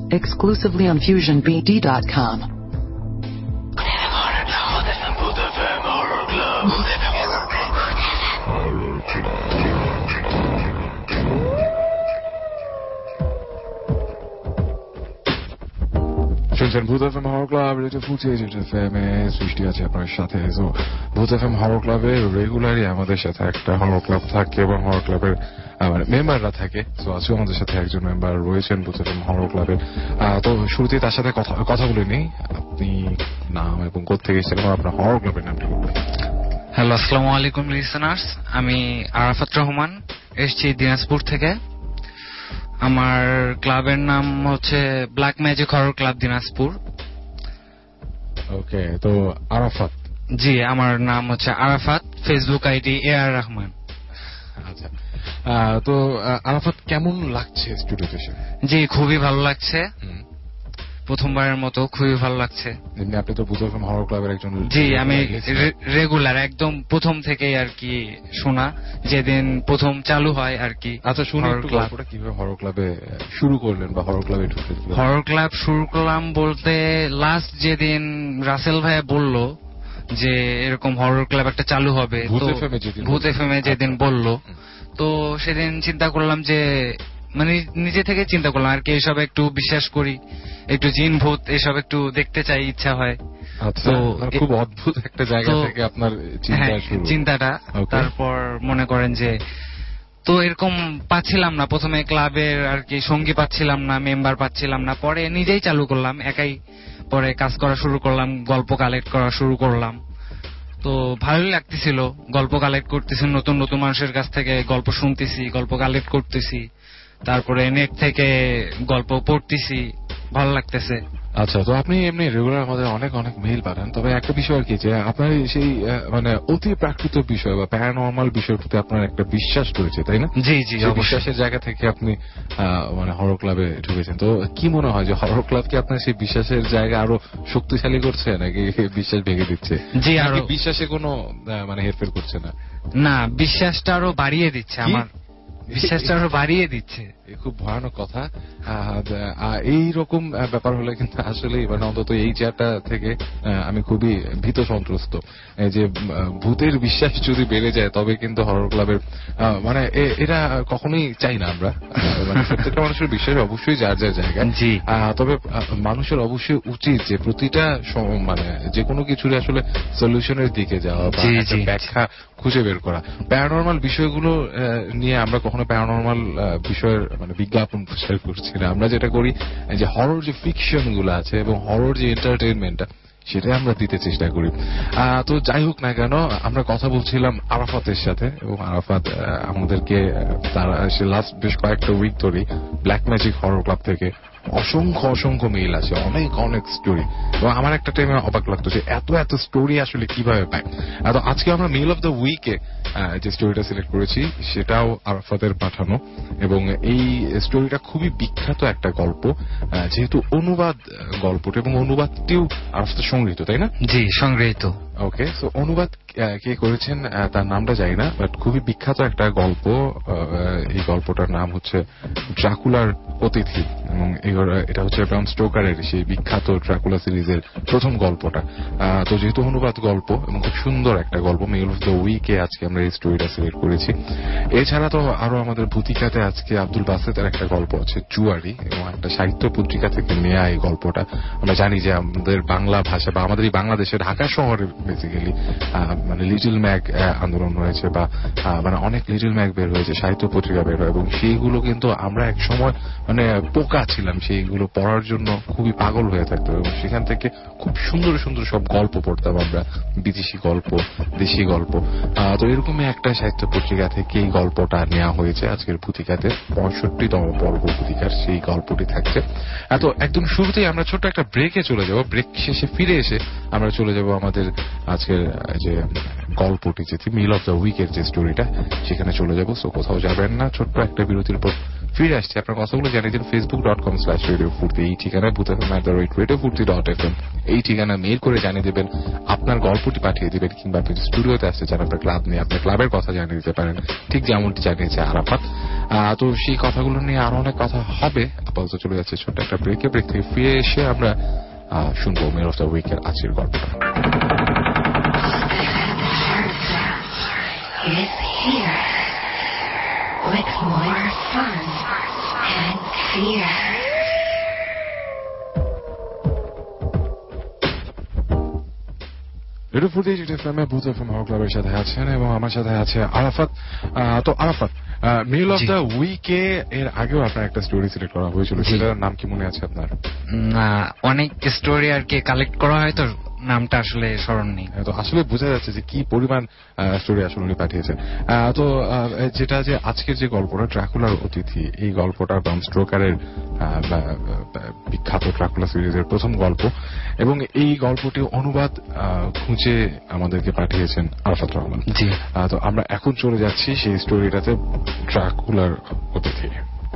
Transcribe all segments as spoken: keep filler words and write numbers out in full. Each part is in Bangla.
exclusively on fusion b d dot com. শুনছেন ভূত FM horror club radio footage FM এ সৃষ্টি আছে আপনার সাথে। তো ভূত এফএম হরর ক্লাবে রেগুলারই আমাদের সাথে একটা হরর ক্লাব থাকে এবং হরর ক্লাবের মানে মেম্বাররা থাকে। তো আজকে আমাদের সাথে একজন মেম্বার রয়েছেন ভূত এফএম হরর ক্লাবের। তো শুরুতে তার সাথে কথা কথা বলে নিই। আপনি নাম এবং কোথা থেকে এসেছেন, আপনার হরর ক্লাবের নামটা বলবেন। হ্যালো, আসসালামু আলাইকুম লিসেনার্স। আমি আরাফাত রহমান, এসেছি দিনাজপুর থেকে। আমার ক্লাবের নাম হচ্ছে black magic horror club Dinajpur. Okay, তো আরাফাত? জি, আমার নাম হচ্ছে Arafat, Facebook ID A R Rahman. আচ্ছা, তো আরাফাত কেমন লাগছে স্টুডিওতে এসে? জি, খুবই ভালো লাগছে, প্রথমবারের মতো খুবই ভালো লাগছে। আপনি তো ভূত এফএম হরর ক্লাবের একজন। জি, আমি রেগুলার একদম প্রথম থেকেই আর কি শোনা, যেদিন প্রথম চালু হয় আর কি। আচ্ছা, শুনুন একটু গল্পটা কিভাবে হরর ক্লাবে শুরু করলেন বা হরর ক্লাবে ঢুকলেন? হরর ক্লাব শুরু করলাম বলতে লাস্ট যেদিন রাসেল ভাইয়া বলল যে এরকম হরর ক্লাব একটা চালু হবে, ভূত এফএম এ যেদিন বলল, তো সেদিন চিন্তা করলাম যে মানে নিজে থেকে চিন্তা করলাম আর কি এসব একটু বিশ্বাস করি, একটু জিন ভূত এসব একটু দেখতে চাই, ইচ্ছা হয়। তো খুব অদ্ভুত একটা জায়গা থেকে আপনার চিন্তাটা। তারপর মনে করেন যে তো এরকম পাচ্ছিলাম না, প্রথমে ক্লাবের আর কি সঙ্গী পাচ্ছিলাম না, মেম্বার পাচ্ছিলাম না, পরে নিজেই চালু করলাম একাই, পরে কাজ করা শুরু করলাম, গল্প কালেক্ট করা শুরু করলাম। তো ভালোই লাগতেছিল, গল্প কালেক্ট করতেছি, নতুন নতুন মানুষের কাছ থেকে গল্প শুনতেছি, গল্প কালেক্ট করতেছি, তারপরে নেট থেকে গল্প পড়তেছি, ভালো লাগতেছে। আচ্ছা, তো আপনি এমনি রেগুলার আমাদের অনেক অনেক মেইল পাঠান, তবে একটা বিষয় আর কি যে আপনার সেই মানে অতি প্রাকৃত বিষয় বা প্যারানর্মাল বিষয়ের প্রতি আপনার একটা বিশ্বাস রয়েছে, তাই না? জি জি, বিশ্বাসের জায়গা থেকে আপনি মানে হরর ক্লাবে ঢুকেছেন। তো কি মনে হয় যে হরর ক্লাব কি আপনার সেই বিশ্বাসের জায়গা আরো শক্তিশালী করছে নাকি বিশ্বাস ভেঙে দিচ্ছে? জি, আর বিশ্বাসে কোনো মানে হেরফের করছে না? না, বিশ্বাসটা আরো বাড়িয়ে দিচ্ছে, আমার বিশ্বাসটা আরো বাড়িয়ে দিচ্ছে। খুব ভয়ানক কথা। এইরকম ব্যাপার হলে কিন্তু আসলে মানে অন্তত এই চেয়ারটা থেকে আমি খুবই ভীত সন্ত্রস্ত যে ভূতের বিশ্বাস যদি বেড়ে যায় তবে কিন্তু হরর ক্লাবের মানে এটা কখনোই চাই না আমরা। মানে প্রত্যেকটা মানুষের বিশ্বাস অবশ্যই যার যার জায়গায়, তবে মানুষের অবশ্যই উচিত যে প্রতিটা মানে যে কোনো কিছুর আসলে সলিউশনের দিকে যাওয়া বা একটা ব্যাখ্যা খুঁজে বের করা। প্যারানর্মাল বিষয়গুলো নিয়ে আমরা কখনো প্যারানর্মাল বিষয়ের মানে বিজ্ঞাপন প্রচার করছি না। আমরা যেটা করি যে হরর যে ফিকশন গুলো আছে এবং হরর যে এন্টারটেইনমেন্টটা সেটাই আমরা দিতে চেষ্টা করি। তো যাই হোক না কেন, আমরা কথা বলছিলাম আরাফাতের সাথে এবং আরাফাত আমাদেরকে তারা সে লাস্ট বেশ কয়েকটা উইক ধরে ব্ল্যাক ম্যাজিক হরর ক্লাব থেকে অসংখ্য অসংখ্য মেইল আছে, অনেক অনেক স্টোরি, এবং আমার একটা টাইমে অবাক লাগতো যে এত এত স্টোরি আসলে কিভাবে পায়। তো আজকে আমরা মেইল অফ দ্য উইকে যে স্টোরিটা সিলেক্ট করেছি সেটাও আরাফাতের পাঠানো, এবং এই স্টোরিটা খুবই বিখ্যাত একটা গল্প, যেহেতু অনুবাদ গল্পটা এবং অনুবাদটিও আরাফাতের সংগৃহীত, তাই না? জি, সংগৃহীত। ওকে, সো অনুবাদ কে করেছেন তার নামটা জানি না, বাট খুবই বিখ্যাত একটা গল্প। এই গল্পটার নাম হচ্ছে ড্রাকুলার অতিথি, এবং এটা হচ্ছে ব্রাম স্টোকারের সেই বিখ্যাত ড্রাকুলা সিরিজের প্রথম গল্পটা। তো যেহেতু অনুবাদ গল্প এবং খুব সুন্দর একটা গল্প, মেইল অফ দ্য উইকে আজকে আমরা এই স্টোরিটা সিলেক্ট করেছি। এছাড়া তো আরো আমাদের ভূতিকাতে আজকে আব্দুল বাসেতের একটা গল্প আছে জুয়ারি, এবং একটা সাহিত্য পত্রিকা থেকে নেয়া এই গল্পটা। আমরা জানি যে আমাদের বাংলা ভাষা বা আমাদের এই বাংলাদেশে ঢাকা শহরে বেসিক্যালি মানে লিটল ম্যাগ আন্দোলন হয়েছে বা মানে অনেক লিটল ম্যাগ বের হয়েছে, সাহিত্য পত্রিকা বের হয়, এবং সেইগুলো কিন্তু আমরা এক সময় মানে পোকা ছিলাম, সেইগুলো পড়ার জন্য খুবই পাগল হয়ে থাকতো, এবং সেখান থেকে খুব সুন্দর সুন্দর সব গল্প পড়তাম আমরা, বিদেশি গল্প, দেশি গল্প। তো এরকমই একটা সাহিত্য পত্রিকা থেকে এই গল্পটা নেওয়া হয়েছে আজকের ভূতিকাতে, পঁয়ষট্টিতম পর্ব ভূতিকার সেই গল্পটি থাকছে। তো একদম শুরুতেই আমরা ছোট্ট একটা ব্রেকে চলে যাব, ব্রেক শেষে ফিরে এসে আমরা চলে যাব আমাদের আজকের যে গল্পটি যেটি মিল অফ দ্য উইকের যে স্টোরিটা সেখানে চলে যাবো। সো কোথাও যাবেন না, ছোট্ট একটা বিরতির পর ফিরে আসছে। আপনার কথাগুলো জানিয়ে দিন Facebook dot com slash radio Foorti এই ঠিকানায়, Bhoot FM at the rate radio Foorti dot F M এই ঠিকানা মেল করে জানিয়ে দেবেন, আপনার গল্পটি পাঠিয়ে দিবেন, কিংবা আপনি স্টুডিওতে আসতে চান আপনার ক্লাব নিয়ে আপনার ক্লাবের কথা জানিয়ে দিতে পারেন, ঠিক যেমনটি জানিয়েছে আরাফাত। তো সেই কথাগুলো নিয়ে আরো অনেক কথা হবে। আপাতত চলে যাচ্ছে ছোট্ট একটা ব্রেকে। ব্রেক থেকে ফিরে এসে আমরা শুনবো মেল অফ দ্য উইকের আজকের গল্পটা। With more fun and fear. Radio Foorti FM এ ভূত এফএম হক ক্লাবের সাথে আছেন এবং আমার সাথে আছে আরাফাত। তো আরাফাত, মেল অফ দ্য উইকে এর আগেও আপনার একটা স্টোরি সিলেক্ট করা হয়েছিল, সেটার নাম কি মনে আছে আপনার? অনেক স্টোরি আর কি কালেক্ট করা হয় তো নামটা আসলে স্মরণ নেই। তো আসলে বোঝা যাচ্ছে যে কি পরিমাণ স্টোরি আসলে উনি পাঠিয়েছেন। তো যেটা যে আজকের যে গল্পটা ড্রাকুলার অতিথি, এই গল্পটা ব্রাম স্টোকারের বিখ্যাত ড্রাকুলা সিরিজের প্রথম গল্প এবং এই গল্পটি অনুবাদ খুঁজে আমাদেরকে পাঠিয়েছেন আরাফাত রহমান। জি। তো আমরা এখন চলে যাচ্ছি সেই স্টোরিটাতে, ড্রাকুলার অতিথি।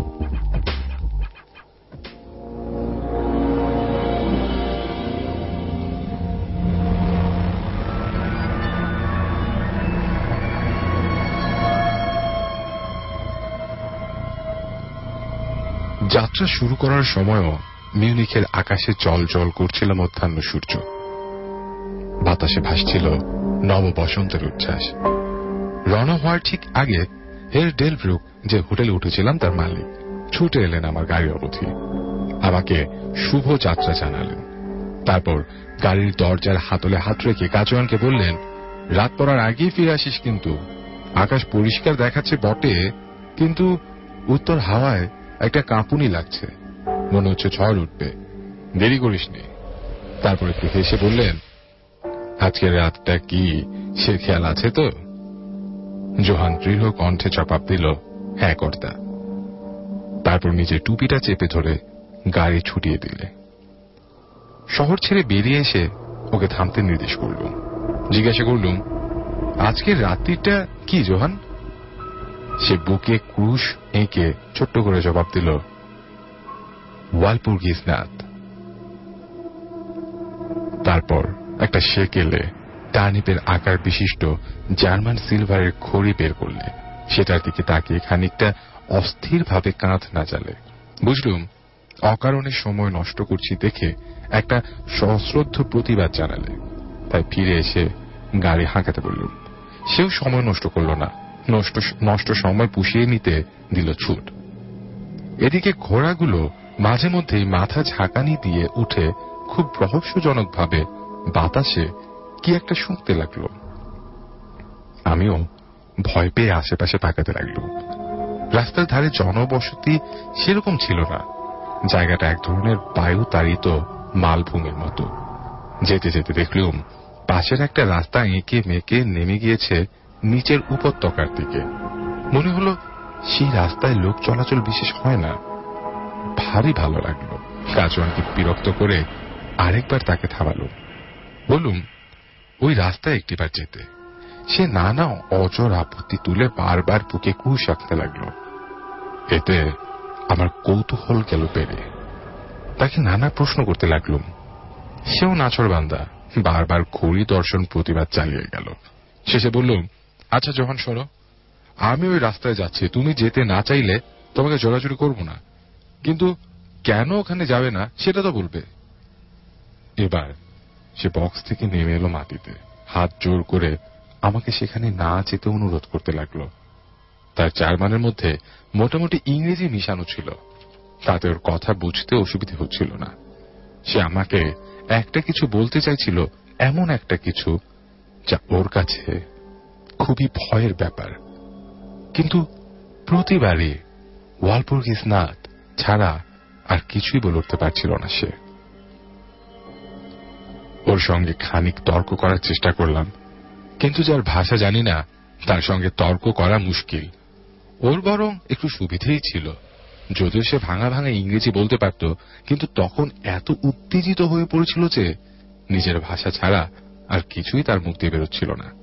যাত্রা শুরু করার সময়ও মিউনিখের আকাশে জল জল করছিল মধ্যাহ্ন সূর্য, বাতাসে ভাসছিল নব বসন্তের উচ্ছ্বাস। রওনা হওয়ার ঠিক আগে হের ডেলব্রুক যে হোটেলে উঠেছিলাম তার মালিক ছুটে এলেন আমার গাড়ি অবধি, আমাকে শুভ যাত্রা জানালেন। তারপর গাড়ির দরজার হাতলে হাত রেখে কাজওয়ানকে বললেন, রাত পড়ার আগেই ফিরে আসিস কিন্তু, আকাশ পরিষ্কার দেখাচ্ছে বটে, কিন্তু উত্তর হাওয়ায় একটা কাঁপুনি লাগছে, মনে হচ্ছে ঝড় উঠবে, দেরি করিস নি। তারপর একটু হেসে বললেন, আজকের রাতটা কি সে খেয়াল আছে তো? জোহান দৃঢ় কণ্ঠে জবাব দিল, হ্যাঁ কর্তা। তারপর নিজের টুপিটা চেপে ধরে গাড়ি ছুটিয়ে দিলে। শহর ছেড়ে বেরিয়ে এসে ওকে থামতে নির্দেশ করলুম। জিজ্ঞাসা করলুম, আজকের রাত্রিটা কি জোহান? সে বুকে ক্রুশ এঁকে ছোট্ট করে জবাব দিল, ওয়ালপুর্গিসনাথ। তারপর একটা সেকেলে টার্নিপের আকার বিশিষ্ট জার্মান সিলভারের ঘড়ি বের করলে, সেটার দিকে তাকিয়ে খানিকটা অস্থিরভাবে কাঁধ নাচালে। বুঝলুম অকারণে সময় নষ্ট করছি দেখে একটা সশ্রদ্ধ প্রতিবাদ জানালে। তাই ফিরে এসে গাড়ি হাঁকাতে বললুম। সেও সময় নষ্ট করল না, নষ্ট নষ্ট সময় পুষিয়ে নিতে দিল ছুট। এদিকে ঘোড়াগুলো মাঝে মধ্যেই মাথা ঝাঁকানি দিয়ে উঠে খুব রহস্যজনকভাবে বাতাসে কি একটা শুঁকতে লাগলো। আমিও ভয় পেয়ে আশেপাশে তাকাতে লাগলুম। রাস্তার ধারে জনবসতি সেরকম ছিল না, জায়গাটা এক ধরনের বায়ু তাড়িত মালভূমির মতো। যেতে যেতে দেখলুম পাশের একটা রাস্তা এঁকে মেঁকে নেমে গিয়েছে নিচের উপত্যকার দিকে। মনে হলো সেই রাস্তায় লোক চলাচল বিশেষ হয় না। ভারী ভালো লাগলো। কাজওয়ানকে বিরক্ত করে আরেকবার তাকে থামালুম। বললুম, ওই রাস্তায় একটিবার যেতে। সে নানা অজর আপত্তি তুলে বারবার বুকে কুশ আঁকতে লাগলো। এতে আমার কৌতূহল গেল বেড়ে। তাকে নানা প্রশ্ন করতে লাগলুম। সেও নাছরবান্দা, বারবার ঘড়ি দর্শন প্রতিবাদ চালিয়ে গেল। শেষে বললুম, আচ্ছা যখন সরো, আমি ওই রাস্তায় যাচ্ছি, তুমি যেতে না চাইলে তোমাকে জোরাজুরি করব না, কিন্তু কেন ওখানে যাবে না সেটা তো বলবে। এবার সে বক্স থেকে নেমে এলো মাটিতে, হাত জোর করে আমাকে সেখানে না যেতে অনুরোধ করতে লাগলো। তার জার্মানের মধ্যে মোটামুটি ইংরেজি মিশানো ছিল, তাতে ওর কথা বুঝতে অসুবিধে হচ্ছিল না। সে আমাকে একটা কিছু বলতে চাইছিল, এমন একটা কিছু যা ওর কাছে খুবই ভয়ের ব্যাপার, কিন্তু প্রতিবারই ওয়ালপুর্গিসনাথ ছাড়া আর কিছুই বলে উঠতে পারছিল না সে। ওর সঙ্গে খানিক তর্ক করার চেষ্টা করলাম, কিন্তু যার ভাষা জানি না তার সঙ্গে তর্ক করা মুশকিল। ওর বরং একটু সুবিধেই ছিল, যদিও সে ভাঙা ভাঙা ইংরেজি বলতে পারত, কিন্তু তখন এত উত্তেজিত হয়ে পড়েছিল যে নিজের ভাষা ছাড়া আর কিছুই তার মুখ দিয়ে বেরোচ্ছিল না।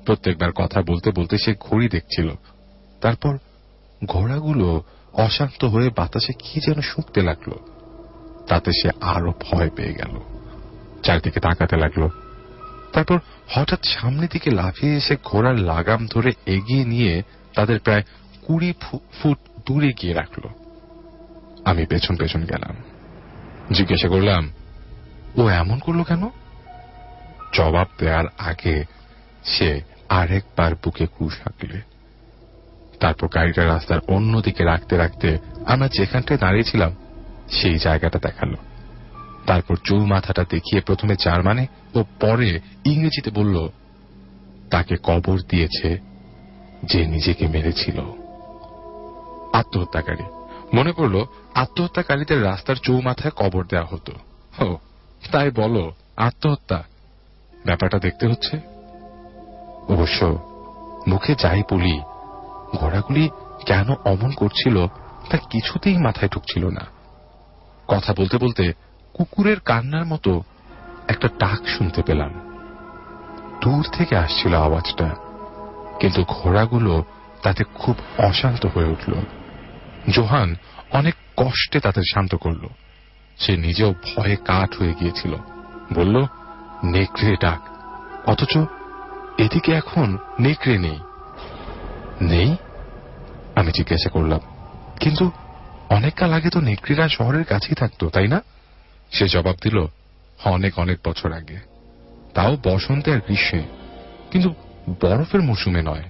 প্রত্যেকবার কথা বলতে বলতে সে ঘড়ি দেখছিল। তারপর ঘোড়াগুলো অশান্ত হয়ে বাতাসে কি যেন শুঁকতে লাগলো। তাতে সে আরো ভয় পেয়ে গেল, চারদিকে তাকাতে লাগলো। তারপর হঠাৎ সামনে দিকে লাফিয়ে এসে ঘোড়ার লাগাম ধরে এগিয়ে নিয়ে তাদের প্রায় কুড়ি ফুট দূরে গিয়ে রাখল। আমি পেছন পেছন গেলাম, জিজ্ঞাসা করলাম, ও এমন করলো কেন? জবাব দেওয়ার আগে সে আরেকবার বুকে ক্রুশ হাঁকলে। তারপর গাড়িটা রাস্তার অন্যদিকে রাখতে রাখতে আমরা যেখানটায় দাঁড়িয়েছিলাম সেই জায়গাটা দেখালো। তারপর চৌমাথাটা দেখিয়ে প্রথমে জার্মানে ও পরে ইংরেজিতে বলল, তাকে কবর দিয়েছে যে নিজেকে মেরেছিল। আত্মহত্যাকারী। মনে পড়ল আত্মহত্যাকারীদের রাস্তার চৌমাথায় কবর দেওয়া হতো। ও তাই বলো, আত্মহত্যা। ব্যাপারটা দেখতে হচ্ছে। অবশ্য মুখে যাই বলি, ঘোড়াগুলি কেন অমন করছিল তা কিছুতেই মাথায় ঢুকছিল না। কথা বলতে বলতে কুকুরের কান্নার মতো একটা ডাক শুনতে পেলাম। দূর থেকে আসছিল আওয়াজটা, কিন্তু ঘোড়াগুলো তাতে খুব অশান্ত হয়ে উঠল। জোহান অনেক কষ্টে তাদের শান্ত করল। সে নিজেও ভয়ে কাঠ হয়ে গিয়েছিল। বলল, নেকড়ে ডাক, অথচ এদিকে এখন নেকড়ে নেই। নেই? আমি জিজ্ঞাসা করলাম, কিন্তু অনেককাল আগে তো নেকড়েরা শহরের কাছেই থাকতো, তাই না? সে জবাব দিল, অনেক অনেক বছর আগে, তাও বসন্তে আর গ্রীষ্মে, কিন্তু বরফের মৌসুমে নয়।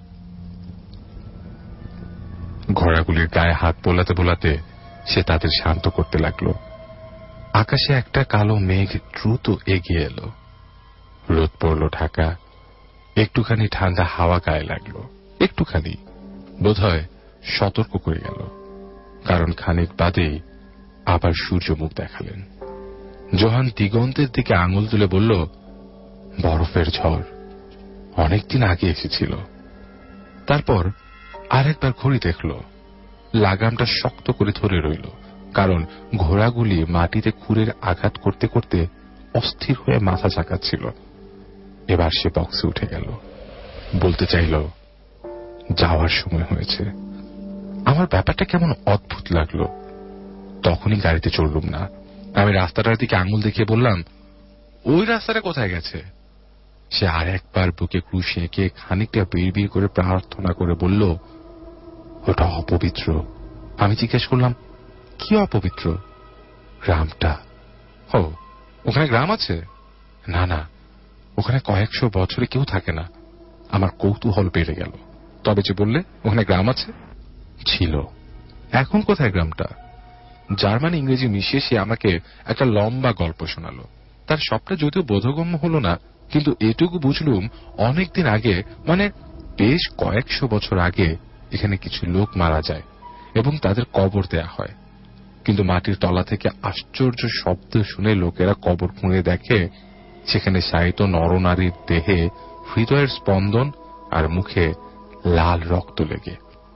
ঘোড়াগুলির গায়ে হাত বোলাতে বোলাতে সে তাদের শান্ত করতে লাগলো। আকাশে একটা কালো মেঘ দ্রুত এগিয়ে এলো। রোদ পড়ল ঢাকা। একটুখানি ঠান্ডা হাওয়া গায়ে লাগলো, একটুখানি, বোধহয় সতর্ক করে গেল। কারণ খানিক বাদেই আবার সূর্য মুখ দেখালেন। জোহান দিগন্তের দিকে আঙুল তুলে বলল, বরফের ঝড় অনেকদিন আগে এসেছিল। তারপর আরেকবার ঘড়ি দেখল। লাগামটা শক্ত করে ধরে রইল, কারণ ঘোড়াগুলি মাটিতে খুরের আঘাত করতে করতে অস্থির হয়ে মাথা ঝাঁকাচ্ছিল। এবার সে বক্সে উঠে গেল। বলতে চাইল, যাওয়ার সময় হয়েছে। আমার ব্যাপারটা কেমন অদ্ভুত লাগলো। তখনই গাড়িতে চড়লুম না। আমি রাস্তাটার দিকে আঙুল দেখিয়ে বললাম, ওই রাস্তাটা কোথায় গেছে? সে আর একবার বুকে ক্রুশ এঁকে খানিকটা বিড় বিড় করে প্রার্থনা করে বলল, ওটা অপবিত্র। আমি জিজ্ঞেস করলাম, কি অপবিত্র? গ্রামটা। ও, ওখানে গ্রাম আছে? না না, ওখানে কয়েকশো বছরে কেউ থাকে না। আমার কৌতূহল বেড়ে গেল। তবে যে বললে ওখানে গ্রাম আছে? ছিল। এখন কোথায় গ্রামটা? জার্মান ইংরেজি মিশিয়ে সে আমাকে একটা লম্বা গল্প শোনালো। তার সবটা যদিও বোধগম্য হলো না, কিন্তু এটুকু বুঝলুম অনেকদিন আগে, মানে বেশ কয়েকশো বছর আগে এখানে কিছু লোক মারা যায় এবং তাদের কবর দেয়া হয়। কিন্তু মাটির তলা থেকে আশ্চর্য শব্দ শুনে লোকেরা কবর খুঁড়ে দেখে সেখানে শায়িত নরনারীর দেহে হৃদয়ের স্পন্দন আর মুখে লাল রক্ত লেগে।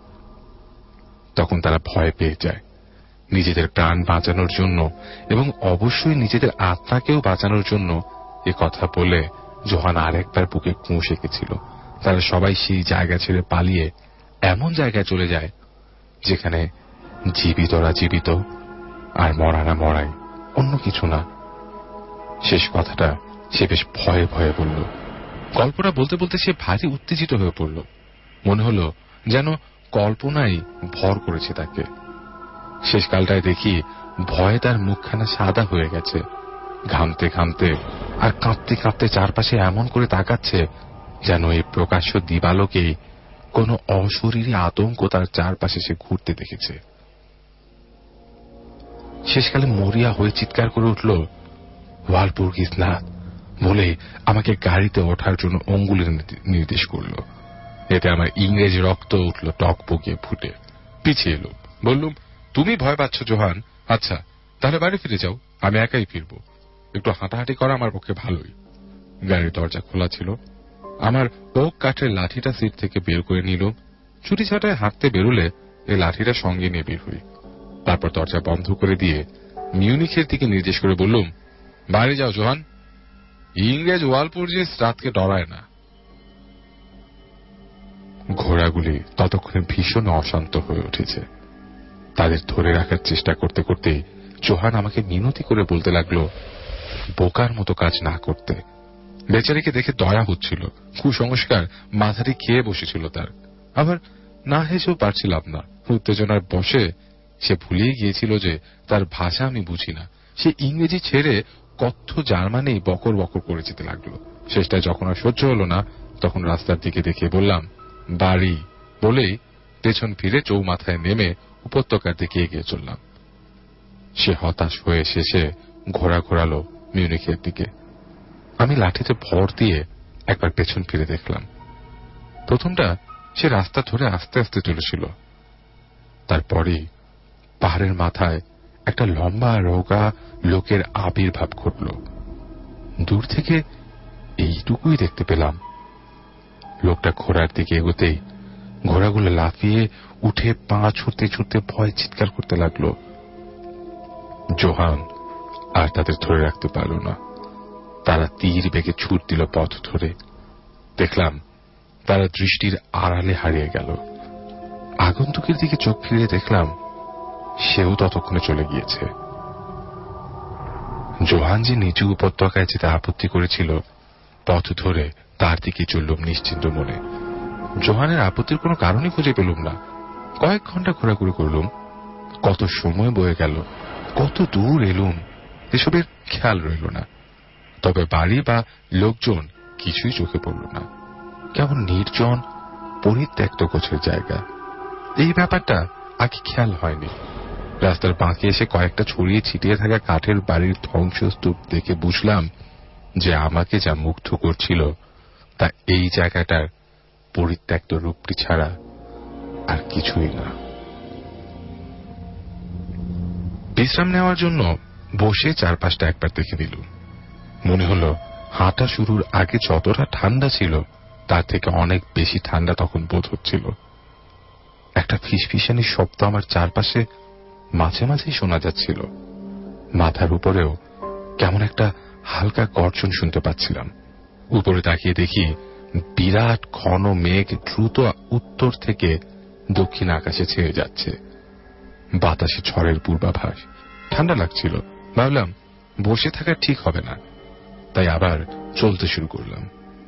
তখন তারা ভয় পেয়ে যায়। নিজেদের প্রাণ বাঁচানোর জন্য এবং অবশ্যই নিজেদের আত্মাকেও বাঁচানোর জন্য এ কথা বলে জোহান আরেকবার বুকে ক্রুশ এঁকেছিল। তারা সবাই সেই জায়গা ছেড়ে পালিয়ে এমন জায়গায় চলে যায় যেখানে জীবিতরা জীবিত আর মরারা মরাই, অন্য কিছু না। শেষ কথাটা সে বেশ ভয়ে ভয়ে বলল। গল্পটা বলতে বলতে সে ভারী উত্তেজিত হয়ে পড়ল। মনে হলো যেন কল্পনাই ভর করেছে তাকে। শেষকালটায় দেখি ভয়ে তার মুখখানা সাদা হয়ে গেছে। ঘামতে ঘামতে আর কাঁপতে কাঁপতে চারপাশে এমন করে তাকাচ্ছে যেন এই প্রকাশ্য দিবালোকেই কোনো অশরীরী আতঙ্ক তার চারপাশে সে ঘুরতে দেখেছে। শেষকালে মরিয়া হয়ে চিৎকার করে উঠল, ওয়ালপুর্গিস না বলে আমাকে গাড়িতে ওঠার জন্য অঙ্গুলের নির্দেশ করল। এতে আমার ইংরেজি রক্ত উঠল টকবকে ফুটে। পিছিয়ে এলো। বললুম, তুমি ভয় পাচ্ছ জোহান? আচ্ছা, তাহলে বাড়ি ফিরে যাও, আমি একাই ফিরবো। একটু হাঁটাহাঁটি করা আমার পক্ষে ভালোই। গাড়ির দরজা খোলা ছিল। আমার ওক কাঠের লাঠিটা সিট থেকে বের করে নিল। ছুটি ছাটায় হাঁটতে বেরোলে এই লাঠিটা সঙ্গে নিয়ে বের হই। তারপর দরজা বন্ধ করে দিয়ে মিউনিখের দিকে নির্দেশ করে বললুম, বাড়ি যাও জোহান, ইংরেজ ওয়ালপুর্জিস রাতকে ডরায় না। ঘোড়াগুলি ততক্ষণে ভীষণ অশান্ত হয়ে উঠেছে। তাদের ধরে রাখার চেষ্টা করতে করতে জোহান আমাকে মিনতি করে বলতে লাগলো বোকার মতো কাজ না করতে। বেচারিকে দেখে দয়া হচ্ছিল, কুসংস্কার মাথাটি খেয়ে বসেছিল তার। আবার না হেসেও পারছিলাম না। উত্তেজনার বশে সে ভুলিয়ে গিয়েছিল যে তার ভাষা আমি বুঝি না। সে ইংরেজি ছেড়ে কথ্য জার্মানেই বকর বকর করে যেতে লাগলো। শেষটা যখন আর সহ্য হলো না, তখন রাস্তার দিকে দেখে বললাম বাড়ি বলেই পেছন ফিরে চৌমাথায় নেমে উপত্যকার দিকে এগিয়ে চললাম। সে হতাশ হয়ে শেষে ঘোড়া ঘোরালো মিউনিখের দিকে। আমি লাঠিতে ভর দিয়ে একবার পেছন ফিরে দেখলাম। প্রথমটা সে রাস্তা ধরে আস্তে আস্তে চলেছিল। তারপরেই পাহাড়ের মাথায় একটা লম্বা রোগা লোকের আবির্ভাব ঘটল। দূর থেকে এইটুকুই দেখতে পেলাম। লোকটা ঘোড়ার দিকে এগোতেই ঘোড়াগুলো লাফিয়ে উঠে পা ছুটতে ছুটতে ভয় চিৎকার করতে লাগলো। জোহান আর তাদের ধরে রাখতে পারল না। তারা তীর বেগে ছুট দিল পথ ধরে। দেখলাম তারা দৃষ্টির আড়ালে হারিয়ে গেল। আগন্তুকের দিকে চোখ ফিরিয়ে দেখলাম সেও ততক্ষণে চলে গিয়েছে। জোহান যে নিচু উপত্যকায় যেতে আপত্তি করেছিল, পথ ধরে তার দিকে চললুম নিশ্চিন্ত মনে। জোহানের আপত্তির কোনো কারণই খুঁজে পেলুম না। কয়েক ঘন্টা ঘোরাঘুরি করলুম। কত সময় বয়ে গেল, কত দূর এলুম, এসবের খেয়াল রইল না। তবে বাড়ি বা লোকজন কিছুই চোখে পড়ল না। কেমন নির্জন পরিত্যক্ত গোছের জায়গা। এই ব্যাপারটা আগে খেয়াল হয়নি। রাস্তার বাঁকে এসে কয়েকটা ছড়িয়ে ছিটিয়ে থাকা কাঠের বাড়ির ধ্বংসস্তূপ দেখে বুঝলাম যে আমাকে যা মুগ্ধ করছিল তা এই জায়গাটার পরিত্যক্ত রূপটি ছাড়া আর কিছুই না। বিশ্রাম নেওয়ার জন্য বসে চারপাশটা একবার দেখে দিলুম। মনে হলো হাঁটা শুরুর আগে যতটা ঠান্ডা ছিল তার থেকে অনেক বেশি ঠান্ডা তখন বোধ হচ্ছিল। একটা ফিসফিসানি শব্দ আমার চারপাশে মাঝে মাঝেই শোনা যাচ্ছিল। মাথার উপরেও কেমন একটা হালকা গর্জন শুনতে পাচ্ছিলাম। উপরে তাকিয়ে দেখি বিরাট ঘন মেঘ দ্রুত উত্তর থেকে দক্ষিণ আকাশে ছেয়ে যাচ্ছে। বাতাসে ঝড়ের পূর্বাভাস। ঠান্ডা লাগছিল। ভাবলাম বসে থাকা ঠিক হবে না, তাই আবার চলতে শুরু করলাম।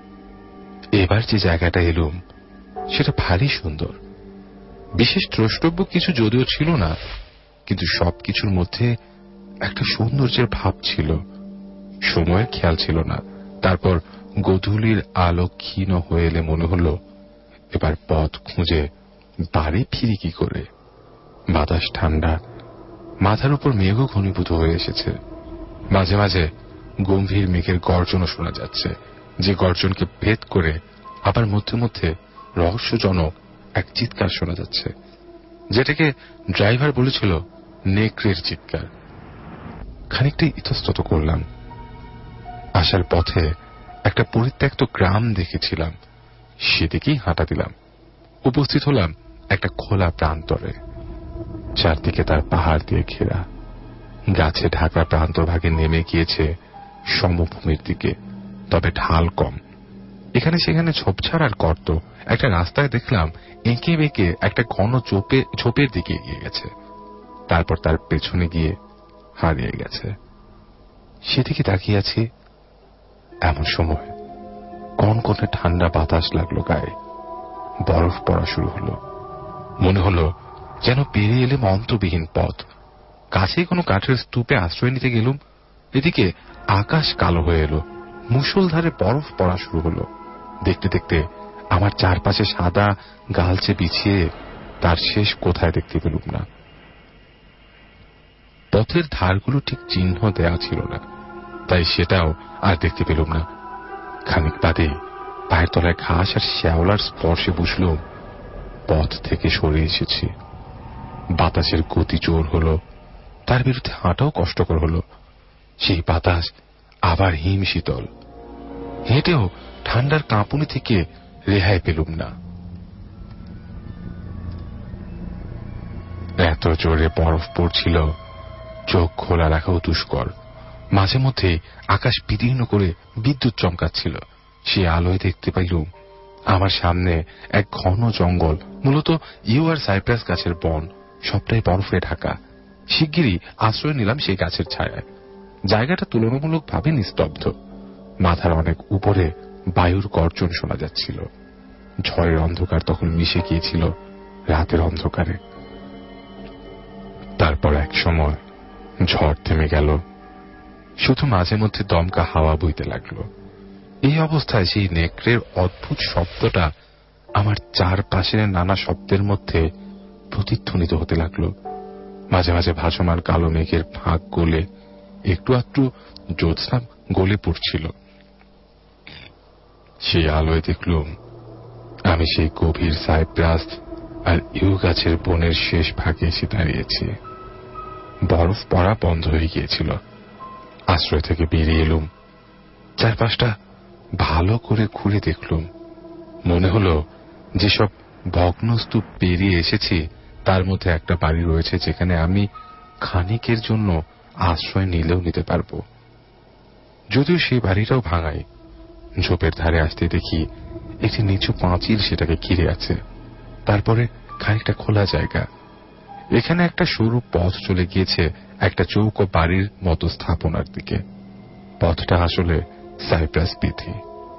এবার যে জায়গাটা এলুম সেটা ভারী সুন্দর। বিশেষ দ্রষ্টব্য কিছু যদিও ছিল না, কিন্তু সবকিছুর মধ্যে একটা সৌন্দর্যের ভাব ছিল। সময়ের খেয়াল ছিল না। তারপর গোধূলির আলো ক্ষীণ হয়ে এলে মনে হলো এবার পথ খুঁজে বাড়ি ফিরি কি করে। বাতাস ঠান্ডা, মাথার উপর মেঘও ঘনীভূত হয়ে এসেছে। মাঝে মাঝে গম্ভীর মেঘের গর্জনও শোনা যাচ্ছে, যে গর্জনকে ভেদ করে আবার মধ্যে মধ্যে রহস্যজনক এক চিৎকার শোনা যাচ্ছে, যেটাকে ড্রাইভার বলেছিল নেকড়ের চিৎকার। খানিকটা ইতস্তত করলাম। আসার পথে একটা পরিত্যক্ত গ্রাম দেখেছিলাম, সেদিকেই হাঁটা দিলাম। উপস্থিত হলাম একটা খোলা প্রান্তরে। চারদিকে তার পাহাড় দিয়ে ঘেরা। গাছে ঢাকা প্রান্তভাগে নেমে গিয়েছে সমভূমির দিকে, তবে ঢাল কম। এখানে সেখানে ঝোপঝাড় আর গর্ত। একটা রাস্তায় দেখলাম এঁকে বেঁকে একটা ঘন চোপে ঝোপের দিকে এগিয়ে গেছে, তারপর তার পেছনে গিয়ে হারিয়ে গেছে। সেদিকে তাকিয়ে আছি। এমন সময় কনকনে ঠান্ডা বাতাস লাগলো গায়ে। বরফ পড়া শুরু হলো। মনে হলো যেন পেরিয়ে এলাম অন্তবিহীন পথ। কাছেই কোনো কাঠের স্তূপে আশ্রয় নিতে গেলুম। এদিকে আকাশ কালো হয়ে এলো। মুষলধারে বরফ পড়া শুরু হলো। দেখতে দেখতে আমার চারপাশে সাদা গালচে বিছিয়ে তার শেষ কোথায় দেখতে পেলুম না। পথের ধারগুলো ঠিক চিহ্ন দেয়া ছিল না, তাই সেটাও আর দেখতে পেলুম না। খানিক বাদে পায়ের তলায় ঘাস আর শ্যাওলার স্পর্শে বুঝলুম পথ থেকে সরে এসেছি। বাতাসের গতি জোর হলো, তার বিরুদ্ধে হাঁটাও কষ্টকর হলো। সেই বাতাস আবার হিম শীতল। হেঁটেও ঠান্ডার কাঁপুনি থেকে রেহাই পেলুম না। এত জোরে বরফ পড়ছিল, চোখ খোলা রাখাও দুষ্কর। মাঝে মধ্যে আকাশ বিদীর্ণ করে বিদ্যুৎ চমকাচ্ছিল। সে আলোয় দেখতে পাইলুম আমার সামনে এক ঘন জঙ্গল, মূলত ইউ আর সাইপ্রাস গাছের বন, সবটাই বরফে ঢাকা। শিগগিরই আশ্রয় নিলাম সেই গাছের ছায়ায়। জায়গাটা তুলনামূলকভাবে নিস্তব্ধ। মাথার অনেক উপরে বায়ুর গর্জন শোনা যাচ্ছিল। ঝড়ের অন্ধকার তখন মিশে গিয়েছিল রাতের অন্ধকারে। তারপর এক সময় ঝড় থেমে গেল, শুধু মাঝে মধ্যে দমকা হাওয়া বইতে লাগলো। এই অবস্থায় সেই নেকড়ের অদ্ভুত শব্দটা আমার চারপাশের নানা শব্দের মধ্যে প্রতিধ্বনিত হতে লাগলো। মাঝে মাঝে ভাসমান কালো মেঘের ফাঁক গলে একটু একটু জ্যোৎস্না গলে পড়ছিল। সেই আলোয় দেখলুম আমি সেই গভীর সাইপ্রাস আর ইউ গাছের বনের শেষ ভাগে এসে দাঁড়িয়েছি। বরফ পড়া বন্ধ হয়ে গিয়েছিল। আশ্রয় থেকে বেরিয়ে এলুম। চারপাশটা ভালো করে ঘুরে দেখলুম। মনে হলো যেসব ভগ্নস্তূপ পেরিয়ে এসেছি তার মধ্যে একটা বাড়ি রয়েছে যেখানে আমি খানিকের জন্য আশ্রয় নিলেও নিতে পারব। যদিও সেই বাড়িটাও ভাঙাই। ঝোপের ধারে আসতে দেখি একটি নিচু পাঁচিল সেটাকে ঘিরে আছে। তারপরে খানিকটা খোলা জায়গা। এখানে একটা সরু পথ চলে গিয়েছে একটা চৌকো বাড়ির মতো স্থাপনার দিকে। পথটা আসলে সাইপ্রাস বীথি।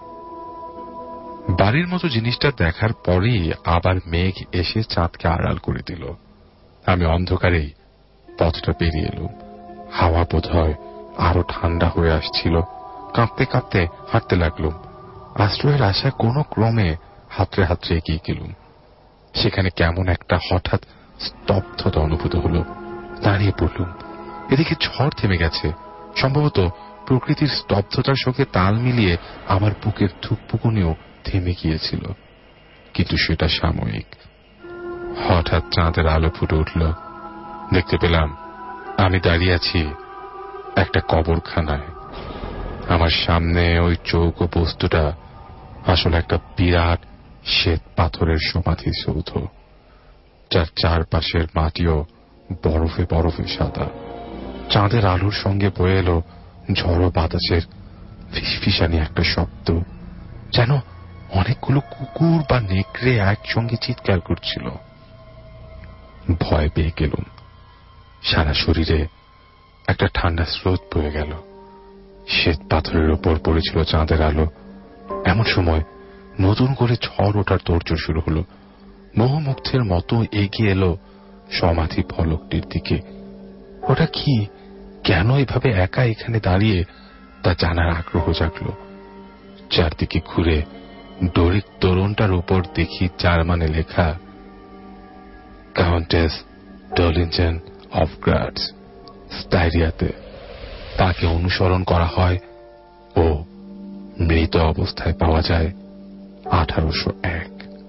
বাড়ির মতো জিনিসটা দেখার পরেই আবার মেঘ এসে চাঁদকে আড়াল করে দিল। আমি অন্ধকারেই পথটা পেরিয়ে এলুম। হাওয়া বোধ হয় আরো ঠান্ডা হয়ে আসছিল। কাঁপতে কাঁপতে হাঁটতে লাগলুম। আশ্রয়ের আশায় কোনো ক্রমে হাতড়ে হাতড়ে এগিয়ে গেলুম। সেখানে কেমন একটা হঠাৎ স্তব্ধতা অনুভূত হল। দাঁড়িয়ে পড়লুম। এদিকে ঝড় থেমে গেছে। সম্ভবত প্রকৃতির স্তব্ধতার সঙ্গে তাল মিলিয়ে আমার বুকের ধুকপুকুনিও থেমে গিয়েছিল, কিন্তু সেটা সাময়িক। হঠাৎ চাঁদের আলো ফুটে উঠল। দেখতে পেলাম আমি দাঁড়িয়ে আছি একটা কবরখানায়। আমার সামনে ওই চৌকো বস্তুটা আসলে একটা বিরাট শ্বেত পাথরের সমাধি সৌধ, যার চারপাশের মাটিও বরফে বরফে সাদা। চাঁদের আলোর সঙ্গে বয়ে এলো ঝড়ো বাতাসের ফিসফিসানি একটা শব্দ, যেন অনেকগুলো কুকুর বা নেকড়ে একসঙ্গে চিৎকার করছিল। ভয় পেয়ে গেলুম। সারা শরীরে একটা ঠান্ডা স্রোত বয়ে গেল। শ্বেত পাথরের ওপর পড়েছিল চাঁদের আলো। এমন সময় নতুন করে ঝড় ওঠার তোড়জোড় শুরু হলো। মোহমুগ্ধের মতো এগিয়ে এলো সমাধি ফলকটির দিকে। ওটা কি, কেন এভাবে একা এখানে দাঁড়িয়ে তা জানার আগ্রহ জাগলো। চারদিকে ঘুরে ডোরিক তোরণটার উপর দেখি জার্মানে লেখা কাউন্টেস ডলিনজেন অফ গ্রাডস স্টাইরিয়াতে। তাকে অনুসরণ করা হয় ও মৃত অবস্থায় পাওয়া যায় আঠারোশো এক।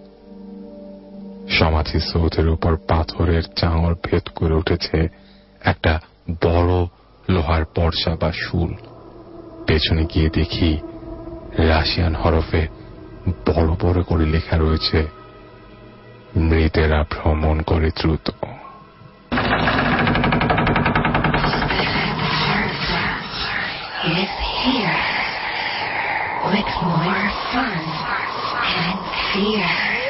সমাধি সৌধের উপর পাথরের চাঙর ভেদ করে উঠেছে একটা বড় লোহার পর্সা বা শুল। পেছনে গিয়ে দেখি রাশিয়ান হরফে বড় বড় করে লেখা রয়েছে, মৃতেরা ভ্রমণ করে দ্রুত। Is here with more fun and fear.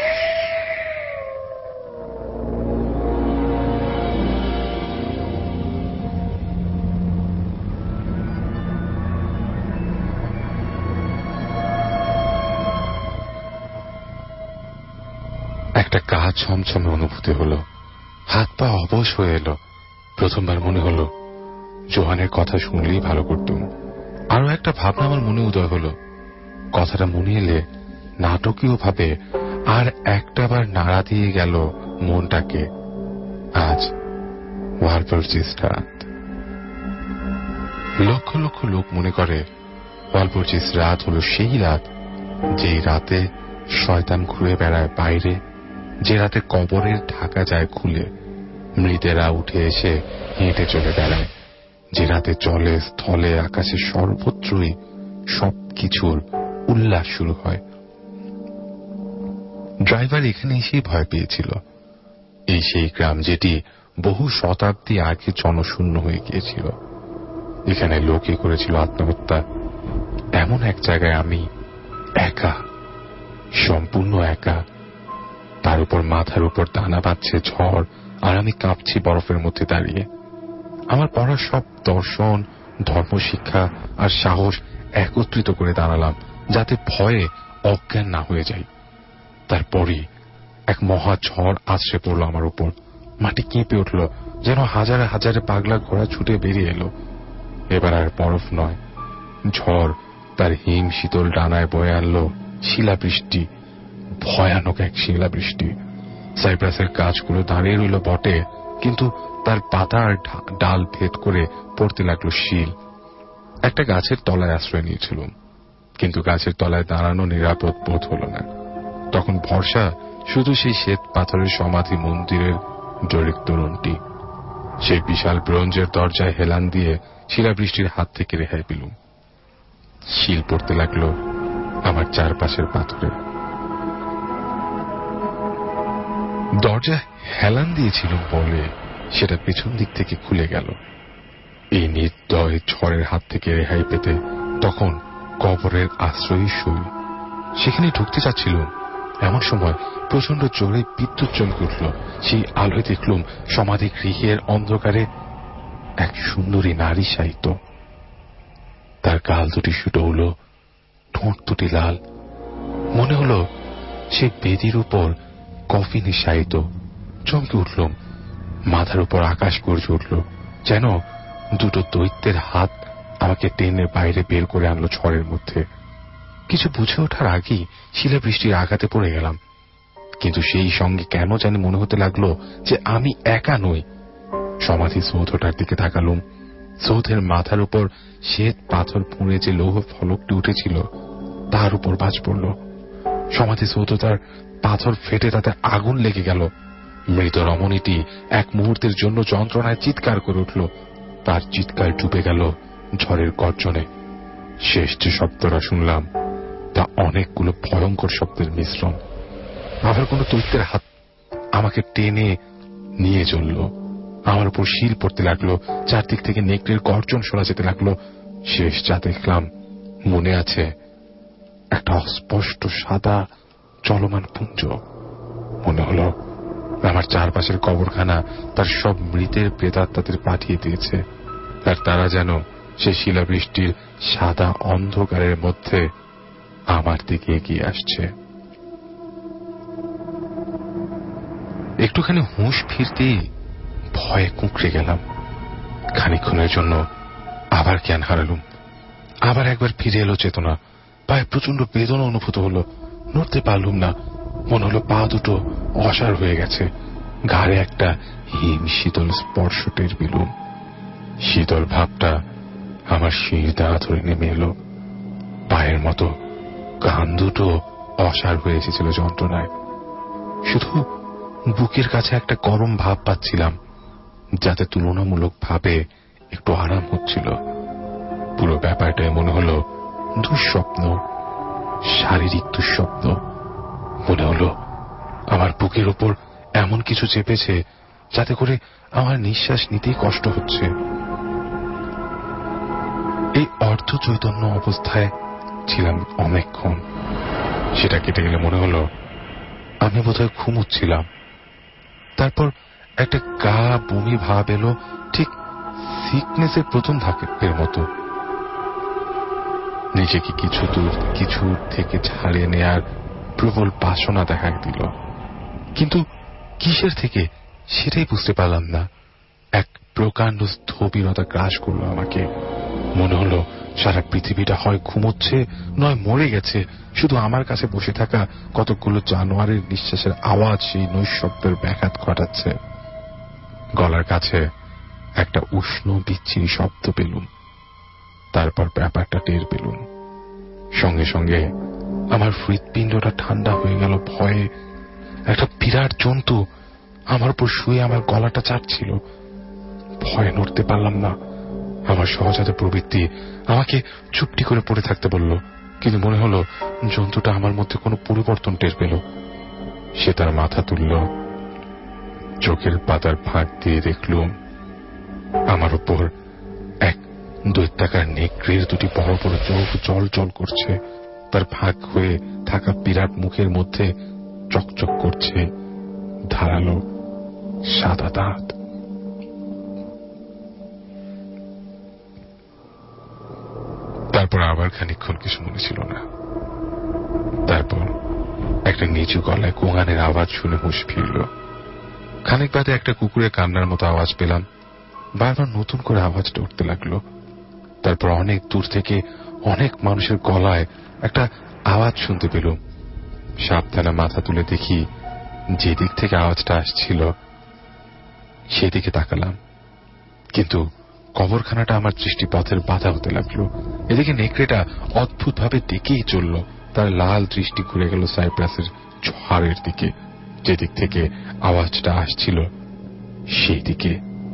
একটা গা ছমছমে অনুভূতি হলো। হাত পা অবশ হয়ে এলো। প্রথমবার মনে হলো জোহানের কথা শুনলেই ভালো করতুম। আরো একটা ভাবনা আমার মনে উদয় হলো। কথাটা মনে এলে নাটকীয় ভাবে আর একটা বার নাড়া দিয়ে গেল মনটাকে। আজ ওয়ালপূর্জিস রাত। লক্ষ লক্ষ লোক মনে করে ওয়ালপূর্জিস রাত হলো সেই রাত যেই রাতে শয়তান ঘুরে বেড়ায় বাইরে, যে রাতে কবরের ঢাকা যায় খুলে, মৃতেরা উঠে এসে হেঁটে চলে বেড়ায়, যে রাতে জলে স্থলে আকাশে সর্বত্রই সবকিছুর উল্লাস শুরু হয়। ড্রাইভার এখানে এসেই ভয় পেয়েছিল। এই সেই গ্রাম যেটি বহু শতাব্দী আগে জনশূন্য হয়ে গিয়েছিল। এখানে লোকে করেছিল আত্মহত্যা। এমন এক জায়গায় আমি একা, সম্পূর্ণ একা। তার উপর মাথার উপর দানা বাঁধছে ঝড়, আর আমি কাঁপছি বরফের মধ্যে দাঁড়িয়ে। আমার পড়া সব দর্শন, ধর্মশিক্ষা আর সাহস একত্রিত করে দাঁড়ালাম, যাতে ভয়ে অজ্ঞান না হয়ে যাই। তারপরই এক মহা ঝড় আছড়ে পড়ল আমার উপর। মাটি কেঁপে উঠল, যেন হাজারে হাজারে পাগলা ঘোড়া ছুটে বেরিয়ে এলো। এবার আর বরফ নয়, ঝড় তার হিম শীতল ডানায় বয়ে আনলো শিলাবৃষ্টি, ভয়ানক এক শিলাবৃষ্টি। সাইপ্রাসের গাছগুলো দাঁড়িয়ে রইল বটে, কিন্তু তার পাতার ডাল ভেদ করে পড়তে লাগলো শিল। একটা গাছের তলায় আশ্রয় নিয়েছিলাম, কিন্তু গাছের তলায় দাঁড়ানো নিরাপদ বোধ হল না। তখন ভরসা শুধু সেই শ্বেত পাথরের সমাধি মন্দিরের জরিক তোরণটি। সেই বিশাল ব্রোঞ্জের দরজায় হেলান দিয়ে শিলাবৃষ্টির হাত থেকে রেহাই পেলুম। শিল পড়তে লাগলো আমার চারপাশের পাথরে। দরজা হেলান দিয়েছিল বলে সেটা পেছন দিক থেকে খুলে গেল। এই নির্দয় ঝড়ের হাত থেকে রেহাই পেতে তখন কবরের আশ্রয়ী শুই। সেখানে ঢুকতে চাচ্ছিল, এমন সময় প্রচন্ড জোরে বিদ্যুৎ চমকে উঠল। সেই আলোয় দেখলুম সমাধি গৃহের অন্ধকারে এক সুন্দরী নারী শায়িত। তার গাল দুটি সুডৌল, ঠোঁট দুটি লাল। মনে হল সে বেদির উপর কফিনে শায়িত। চমকে উঠলুম। মাথার উপর আকাশ গর্জে উঠল, যেন দুটো দৈত্যের হাত আমাকে টেনে বাইরে বের করে আনলো ঝড়ের মধ্যে। কিছু বুঝে ওঠার আগেই শিলাবৃষ্টির আঘাতে পড়ে গেলাম। কিন্তু সেই সঙ্গে কেন জানি মনে হতে লাগলো যে আমি একা নই। সমাধি সৌধটার দিকে তাকালুম। সৌধের মাথার উপর শ্বেত পাথর পুঁড়ে যে লৌহ ফলকটি উঠেছিল তার উপর বাজ পড়ল। সমাধি সৌধটার পাথর ফেটে তাতে আগুন লেগে গেল। মৃত রমণীটি এক মুহূর্তের জন্য যন্ত্রণায় চিৎকার করে উঠল। তার চিৎকার ডুবে গেল ঝড়ের গর্জনে। শেষ যে শব্দটা শুনলাম তা অনেকগুলো ভয়ঙ্কর শব্দের মিশ্রণ। আবার কোন দৈত্যের হাত আমাকে টেনে নিয়ে চলল। আমার উপর শিল পড়তে লাগলো, চারদিক থেকে নেকড়ের গর্জন শোনা যেতে লাগলো। শেষ যা দেখলাম মনে আছে, একটা অস্পষ্ট সাদা চলমান পুঞ্জ। মনে হলো আমার চারপাশের কবরখানা তার সব মৃতের প্রেতাত্মাদের পাঠিয়ে দিয়েছে, আর তারা যেন সে শিলাবৃষ্টির সাদা অন্ধকারের মধ্যে আমার দিকে এগিয়ে আসছে। একটুখানি হুঁশ ফিরতেই ভয়ে কুঁকড়ে গেলাম। খানিকক্ষণের জন্য আবার জ্ঞান হারালুম। আবার একবার ফিরে এলো চেতনা। পায়ে প্রচন্ড বেদনা অনুভূত হলো। নড়তে পারলুম না। মনে হলো পা দুটো অসাড় হয়ে গেছে। ঘাড়ে একটা হিম শীতল স্পর্শ টের পেলুম। শীতল ভাবটা আমার শির দ্বারা ধরে নেমে এলো। পায়ের মতো কান দুটো অসাড় হয়ে এসেছিল যন্ত্রণায়। শুধু বুকের কাছে একটা গরম ভাব পাচ্ছিলাম, যাতে তুলনামূলক ভাবে একটু আরাম হচ্ছিল। পুরো ব্যাপারটায় মনে হলো দুঃস্বপ্ন, শারীরিক দুঃস্বপ্ন। মনে হলো আমার বুকের ওপর এমন কিছু চেপেছে যাতে করে আমার নিঃশ্বাস নিতেই কষ্ট হচ্ছে। এই অর্ধ চৈতন্য অবস্থায় ছিলাম অনেকক্ষণ। সেটা কেটে গেলে মনে হলো আমি বোধহয় ঘুমোচ্ছিলাম। তারপর একটা গা বমি ভাব এলো, ঠিক সিকনেসের প্রথম ধাপের মতো। নিজেকে কিছু দূর কিছু থেকে ছাড়িয়ে নেয়ার প্রবল বাসনা দেখা দিল, কিন্তু কিসের থেকে সেটাই বুঝতে পারলাম না। এক প্রকাণ্ড স্থবিরতা গ্রাস করলো আমাকে। মনে হলো সারা পৃথিবীটা হয় ঘুমোচ্ছে নয় মরে গেছে। শুধু আমার কাছে বসে থাকা কতগুলো জানোয়ারের নিঃশ্বাসের আওয়াজ সেই নৈঃশব্দের ব্যাঘাত ঘটাচ্ছে। গলার কাছে একটা উষ্ণ বিচ্ছিরি শব্দ পেলুম। তারপর ব্যাপারটা টের পেলুম। সঙ্গে সঙ্গে আমার হৃৎপিণ্ডটা ঠান্ডা হয়ে গেল ভয়ে। একটা বিরাট জন্তু আমার উপর শুয়ে আমার গলাটা চাটছিল। ভয়ে নড়তে পারলাম না। আমার সহজাত প্রবৃত্তি আমাকে চুপটি করে পড়ে থাকতে বলল, কিন্তু মনে হলো জন্তুটা আমার মধ্যে কোনো পরিবর্তন টের পেল। সে তার মাথা তুলল। চোখের পাতার ফাঁক দিয়ে দেখলুম আমার উপর এক দৈত্যাকার নেকড়ের দুটি বড় বড় চোখ জল জল করছে। তার ভাগ হয়ে থাকা বিরাট মুখের মধ্যে চকচক করছে ধারালো সাদা দাঁত। তারপর আবার খানিকক্ষণ কিছু মনে ছিল না। তারপর একটা নিচু গলায় কোঙানের আওয়াজ শুনে হুঁশ ফিরল। খানিক বাদে একটা কুকুরের কান্নার মতো আওয়াজ পেলাম। বারবার নতুন করে আওয়াজটা উঠতে লাগলো। তারপর অনেক দূর থেকে অনেক মানুষের গলায় একটা আওয়াজ শুনতে পেলাম। সাবধানে মাথা তুলে দেখি যেদিক থেকে আওয়াজটা আসছিল সেদিকে তাকালাম, কিন্তু কবরখানাটা আমার দৃষ্টিপথের বাধা হতে লাগলো। এদিকে নেকড়েটা অদ্ভুতভাবে ডেকেই চলল। তার লাল দৃষ্টি ঘুরে গেল সাইপ্রাসের ঝড়ের দিকে, যেদিক থেকে আওয়াজটা আসছিল সেই দিকে।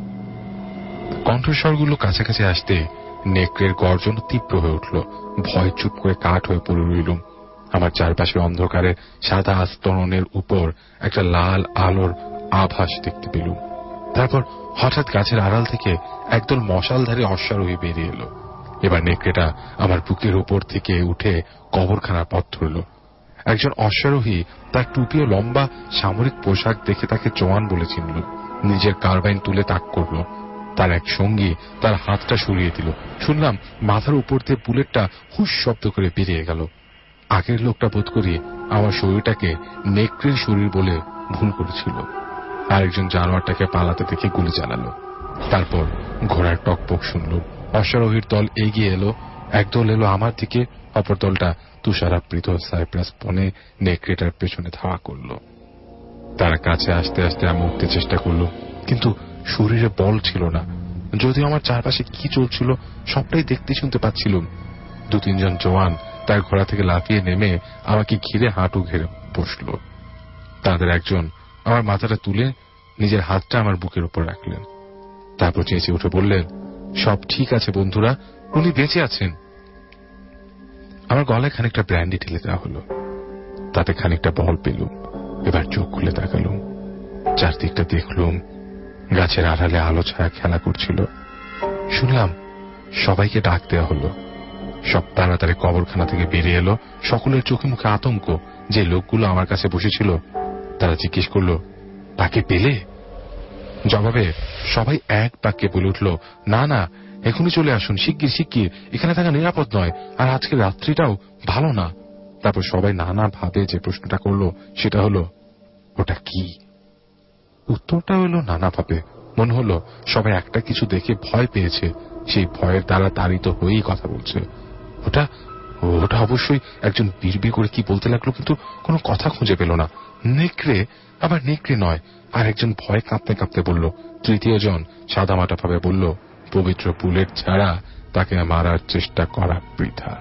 কণ্ঠস্বরগুলো কাছাকাছি আসতে নেকড়ের গর্জন তীব্র হয়ে উঠল। ভয় চুপ করে কাঠ হয়ে পড়ে রইলুম। আমার চারপাশে অন্ধকারে সাদা আস্তরণের উপর একটা লাল আলোর আভাস দেখতে পেলুম। তারপর হঠাৎ গাছের আড়াল থেকে একদল মশালধারী অশ্বারোহী বেরিয়ে এলো। এবার নেকড়েটা আমার বুকের উপর থেকে উঠে কবরখানার পথ ধরল। একজন অশ্বারোহী তার টুপি ও লম্বা সামরিক পোশাক দেখে তাকে জওয়ান বলে চিনল। নিজের কারবাইন তুলে তাক করল। তার এক সঙ্গী তার হাতটা সরিয়ে দিল। শুনলাম মাথার উপর দিয়ে বুলেটটা হুশ শব্দ করে বেরিয়ে গেল। আগের লোকটা বোধ করি আমার শরীরটাকে নেকড়ের শরীর বলে ভুল করেছিল। আরেকজন জানোয়ারটাকে পালাতে দেখে গুলি চালালো। তারপর ঘোড়ার টকপক শুনল। অশ্বারোহীর দল এগিয়ে এলো। একদল এলো আমার দিকে, অপর দলটা তুষারাবৃত সাইপ্রাস বনে নেকড়েটার পেছনে ধাওয়া করল। তারা কাছে আসতে আসতে আমি উঠতে চেষ্টা করল, কিন্তু শরীরে বল ছিল না। যদিও আমার চারপাশে কি চলছিল সবটাই দেখতে শুনতে পাচ্ছিলাম। দু তিনজন জওয়ান তার ঘোড়া থেকে লাফিয়ে নেমে আমাকে ঘিরে হাঁটু ঘেরে বসল। তাদের একজন আমার মাথাটা তুলে নিজের হাতটা আমার বুকের উপর রাখলেন। তারপর চেঁচিয়ে উঠে বললেন, সব ঠিক আছে বন্ধুরা, উনি বেঁচে আছেন। আমার গলায় খানিকটা ব্র্যান্ডি ঢেলে দেওয়া হলো। তাতে খানিকটা বল পেলুম। এবার চোখ খুলে তাকালুম। চারদিকটা দেখলুম। গাছের আড়ালে আলো ছায়া খেলা করছিল। শুনলাম সবাইকে ডাক দেওয়া হলো। সব তাড়াতাড়ি কবরখানা থেকে বেরিয়ে এলো। সকলের চোখে মুখে আতঙ্ক। যে লোকগুলো আমার কাছে বসেছিল তারা জিজ্ঞেস করলো, তাকে পেলে? জবাবে সবাই এক বাক্যে বলে উঠল, না না, এখনই চলে আসুন, শিগগির শিগগির, এখানে থাকা নিরাপদ নয়, আর আজকের রাত্রিটাও ভালো না। তারপর সবাই নানা ভাবে যে প্রশ্নটা করলো সেটা হলো, ওটা কি? উত্তরটা হলো নানা ভাবে। মনে হলো সবাই একটা কিছু দেখে ভয় পেয়েছে, সেই ভয়ের দ্বারা তাড়িত হয়েই কথা বলছে। ওটা ওটা অবশ্যই একজন বিড়বিড় করে কি বলতে লাগলো, কিন্তু কোনো কথা খুঁজে পেল না। নেকড়ে, আবার নেকড়ে নয়, আর একজন ভয় কাঁপতে কাঁপতে বলল। তৃতীয় জন সাদামাটা ভাবে বলল, পবিত্র বুলেট ছাড়া তাকে মারার চেষ্টা করা বৃথা।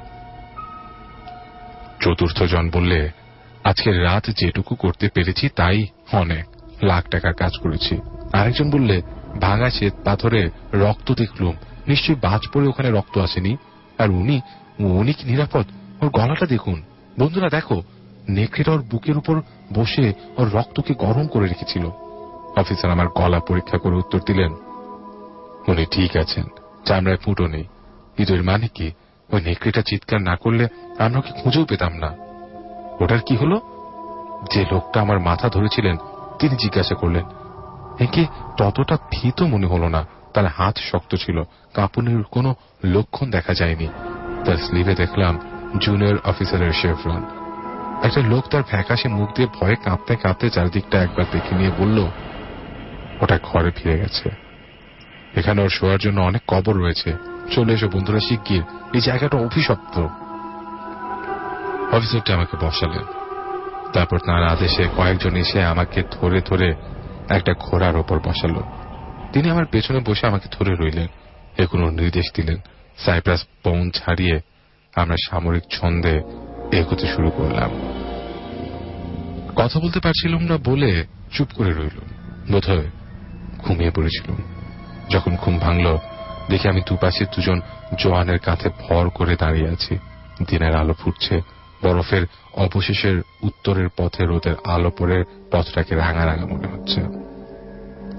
চতুর্থ জন বললে, আজকের রাত যেটুকু করতে পেরেছি তাই অনেক, লাখ টাকার কাজ করেছি। আরেকজন বললে, ভাঙা শ্বেত পাথরে রক্ত দেখলুম, নিশ্চয়ই বাজ পড়ে ওখানে রক্ত আসেনি। আর উনি উনি কি নিরাপদ? ওর গলাটা দেখুন বন্ধুরা, দেখো, নেকড়েটা ওর বুকের উপর বসে ওর রক্তকে গরম করে রেখেছিল। অফিসার আমার গলা পরীক্ষা করে উত্তর দিলেন, উনি ঠিক আছেন, চামড়ায় ফুটো নেই। কিন্তু এর মানে কি, ওই নেকড়েটা চিৎকার না করলে আমরা ওকে খুঁজেও পেতাম না। ওটার কি হলো? যে লোকটা আমার মাথা ধরেছিলেন তিনি জিজ্ঞাসা করলেন। একে ততটা ভীত মনে হলো না। তার হাত শক্ত ছিল, কাঁপুনির কোনো লক্ষণ দেখা যায়নি। তার স্লিভে দেখলাম জুনিয়র অফিসারের শেভরন। একটা লোক তার ফ্যাকাশে মুখ দিয়ে ভয়ে কাঁপতে কাঁপতে চারদিকটা একবার দেখে নিয়ে বলল, ওটা ঘরে ফিরে গেছে। এখানে ওর শোয়ার জন্য অনেক কবর রয়েছে। চলে এসো বন্ধুরা, শিগগির, এই জায়গাটা অভিশপ্ত। অফিসারটি আমাকে বসালেন। তারপর তাঁর আদেশে কয়েকজন এসে আমাকে ধরে ধরে একটা ঘোড়ার ওপর বসালো। তিনি আমার পেছনে বসে আমাকে ধরে রইলেন, এগুলো নির্দেশ দিলেন। সাইপ্রাস বন ছাড়িয়ে আমরা সামরিক ছন্দে এগোতে শুরু করলাম। কথা বলতে পারছিলাম না বলে চুপ করে রইলাম। বোধহয় ঘুমিয়ে পড়েছিলাম। যখন ঘুম ভাঙল দেখে আমি দুপাশে দুজন জওয়ানের কাঁধে ভর করে দাঁড়িয়ে আছি। দিনের আলো ফুটছে। বরফের অবশেষের উত্তরের পথে রোদের আলো পড়ে পথটাকে রাঙা রাঙা মনে হচ্ছে।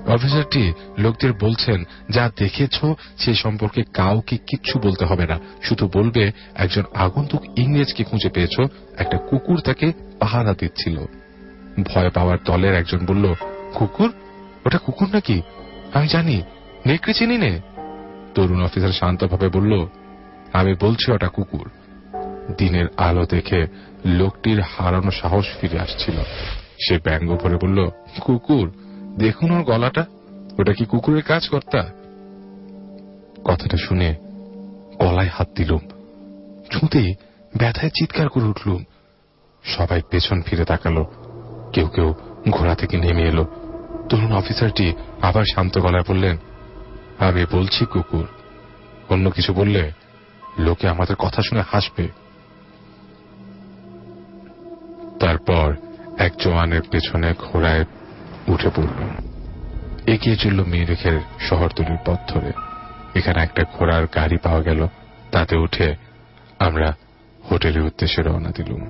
অফিসারটি লোকদের বলছেন, যা দেখেছ সে সম্পর্কে কাউকে কিচ্ছু বলতে হবে না, শুধু বলবে একজন আগন্তুক ইংরেজকে খুঁজে পেয়েছ, একটা কুকুর তাকে পাহারা দিচ্ছিল। ভয় পাওয়ার দলের একজন বলল, কুকুর? ওটা কুকুর নাকি? আমি জানি, নেকড়ে চিনি নে। তরুণ অফিসার শান্তভাবে বলল, আমি বলছি ওটা কুকুর। দিনের আলো দেখে লোকটির হারানো সাহস ফিরে আসছিল। সে ব্যঙ্গ ভরে বলল, কুকুর? দেখুন ওর গলাটা, ওটা কি কুকুরের কাজ কর্তা? কথাটা শুনে গলায় হাত দিলুম, ছুঁতে ব্যথায় চিৎকার করে উঠলুম। সবাই পেছন ফিরে তাকালো, কেউ কেউ ঘোড়া থেকে নেমে এলো। তরুণ অফিসারটি আবার শান্ত গলায় বললেন, আমি বলছি কুকুর, অন্য কিছু বললে লোকে আমাদের কথা শুনে হাসবে। তারপর এক জওয়ানের পেছনে ঘোড়ায় উঠে পড়ল, এগিয়ে চলল মিরিখের শহরতলির পথ ধরে। এখানে একটা ঘোড়ার গাড়ি পাওয়া গেল, তাতে উঠে আমরা হোটেলের উদ্দেশ্যে রওনা দিলুম।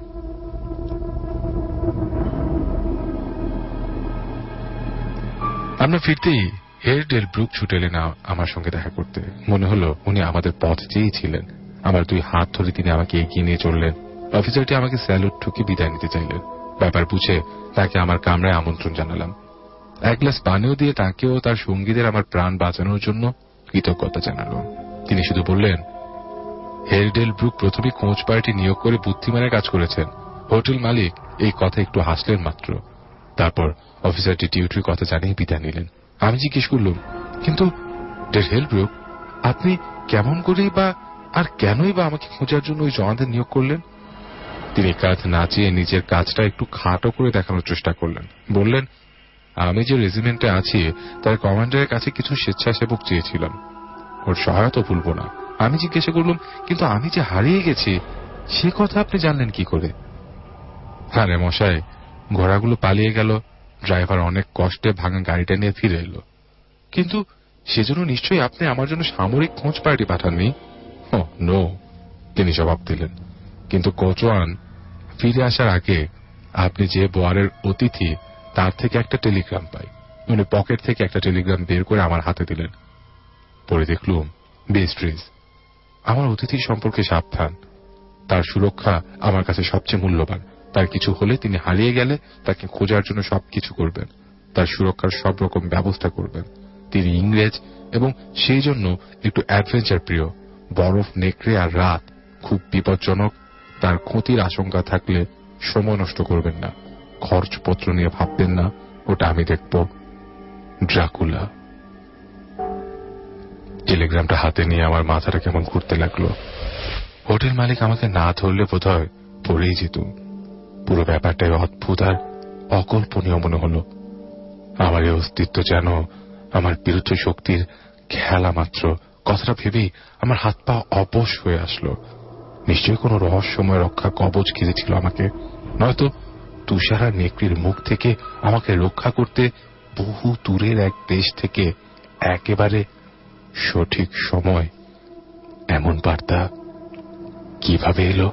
আমরা ফিরতেই হেয়ারডেল ব্রুক ছুটে এলেন আমার সঙ্গে দেখা করতে। মনে হলো উনি আমাদের পথ চেয়েই ছিলেন। আমার দুই হাত ধরে তিনি আমাকে এগিয়ে নিয়ে চললেন। অফিসারটি আমাকে স্যালুট ঠুকে বিদায় নিতে চাইলেন। ব্যাপার বুঝে তাকে আমার কামরায় আমন্ত্রণ জানালাম। এক গ্লাস পানীয় দিয়ে তাকেও তার সঙ্গীদের আমার প্রাণ বাঁচানোর জন্য কৃতজ্ঞতা জানালো। তিনি শুধু বললেন, হেয়ারডেল ব্রুক প্রথমে খোঁজ পার্টি নিয়োগ করে বুদ্ধিমানের কাজ করেছেন। হোটেল মালিক এই কথা একটু হাসলেন মাত্র। তারপর অফিসারটি ডিউটির কথা জানিয়ে বিদায় নিলেন। আমি জিজ্ঞেস করলুম, কিন্তু ডেল ব্রুক, আপনি কেমন করেই বা আর কেনই বা আমাকে খোঁজার জন্য ওই জওয়ানদের নিয়োগ করলেন? তিনি কাঁধ নাচিয়ে নিজের কাজটা একটু খাটো করে দেখানোর চেষ্টা করলেন। বললেন, আমি যে রেজিমেন্টে আছি তার কমান্ডারের কাছে কিছু স্বেচ্ছাসেবক চেয়েছিলাম, ওর সহায়তা ভুলব না। আমি জিজ্ঞাসা করলাম, কিন্তু আমি যে হারিয়ে গেছি সে কথা আপনি জানলেন কি করে? আরে মশাই, ঘোড়াগুলো পালিয়ে গেল, ড্রাইভার অনেক কষ্টে ভাঙা গাড়িটা নিয়ে ফিরে এলো, কিন্তু সেজন্য নিশ্চয়ই আপনি আমার জন্য সামরিক খোঁজ পার্টি পাঠাননি। ও নো, তিনি জবাব দিলেন। কিন্তু কোচওয়ান, ফিরে আসার আগে আপনি যে বোয়ারের অতিথি তার থেকে একটা টেলিগ্রাম পাই। উনি পকেট থেকে একটা টেলিগ্রাম বের করে আমার হাতে দিলেন। পরে দেখলুম, বেস্ট্রিজ, আমার অতিথির সম্পর্কে সাবধান, তার সুরক্ষা আমার কাছে সবচেয়ে মূল্যবান। তার কিছু হলে তিনি হারিয়ে গেলে তাকে খোঁজার জন্য সবকিছু করবেন, তার সুরক্ষার সব রকম ব্যবস্থা করবেন। তিনি ইংরেজ এবং সেই জন্য একটু অ্যাডভেঞ্চার প্রিয়। বরফ, নেকড়ে আর রাত খুব বিপজ্জনক। তার ক্ষতির আশঙ্কা থাকলে সময় নষ্ট করবেন না, খরচপত্র নিয়ে ভাববেন না, ওটা আমি দেখব। ড্রাকুলা। টেলিগ্রামটা হাতে নিয়ে আমার মাথাটা কেমন ঘুরতে লাগলো। হোটেল মালিক আমাকে না ধরলে বোধহয় পড়েই যেত। পুরো ব্যাপারটাই অদ্ভুত আর অকল্পনীয় মনে হলো। আমার এই অস্তিত্ব যেন আমার বিরুদ্ধ শক্তির খেলা মাত্র। কথাটা ভেবেই আমার হাত পা অবশ হয়ে আসলো। নিশ্চয়ই কোনো রহস্যময় রক্ষা কবচ ঘিরেছিল আমাকে, নয়তো তুষার আর নেকড়ির মুখ থেকে আমাকে রক্ষা করতে বহু দূরের এক দেশ থেকে একেবারে সঠিক সময় এমন বার্তা কিভাবে এলো?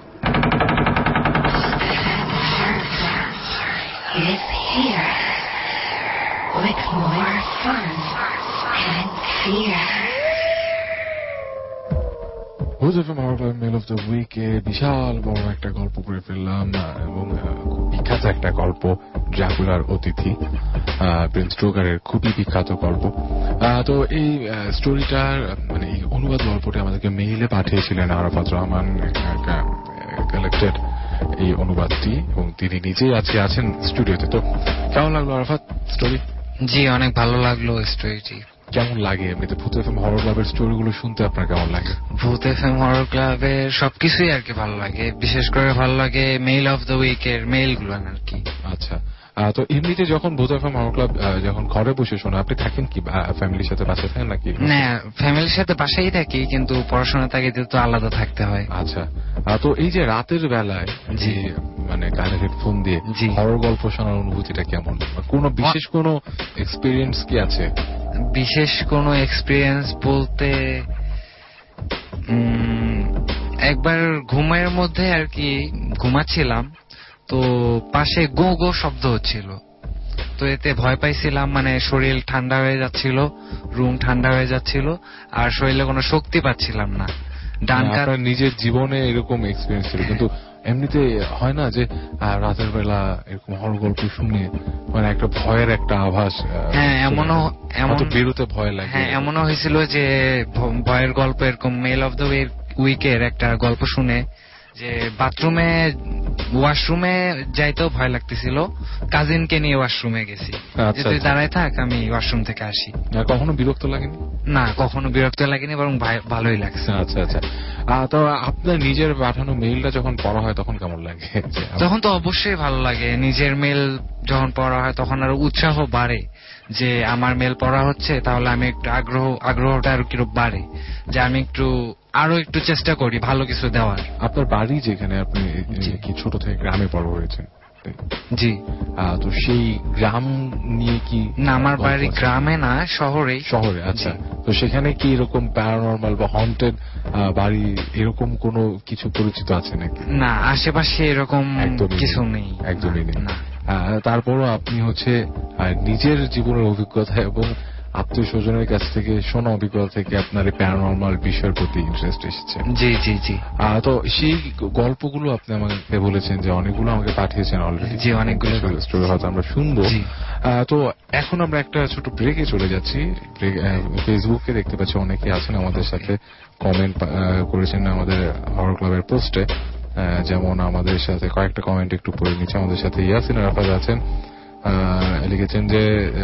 Is here with more fun and fear. Mail of the উইকে বিশাল বড় একটা গল্প করে ফেললাম, এবং খুব বিখ্যাত একটা গল্প, ড্রাকুলার অতিথি, প্রিন্স স্টোকারের খুবই বিখ্যাত গল্প। তো এই স্টোরিটার মানে এই অনুবাদ গল্পটি আমাদেরকে মেইলে পাঠিয়েছিলেন আরাফাত রহমান কালেক্টেড এই অনুবাদটি, এবং তিনি নিজেই আজকে আছেন স্টুডিওতে। তো কেমন লাগলো আরাফাত স্টোরি? জি, অনেক ভালো লাগলো স্টোরিটি। কেমন লাগে এমনিতে ভূত এফএম হরর ক্লাবের স্টোরিগুলো শুনতে আপনার কেমন লাগে? ভূত এফএম হরর ক্লাবের সবকিছুই আর কি ভালো লাগে, বিশেষ করে ভালো লাগে মেইল অফ দ্য উইকের মেইল গুলো আর কি। আচ্ছা, তো এমনিতে যখন ভূত এফএম হরর ক্লাব যখন ঘরে বসে শোনো, আপনি থাকেন কি ফ্যামিলির সাথে বাসায় থাকেন নাকি? না, ফ্যামিলির সাথে বাসায় থাকি, কিন্তু পড়াশোনা থাকে তো আলাদা থাকতে হয়। আচ্ছা, তো এই যে রাতের বেলায় যে মানে কানে হেডফোন দিয়ে হরর গল্প শোনার অনুভূতিটা কেমন? কোন বিশেষ কোন এক্সপেরিয়েন্স কি আছে? বিশেষ কোন এক্সপেরিয়েন্স বলতে একবার ঘুমের মধ্যে আর কি ঘুমাচ্ছিলাম, তো পাশে গো গো শব্দ হচ্ছিল। তো এতে ভয় পাইছিলাম, মানে শরীর ঠান্ডা হয়ে যাচ্ছিল, রুম ঠান্ডা হয়ে যাচ্ছিল, আর শরীরে কোনো শক্তি পাচ্ছিলাম না। ডান কাঁধ আপনার নিজের জীবনে এরকম এক্সপিরিয়েন্স ছিল, কিন্তু এমনিতে হয় না যে আহ, রাতের বেলা এরকম হরর গল্প শুনে মানে একটা ভয়ের একটা আভাস। আহ, হ্যাঁ, এমনও এমন হয়তো বেরোতে ভয় লাগে। হ্যাঁ, এমনও হয়েছিল যে ভ- ভয়ের গল্প, এরকম মেল অফ দ্য উইকের একটা গল্প শুনে যে বাথরুমে ওয়াশরুমে যাইতেও ভয় লাগতেছিল, কাজিনকে নিয়ে ওয়াশরুমে গেছি, আচ্ছা, যে তুই আচ্ছা। দাঁড়ায় থাক, আমি ওয়াশরুম থেকে আসি। আর কখনো বিরক্ত লাগেনি? না, কখনো বিরক্ত লাগেনি, বরং ভাই- ভালোই লাগছে। আচ্ছা আচ্ছা। আহ, তো আপনার নিজের পাঠানো মেইলটা যখন পড়া হয় তখন কেমন লাগে? যে আপ- তখন তো অবশ্যই ভালো লাগে, নিজের মেল যখন পড়া হয় তখন আরো উৎসাহ বাড়ে যে আমার মেল পড়া হচ্ছে, তাহলে আমি একটু আগ্রহ আগ্রহটা আরো কিরকম বাড়ে যে আমি একটু আরো একটু চেষ্টা করি ভালো কিছু দেওয়ার। আপনার বাড়ি যেখানে, আপনি জি। কি ছোট থেকে গ্রামে বড় হয়েছেন? জি আহ, তো সেই গ্রাম নিয়ে কি? না, আমার গল্প বাড়ি আছে? গ্রামে না, শহরেই। শহরে। আচ্ছা, জি। তো সেখানে কি এরকম প্যারানরমাল বা হন্টেড বাড়ি এরকম কোনো কিছু পরিচিত আছে নাকি? না, আশেপাশে এরকম একদমই কিছু নেই। নেই, একদমই নেই। না। আহ, তারপরও আপনি হচ্ছে আহ, নিজের জীবনের অভিজ্ঞতা এবং আত্মীয় স্বজনের কাছ থেকে শোনা অভিজ্ঞতা থেকে আপনার এই প্যারানরমাল বিষয়ের প্রতি ইন্টারেস্ট এসেছে। জি জি জি আহ, তো সেই গল্পগুলো আপনি আমাকে বলেছেন যে অনেকগুলো আমাকে পাঠিয়েছেন অলরেডি। জি, অনেকগুলো। স্টোরি হয়তো আমরা শুনবো। জি। আহ, তো এখন আমরা একটা ছোট ব্রেকে চলে যাচ্ছি। ব্রেক- আহ, ফেসবুকে দেখতে পাচ্ছি অনেকে আছেন আমাদের সাথে কমেন্ট করেছেন আমাদের হরর ক্লাবের পোস্টে। আহ, যেমন আমাদের সাথে কয়েকটা কমেন্ট একটু পড়ে নিচ্ছে। আমাদের সাথে ইয়াসিন আরাফাত আছেন, আহ, লিখেছেন যে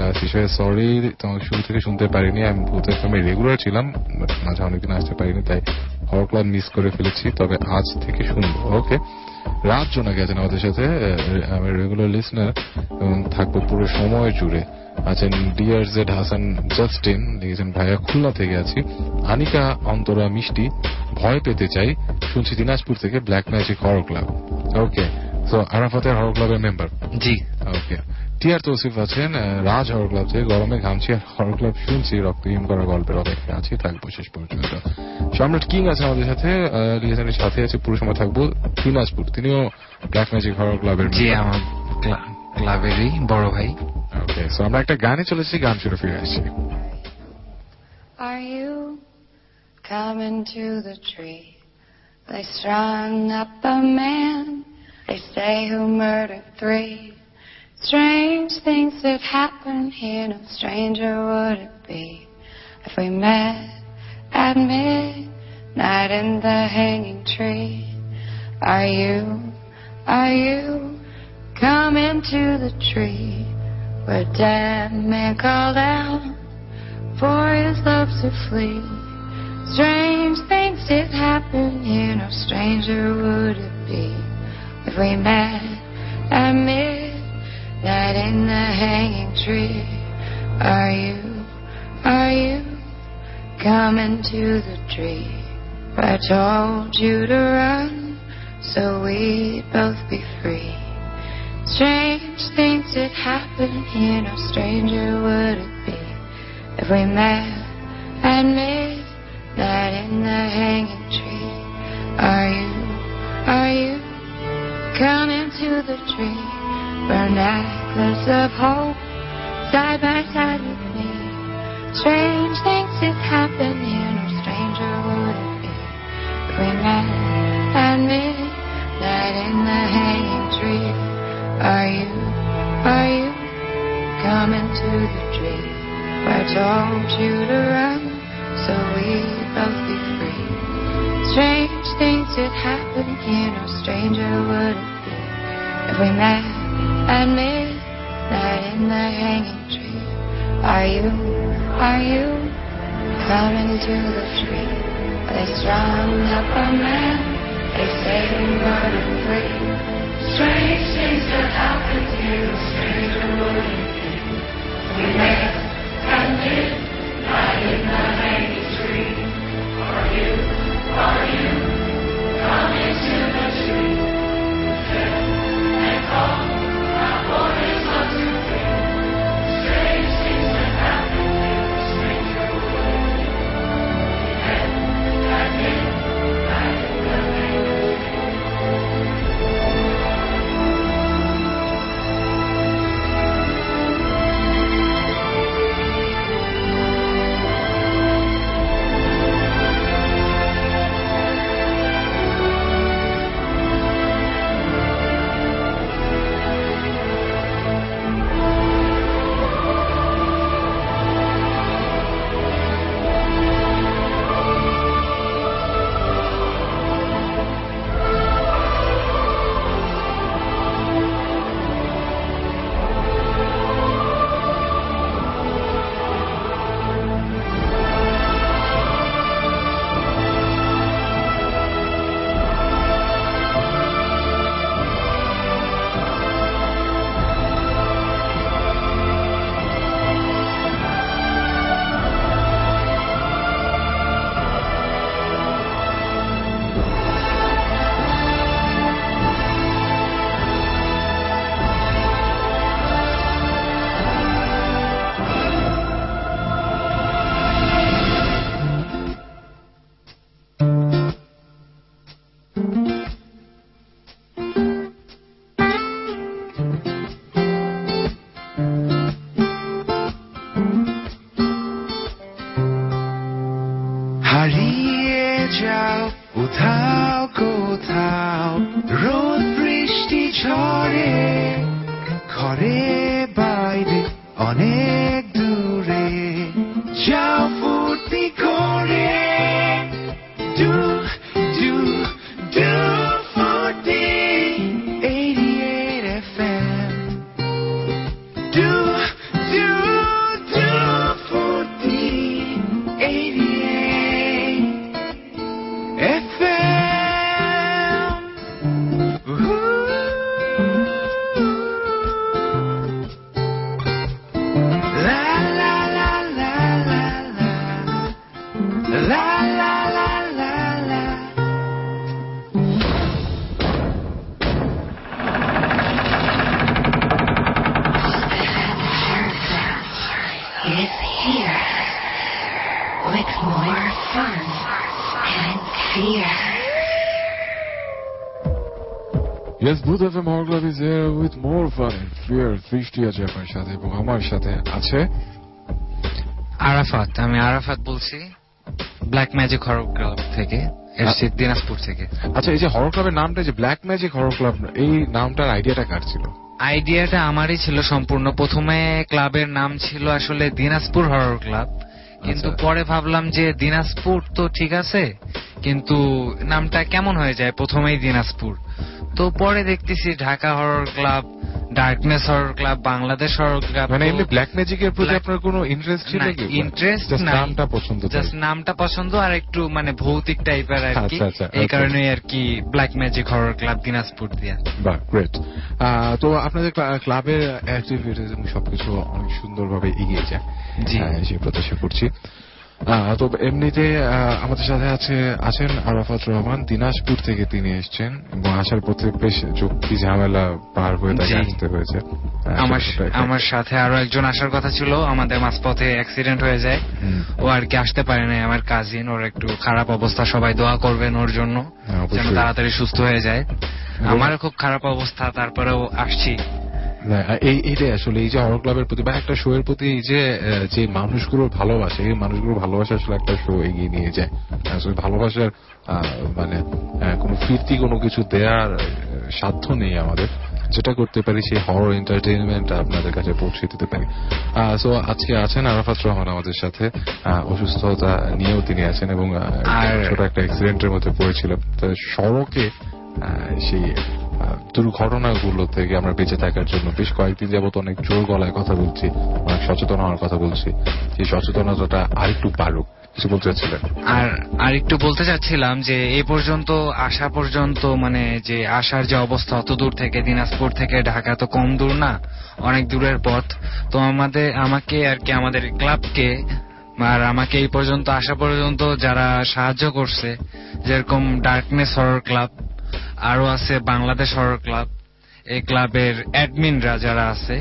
সরি, তোমাকে শুরু থেকে শুনতে পারিনি, আমি ভূতের ফিল্মে রেগুলার ছিলাম, but মাঝে অনেকদিন আসতে পারিনি, তাই হরর ক্লাব মিস করে ফেলেছি, তবে আজ থেকে শুনবো। ওকে, রাত জোনাকি আছেন আমাদের সাথে, আমার রেগুলার লিসনার, এবং থাকবো পুরো সময় জুড়ে। আছেন ডিয়ার জেড হাসান জাস্টিন, লিখেছেন ভাইয়া খুলনা থেকে আছি। আনিকা অন্তরা মিষ্টি, ভয় পেতে চাই, শুনছি দিনাজপুর থেকে, black magic horror club. Okay, so আরাফাতের হরর ক্লাবের মেম্বার। জি। ওকে, টিআর তৌসিফ আছেন আহ, রাজ হরর ক্লাব থেকে, গরমে ঘামছি আর হরর ক্লাব শুনছি, রক্তহীন করা গল্পের অপেক্ষায় আছি, থাকবো শেষ পর্যন্ত। সম্রাট কিং আছে আমাদের সাথে, আহ, লিখেছেন সাথে আছে পুরো সময় থাকবো, দিনাজপুর, তিনিও ব্ল্যাক ম্যাজিক হরর ক্লাবের জি, member। আমার ক্লা- ক্লাবেরই বড় ভাই। ওকে, সো আমরা একটা গানে চলেছি, গান শুনে ফিরে আসছি। Are you coming to the tree? They strung up a man, they say, who murdered three. Strange things that happen here, no stranger would it be if we met at midnight in the hanging tree. Are you, are you coming to the tree where dead man called out for his love to flee? Strange things did happen here, no stranger would it be if we met at midnight in the hanging tree. Are you, are you coming to the tree where I told you to run so we'd both be free? Strange things did happen here, no stranger would it be if we met at midnight in the hanging tree. Are you, are you coming to the tree where a necklace of hope side by side with me? Strange things did happen here, no stranger would it be if we met at midnight in the hanging tree. Are you, are you coming to the tree where I told you to run so we'd both be free? Strange things did happen here, no stranger would it be if we met at midnight in the hanging tree. Are you, are you coming to the tree where they strung up a man, they say he murdered three? Strange things that happen here, no stranger would it be if we met at midnight in the hanging tree. Are you, are you coming to the tree? And call out for his love to free. Strange things that happen here, no stranger would it be if we met at midnight in the hanging tree. কোথাও কোথাও রোদ বৃষ্টি ঝরে, ঘরে বাইরে অনেক দূরে যাও ফুর্তি করে, ডু ডু ডু ফুর্তি eighty-eight F M, ডু ডু ডু Foorti eighty-eight F M. La la la la la la, la la la la la. Is here with more fun and fear. Yes, Booth F M Horror Club is here with more fun and fear. সৃষ্টি আছে আপনার সাথে এবং আমার সাথে আছে আরাফাত। আমি আরাফাত বলছি ব্ল্যাক ম্যাজিক হরর ক্লাব থেকে, এসছি দিনাজপুর থেকে। আচ্ছা, এই যে হরর ক্লাবের নামটা যে ব্ল্যাক ম্যাজিক হরর ক্লাব, এই নামটার আইডিয়াটা কার ছিল? আইডিয়াটা আমারই ছিল সম্পূর্ণ। প্রথমে ক্লাবের নাম ছিল আসলে দিনাজপুর হরর ক্লাব, কিন্তু পরে ভাবলাম যে দিনাজপুর তো ঠিক আছে, কিন্তু নামটা কেমন হয়ে যায় প্রথমেই দিনাজপুর। তো পরে দেখতেছি Dhaka horror club, darkness horror club, Bangladesh horror club. মানে এমনি ব্ল্যাক ম্যাজিকের প্রতি আপনার কোনো ইন্টারেস্ট ছিল কি? ইন্টারেস্ট না, নামটা পছন্দ, জাস্ট নামটা পছন্দ আর একটু মানে ভৌতিক টাইপের আর কি, আচ্ছা, এই কারণে আর কি black magic horror club Dinajpur দিয়া। বাহ, গ্রেট। তো আপনাদের ক্লাবের অ্যাক্টিভিটিস এবং সবকিছু অনেক সুন্দরভাবে এগিয়ে যায়, জি সেই প্রত্যাশা করছি। তো এমনিতে আমাদের সাথে আছে আছেন আরাফাত রহমান, দিনাজপুর থেকে তিনি এসেছেন এবং আসার পথে বেশ যুক্তি ঝামেলা পার হয়ে তাকে আসতে হয়েছে। আমার সাথে আরো একজন আসার কথা ছিল, আমাদের মাঝপথে অ্যাক্সিডেন্ট হয়ে যায়, ও আর কি আসতে পারে না। আমার কাজিন, ওর একটু খারাপ অবস্থা, সবাই দোয়া করবেন ওর জন্য যেন তাড়াতাড়ি সুস্থ হয়ে যায়। আমারও খুব খারাপ অবস্থা, তারপরেও আসছি। এই এইটাই আসলে এই যে হরর ক্লাবের প্রতি বা একটা শো এর প্রতি যে যে মানুষগুলোর ভালোবাসা, এই মানুষগুলোর ভালোবাসা আসলে একটা শো এগিয়ে নিয়ে যায়। আসলে ভালোবাসার মানে কোনো ফিরতি কোনো কিছু দেওয়ার সাধ্য নেই আমাদের, যেটা করতে পারি সেই হরর এন্টারটেইনমেন্ট আপনাদের কাছে পৌঁছে দিতে পারি। সো আজকে আছেন আরাফাত রহমান আমাদের সাথে, অসুস্থতা নিয়েও তিনি আছেন এবং ছোট একটা অ্যাক্সিডেন্টের মধ্যে পড়েছিল। সড়কে সেই দুর্ঘটনাগুলো থেকে আমরা বেঁচে থাকার জন্য বেশ কয়েকদিন যাবত অনেক জোর গলায় কথা বলছি, অনেক সচেতন হওয়ার কথা বলছি। সেই সচেতনতাটা আরেকটু বাড়ুক, কিছু বলতে চাচ্ছিলেন? আর আরেকটু বলতে চাচ্ছিলাম যে এই পর্যন্ত আসা পর্যন্ত মানে যে আসার যে অবস্থা, অত দূর থেকে দিনাজপুর থেকে ঢাকা তো কম দূর না, অনেক দূরের পথ। তো আমাদের আমাকে আর কি আমাদের ক্লাবকে আর আমাকে এই পর্যন্ত আসা পর্যন্ত যারা সাহায্য করছে, যেরকম ডার্কনেস হরর ক্লাব, আরো আছে বাংলাদেশ হরর ক্লাব, এই ক্লাবের অ্যাডমিনরা যারা আছে,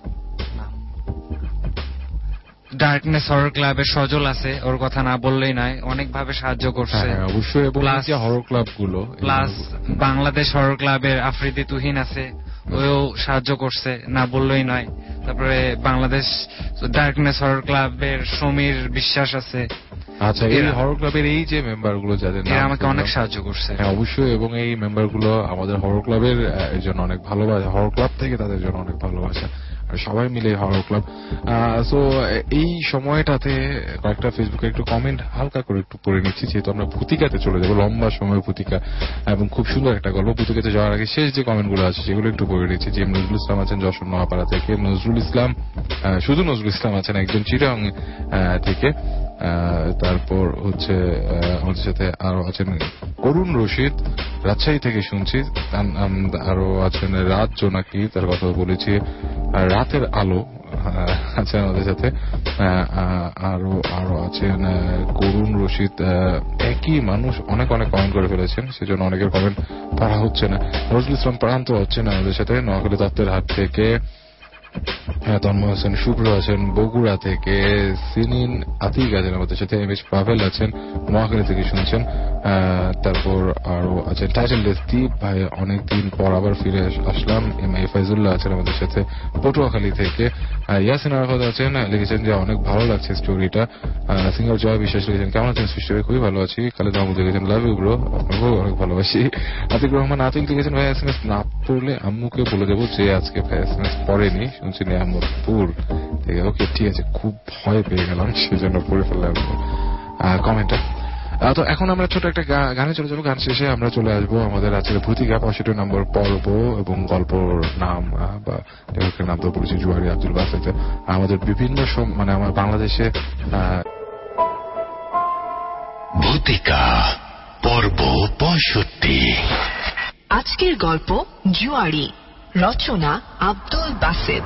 ডার্কনেস হরর ক্লাবের সজল আছে, ওর কথা না বললেই নয়, অনেকভাবে সাহায্য করছে অবশ্যই। প্লাস হরর ক্লাব গুলো, প্লাস বাংলাদেশ হরর ক্লাবের আফ্রিদি তুহিন আছে, ওও সাহায্য করছে, না বললেই নয়। তারপরে বাংলাদেশ ডার্কনেস হরর ক্লাবের সমীর বিশ্বাস আছে। আচ্ছা, এই হরর ক্লাবের এই যে মেম্বার গুলো যাদের এরা আমাকে অনেক সাহায্য করছে। হ্যাঁ অবশ্যই, এবং এই মেম্বার গুলো আমাদের হরর ক্লাবের জন্য অনেক ভালোবাসা, হরর ক্লাব থেকে তাদের জন্য অনেক ভালোবাসা, সবাই মিলে হরর ক্লাব। সো এই সময়টাতে কয়েকটা ফেসবুকে একটু কমেন্ট হালকা করে একটু পড়ে নিচ্ছি, যেহেতু আমরা ভূতিকাতে চলে যাবো, লম্বা সময় ভূতিকা এবং খুব সুন্দর একটা গল্প। ভূতিকাতে যাওয়ার আগে শেষ যে কমেন্ট গুলো আছে সেগুলো একটু পড়ে নিচ্ছি। যে নজরুল ইসলাম আছেন যশোর নোয়াপাড়া থেকে, নজরুল ইসলাম শুধু নজরুল ইসলাম আছেন একজন চিটাং থেকে, তারপর হচ্ছে আমাদের সাথে আরো আছেন করুণ রশিদ রাজশাহী থেকে শুনছি, আরো আছেন রাত জোনাকি, তার কথা বলেছি, রাতের আলো আছেন আমাদের সাথে, আরো আরো আছেন করুণ রশিদ। একই মানুষ অনেক অনেক কমেন্ট করে ফেলেছেন, সেজন্য অনেকের কমেন্ট পড়া হচ্ছে না। নজরুল ইসলাম প্রান্ত হচ্ছেন আমাদের সাথে নোয়াখালী দত্তের হাট থেকে, তন্ময় হোসেন শুভ্র আছেন বগুড়া থেকে, সিনিন আতিক আছেন আমাদের সাথে, এম এস পাভেল আছেন নোয়াখালী থেকে শুনছেন, তারপর আরো আছেন টাইটেল দ্বীপ ভাই, অনেকদিন পর আবার ফিরে আসলাম। এম আই ফাইজুল্লাহ আছেন আমাদের সাথে পটুয়াখালী থেকে। ইয়াসিন আরাফাত আছেন, লিখেছেন যে অনেক ভালো লাগছে স্টোরিটা। সিঙ্গার জয় বিশ্বাস লিখেছেন কেমন আছেন সৃষ্টি ভাই? খুবই ভালো আছি। খালেদ মাহমুদ লিখেছেন লাভ ইউ ব্রো, আপনাকেও অনেক ভালোবাসি। আতিক রহমান আতিক লিখেছেন ভাই এস এম এস না পড়লে আম্মুকে বলে দেবো যে আজকে ভাই এস এম এস পড়েনি, শুনছি নিয়ামতপুর থেকে। ওকে ঠিক আছে, খুব ভয় পেয়ে গেলাম সেজন্য পড়ে ফেললাম কমেন্টটা। তো এখন আমরা ছোট একটা গানে চলে যাবো। গান শেষে আমরা চলে আসবো আমাদের আজকের ভূতিকা পঁয়ষট্টি নম্বর পর্ব এবং গল্পর নাম বা লেখকের নাম তো পড়েছি জুয়ারি আব্দুল বাসেত। আমাদের বিভিন্ন মানে আমার বাংলাদেশে ভূতিকা পর্ব পঁয়ষট্টি। আজকের গল্প জুয়ারি, রচনা আব্দুল বাসেত।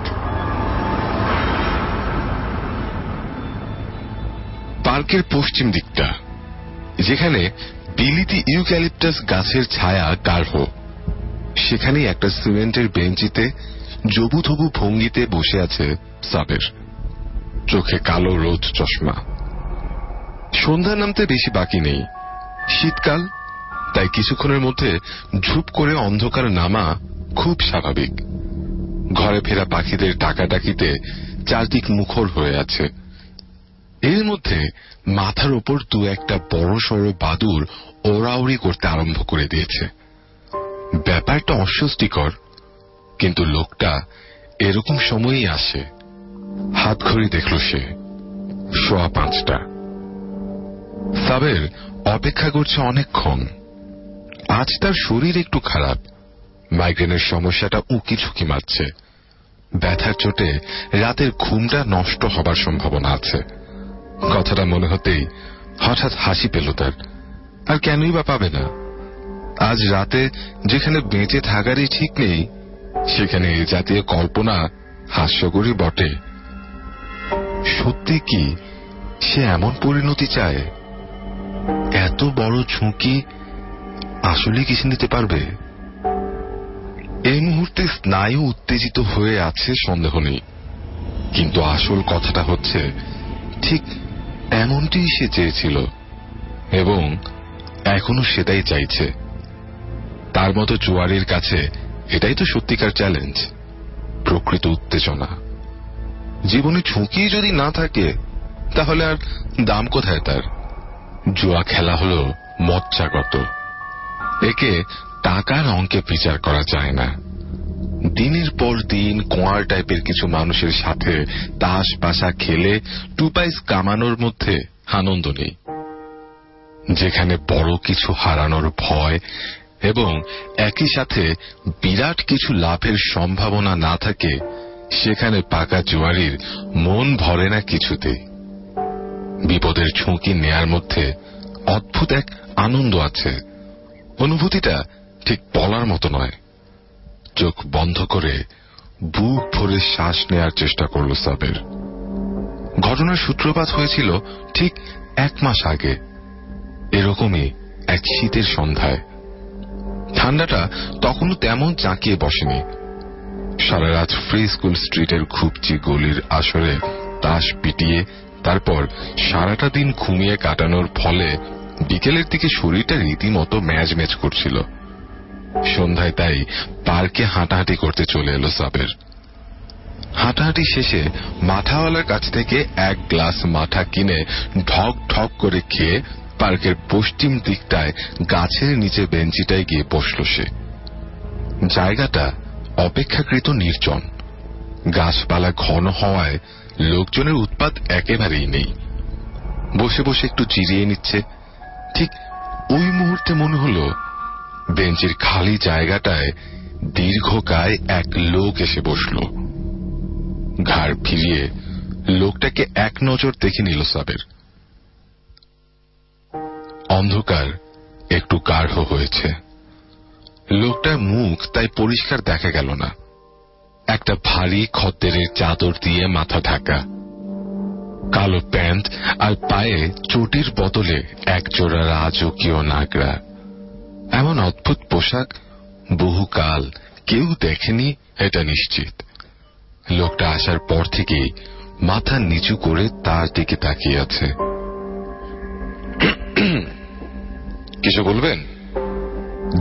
পার্কের পশ্চিম দিকটা, যেখানে বিলিতি ইউক্যালিপটাস গাছের ছায়া গাঢ়, সেখানেই একটা সিমেন্টের বেঞ্চিতে জবুথবু ভঙ্গিতে বসে আছে সাবের। চোখে কালো রোদ চশমা। সন্ধ্যা নামতে বেশি বাকি নেই। শীতকাল, তাই কিছুক্ষণের মধ্যে ঝুপ করে অন্ধকার নামা খুব স্বাভাবিক। ঘরে ফেরা পাখিদের ডাকাডাকিতে চারদিক মুখর হয়ে আছে। এর মধ্যে মাথার ওপর দু একটা বড় সড় বাদুর ওড়াউড়ি করতে আরম্ভ করে দিয়েছে। ব্যাপারটা অস্বস্তিকর, কিন্তু লোকটা এরকম সময়ই আসে। হাত ঘড়ি দেখল সে, সোয়া পাঁচটা। সাবের অপেক্ষা করছে অনেকক্ষণ। আজ তার শরীর একটু খারাপ, মাইগ্রেনের সমস্যাটা উকি ঝুঁকি মারছে। ব্যথার চোটে রাতের ঘুমটা নষ্ট হবার সম্ভাবনা আছে। কথাটা মনে হতেই হঠাৎ হাসি পেল তার। আর কেনই বা পাবে না? আজ রাতে যেখানে বেঁচে থাকারই ঠিক নেই, সেখানে এই জাতীয় কল্পনা হাস্যকরই বটে। সত্যি কি সে এমন পরিণতি চায়? এত বড় ঝুঁকি আসলে কিছু নিতে পারবে? এই মুহূর্তে স্নায়ু উত্তেজিত হয়ে আছে সন্দেহ নেই, কিন্তু আসল কথাটা হচ্ছে ঠিক এমনটি সে চেয়েছিল এবং এখনো সেটাই চাইছে। তার মতো জুয়ারির কাছে এটাই তো সত্যিকার চ্যালেঞ্জ, প্রকৃত উত্তেজনা। জীবনে ঝুঁকি যদি না থাকে তাহলে আর দাম কোথায় তার? জুয়া খেলা হলো মজ্জাগত, একে টাকার অঙ্কে বিচার করা যায় না। দিনের পর দিন কোয়ার টাইপের কিছু মানুষের সাথে তাস পাশা খেলে টু পাইস কামানোর মধ্যে আনন্দ নেই। যেখানে বড় কিছু হারানোর ভয় এবং একই সাথে বিরাট কিছু লাভের সম্ভাবনা না থাকে, সেখানে পাকা জুয়ারির মন ভরে না কিছুতে। বিপদের ঝুঁকি নেয়ার মধ্যে অদ্ভুত এক আনন্দ আছে। অনুভূতিটা ঠিক বলার মতো নয়। চোখ বন্ধ করে বুক ভরে শ্বাস নেয়ার চেষ্টা করল সাবের। ঘটনার সূত্রপাত হয়েছিল ঠিক এক মাস আগে, এরকমই এক শীতের সন্ধ্যায়। ঠান্ডাটা তখনও তেমন জাঁকিয়ে বসেনি। সারা রাত ফ্রি স্কুল স্ট্রিটের খুবচি গলির আসরে তাস পিটিয়ে তারপর সারাটা দিন ঘুমিয়ে কাটানোর ফলে বিকেলের দিকে শরীরটা রীতিমতো ম্যাজ ম্যাজ করছিল। সন্ধ্যায় তাই পার্কে হাঁটাহাঁটি করতে চলে এলো সাবের। হাঁটাহাঁটি শেষে মাঠাওয়ালার কাছ থেকে এক গ্লাস মাঠা কিনে ঢক ঢক করে খেয়ে পার্কের পশ্চিম দিকটায় গাছের নিচে বেঞ্চিটায় গিয়ে বসল সে। জায়গাটা অপেক্ষাকৃত নির্জন। গাছপালা ঘন হওয়ায় লোকজনের উৎপাত একেবারেই নেই। বসে বসে একটু জিরিয়ে নিচ্ছে। ঠিক ওই মুহূর্তে মনে হলো বেঞ্চের খালি জায়গাটায় দীর্ঘকায় এক লোক এসে বসল। ঘাড় ফিরিয়ে লোকটাকে এক নজর দেখে নিল সাবের। অন্ধকার একটু গাঢ় হয়েছে। লোকটার মুখ তাই পরিষ্কার দেখা গেল না। একটা ভারী খদ্দেরের চাদর দিয়ে মাথা ঢাকা, কালো প্যান্ট আর পায়ে চটির বদলে একজোড়া রাজকীয় নাগরা। এমন অদ্ভুত পোশাক বহুকাল কেউ দেখেনি, এটা নিশ্চিত। লোকটা আসার পর থেকেই মাথা নিচু করে তার দিকে তাকিয়ে আছে। কিছু বলবেন?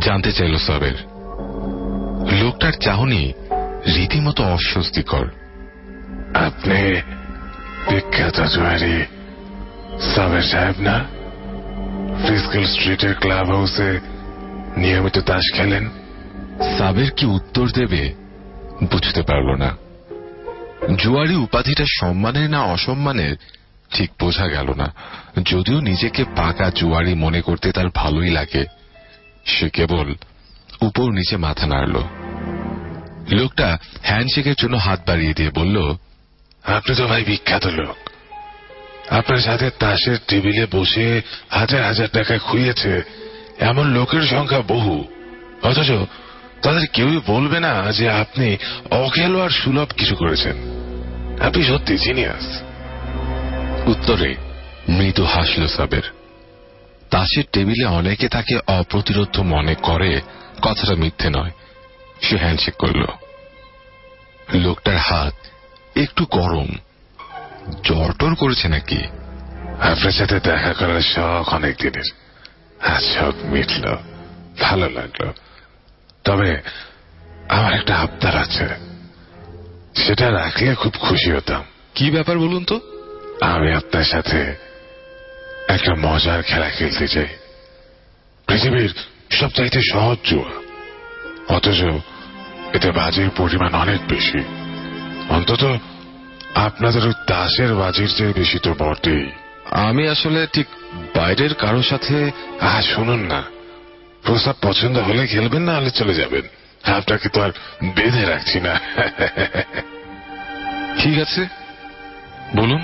জানতে চাইল সাবের। লোকটার চাহনি রীতিমতো অস্বস্তিকর। আপনি বিখ্যাত জুয়ারি সাবের সাহেব না? ফ্রিস্কেল স্ট্রিটের ক্লাব হাউসে নিয়মিত তাস খেলেন। সাবের কি উত্তর দেবে বুঝতে পারল না। জুয়ারি উপাধিটা সম্মানের না অসম্মানের ঠিক বোঝা গেল না। যদিও নিজেকে পাকা জুয়ারি মনে করতে তার ভালোই লাগে, সে কেবল উপর নিচে মাথা নাড়ল। লোকটা হ্যান্ডশেকের জন্য হাত বাড়িয়ে দিয়ে বলল, আপনি তো ভাই বিখ্যাত লোক। আপনার সাথে তাসের টেবিলে বসে হাজার হাজার টাকা খুইয়েছে এমন লোকের সংখ্যা বহু, অথচ তাদের কেউই বলবে না যে আপনি অখেলোয়াড় সুলভ কিছু করেছেন। আপনি সত্যি জিনিয়াস। উত্তরে মৃদু হাসল সাবের। তাসের টেবিলে অনেকে তাকে অপ্রতিরোধ্য মনে করে, কথাটা মিথ্যে নয়। সে হ্যান্ডশেক করল। লোকটার হাত একটু গরম। জ্বর করেছে নাকি? আপনার সাথে দেখা করার শখ অনেক দিনের, আজ শখ মিটল, ভালো লাগলো। তবে আমার একটা আবদার আছে, সেটা রাখলে খুব খুশি হতাম। কি ব্যাপার বলুন তো? আমি আপনার সাথে একটা মজার খেলা খেলতে চাই। পৃথিবীর সবচাইতে সহজ জুয়া, অথচ এতে বাজির পরিমাণ অনেক বেশি। অন্তত আপনাদের ওই তাসের বাজির চেয়ে বেশি তো বটেই। আমি আসলে ঠিক বাইরের কারোর সাথে। আজ শুনুন না, প্রস্তাব পছন্দ হলে খেলবেন, না হলে চলে যাবেন। আপনাকে তো আর বেঁধে রাখছি না। ঠিক আছে, বলুন।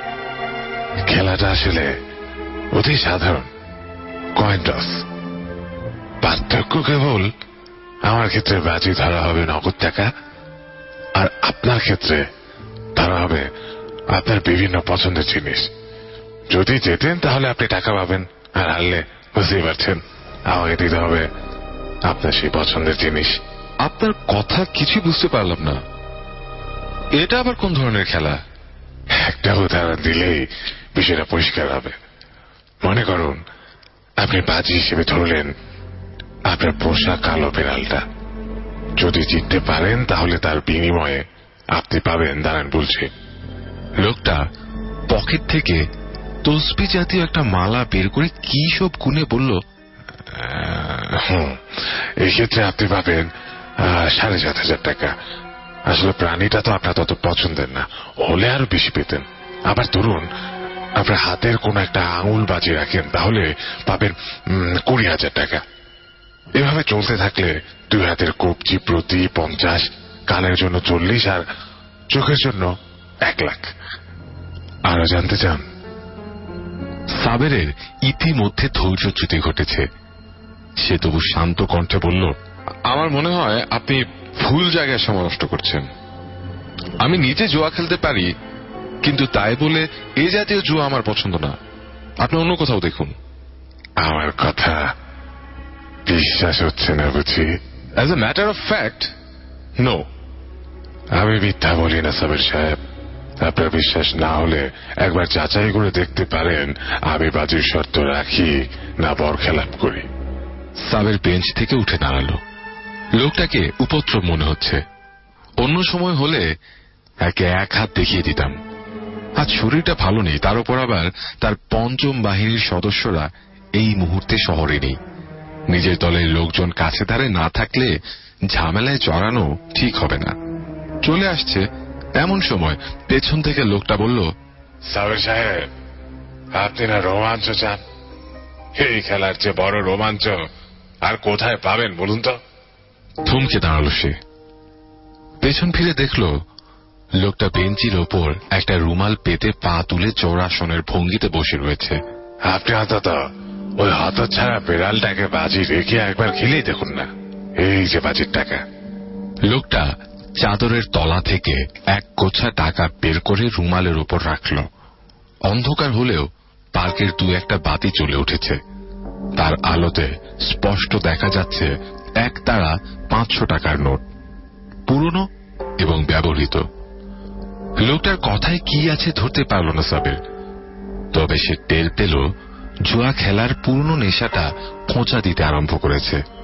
খেলাটা আসলে অতি সাধারণ, কয়েন টস। পার্থক্য কেবল আমার ক্ষেত্রে বাজি ধরা হবে নগদ টাকা, আর আপনার ক্ষেত্রে ধরা হবে আপনার বিভিন্ন পছন্দের জিনিস। যদি জেতেন তাহলে আপনি টাকা পাবেন, আর হারলে বুঝতেই পারছেন আমাকে দিতে হবে আপনার সেই পছন্দের জিনিস। আপনার কথা কিছু বুঝতে পারলাম না, এটা আবার কোন ধরনের খেলা? একটা উদাহরণ দিলেই বিষয়টা পরিষ্কার হবে। মনে করুন আপনি বাজি হিসেবে ধরলেন আপনার পোষা কালো বিড়ালটা। যদি জিততে পারেন তাহলে তার বিনিময়ে আপনি পাবেন, দাঁড়ান বলছি। লোকটা পকেট থেকে তসবি জাতীয় একটা মালা বের করে কি সব গুনে বলল, হুম এক্ষেত্রে আপনি পাবেন সাড়ে সাত হাজার টাকা। আসলে প্রাণীটা তো আপনার তত পছন্দের না, হলে আরো বেশি পেতেন। আবার ধরুন আপনার হাতের কোন একটা আঙুল বাজি রাখেন, তাহলে পাবেন কুড়ি হাজার টাকা। এভাবে চলতে থাকলে দুই হাতের কবজি প্রতি পঞ্চাশ, কানের জন্য চল্লিশ, আর চোখের জন্য এক লাখ। আরো জানতে চান? সাবেরের ইতিমধ্যে ধৈর্যচ্যুতি ঘটেছে। সে তবু শান্ত কণ্ঠে বলল, আমার মনে হয় আপনি ভুল জায়গায় সময় নষ্ট করছেন। আমি নিজে জুয়া খেলতে পারি, কিন্তু তাই বলে এ জাতীয় জুয়া আমার পছন্দ না। আপনি অন্য কোথাও দেখুন। আমার কথা বিশ্বাস হচ্ছে না বুঝি? As a matter of fact, no. আমি মিথ্যা বলি না সাবের সাহেব। আপনার বিশ্বাস না হলে একবার যাচাই করে দেখতে পারেন আমি বাজির শর্ত রাখি না বরখেলাপ করি। সাবের বেঞ্চ থেকে উঠে দাঁড়ালো। লোকটাকে উপদ্রব মনে হচ্ছে। অন্য সময় হলে একে এক হাত দেখিয়ে দিতাম। আজ শরীরটা ভালো নেই, তার উপর আবার তার পঞ্চম বাহিনীর সদস্যরা এই মুহূর্তে শহরে নেই। নিজের দলের লোকজন কাছে ধারে না থাকলে ঝামেলায় জড়ানো ঠিক হবে না। চলে আসছে এমন সময় পেছন থেকে লোকটা বলল, সাবের সাহেব আপনি না রোমাঞ্চ চান? এই খেলার চেয়ে বড় রোমাঞ্চ আর কোথায় পাবেন বলুন তো? থমকে দাঁড়ালো সে। পেছন ফিরে দেখল লোকটা বেঞ্চির ওপর একটা রুমাল পেতে পা তুলে চৌরাসনের ভঙ্গিতে বসে রয়েছে। আপনি অন্তত ওই হতচ্ছাড়া বিড়ালটাকে বাজি রেখে একবার খেলেই দেখুন না। এই যে বাজির টাকা। লোকটা চাদরের তলা থেকে এক গোছা টাকা বের করে রুমালের উপর রাখল। অন্ধকার হলেও পার্কের দু একটা বাতি জ্বলে উঠেছে। তার আলোতে স্পষ্ট দেখা যাচ্ছে এক তারা পাঁচশো টাকার নোট, পুরনো এবং ব্যবহৃত। লোকটার কথায় কি আছে ধরতে পারল না সাবের। তবে সে টের পেল জুয়া খেলার পূর্ণ নেশাটা খোঁচা দিতে আরম্ভ করেছে।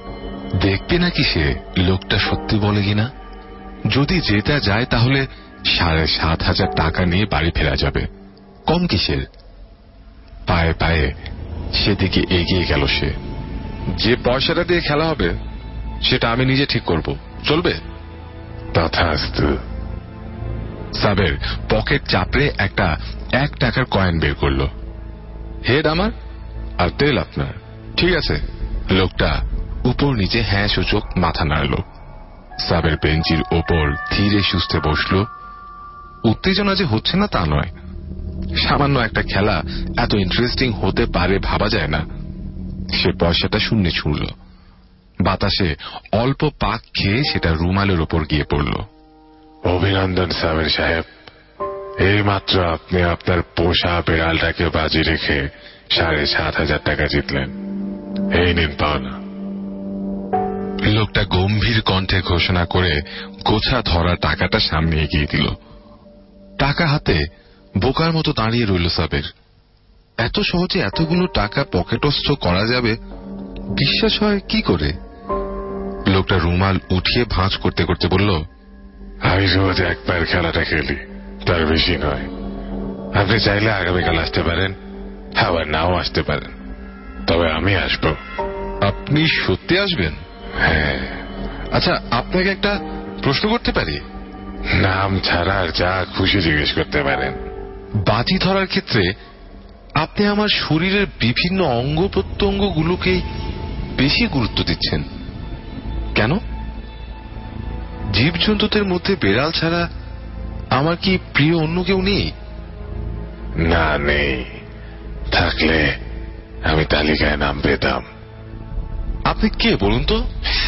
দেখবে নাকি সে লোকটা সত্যি বলে কিনা। যদি যেটা যায় তাহলে সাড়ে সাত হাজার টাকা নিয়ে বাড়ি ফেরা যাবে, কম কিসের। পায়ে পায়ে সেদিকে এগিয়ে গেল সে। যে পয়সাটা দিয়ে খেলা হবে সেটা আমি নিজে ঠিক করব, চলবে? তথাস্তু। সাবের পকেট চাপড়ে একটা এক টাকার কয়েন বের করলো। হেড আমার আর তেল আপনার, ঠিক আছে? লোকটা উপর নিচে হ্যাঁ সূচক মাথা নাড়ল। সাবের বেঞ্চির ওপর ধীরে সুস্থে বসল। উত্তেজনা যে হচ্ছে না তা নয়, সামান্য একটা খেলা এত ইন্টারেস্টিং হতে পারে ভাবা যায় না। সে পয়সাটা শূন্যে ছুঁড়ল। বাতাসে অল্প পাক খেয়ে সেটা রুমালের ওপর গিয়ে পড়ল। অভিনন্দন সাবের সাহেব, এই মাত্র আপনি আপনার পোষা বেড়ালটাকে বাজি রেখে সাড়ে সাত হাজার টাকা জিতলেন। এই নিন পাওনা। লোকটা গম্ভীর কণ্ঠে ঘোষণা করে গোছা ধরা টাকাটা সামনে এগিয়ে দিল। টাকা হাতে বোকার মতো দাঁড়িয়ে রইল সাবের। এত সহজে এতগুলো টাকা পকেটস্থ করা যাবে বিশ্বাস হয় কি করে? লোকটা রুমাল উঠিয়ে ভাঁজ করতে করতে বলল, আমি রোজ একবার খেলাটা খেলি, তার বেশি নয়। আপনি চাইলে আগামীকাল আসতে পারেন, আবার নাও আসতে পারেন, তবে আমি আসব। আপনি সত্যি আসবেন? হ্যাঁ। আচ্ছা, আপনাকে একটা প্রশ্ন করতে পারি? নাম ছাড়া আর যা খুশি জিজ্ঞেস করতে পারেন। বাজি ধরার ক্ষেত্রে আপনি আমার শরীরের বিভিন্ন অঙ্গ প্রত্যঙ্গগুলোকে বেশি গুরুত্ব দিচ্ছেন কেন? জীবজন্তুদের মধ্যে বেড়াল ছাড়া আমার কি প্রিয় অন্য কেউ নেই? না, নেই। থাকলে আমি তালিকায় নাম পেতাম। আপনি কে বলুন তো?